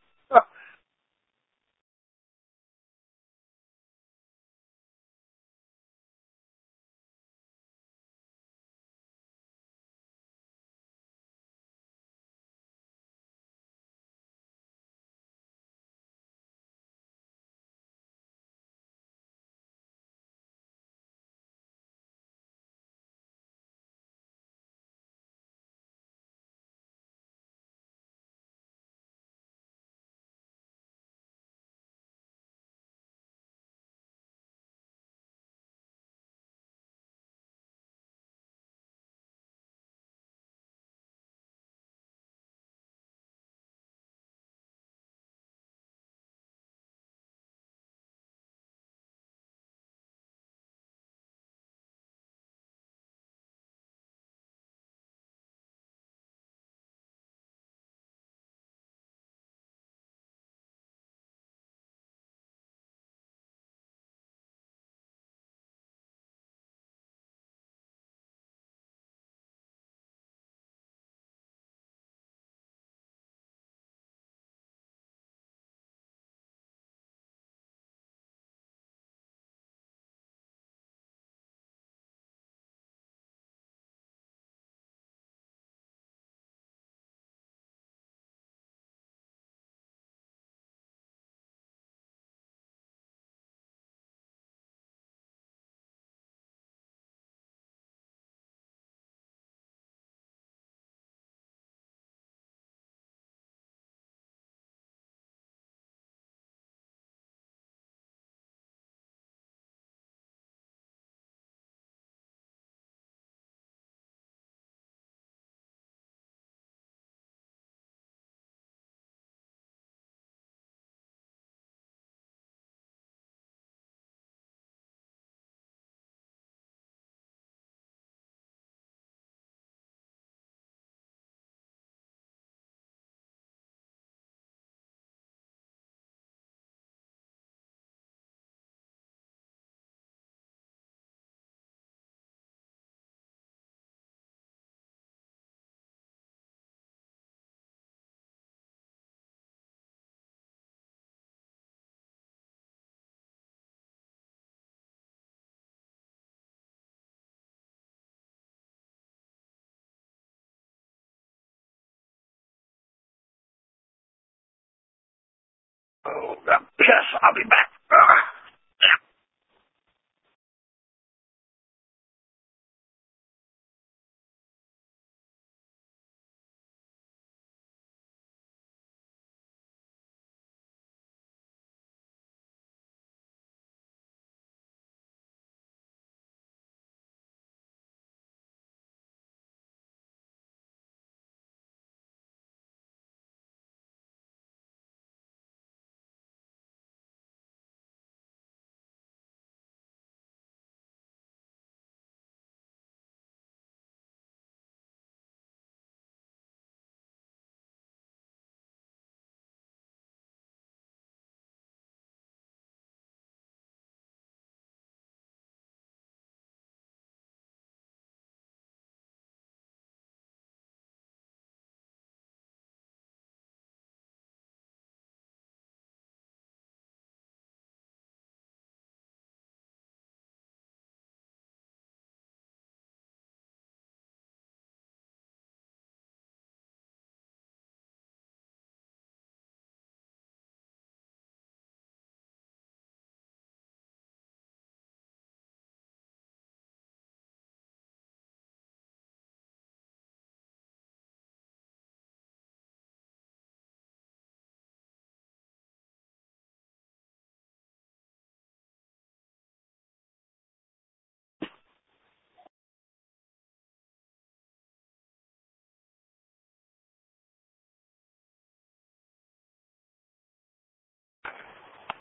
Oh, yes, I'll be back.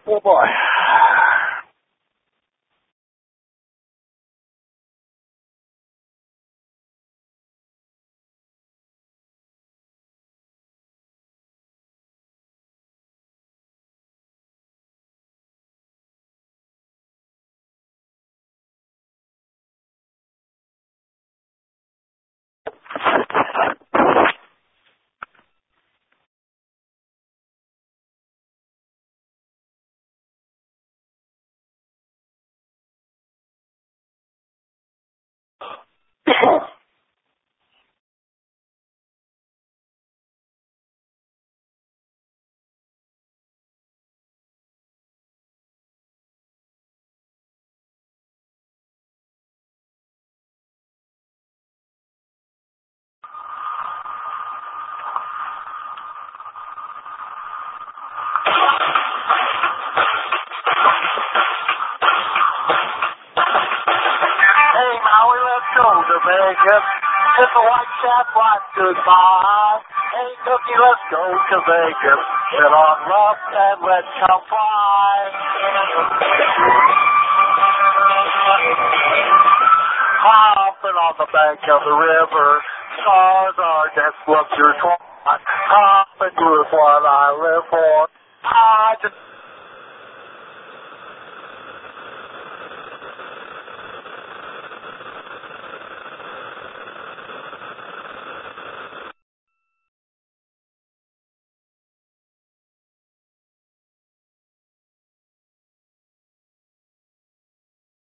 Oh boy. Hey, Maui, let's go to Vegas. It's a white cat ride goodbye. Hey, Cookie, let's go to Vegas. Get on rough and let's come fly. Hopping on the bank of the river. Stars are just look your twat. Hopping is what I live for. I just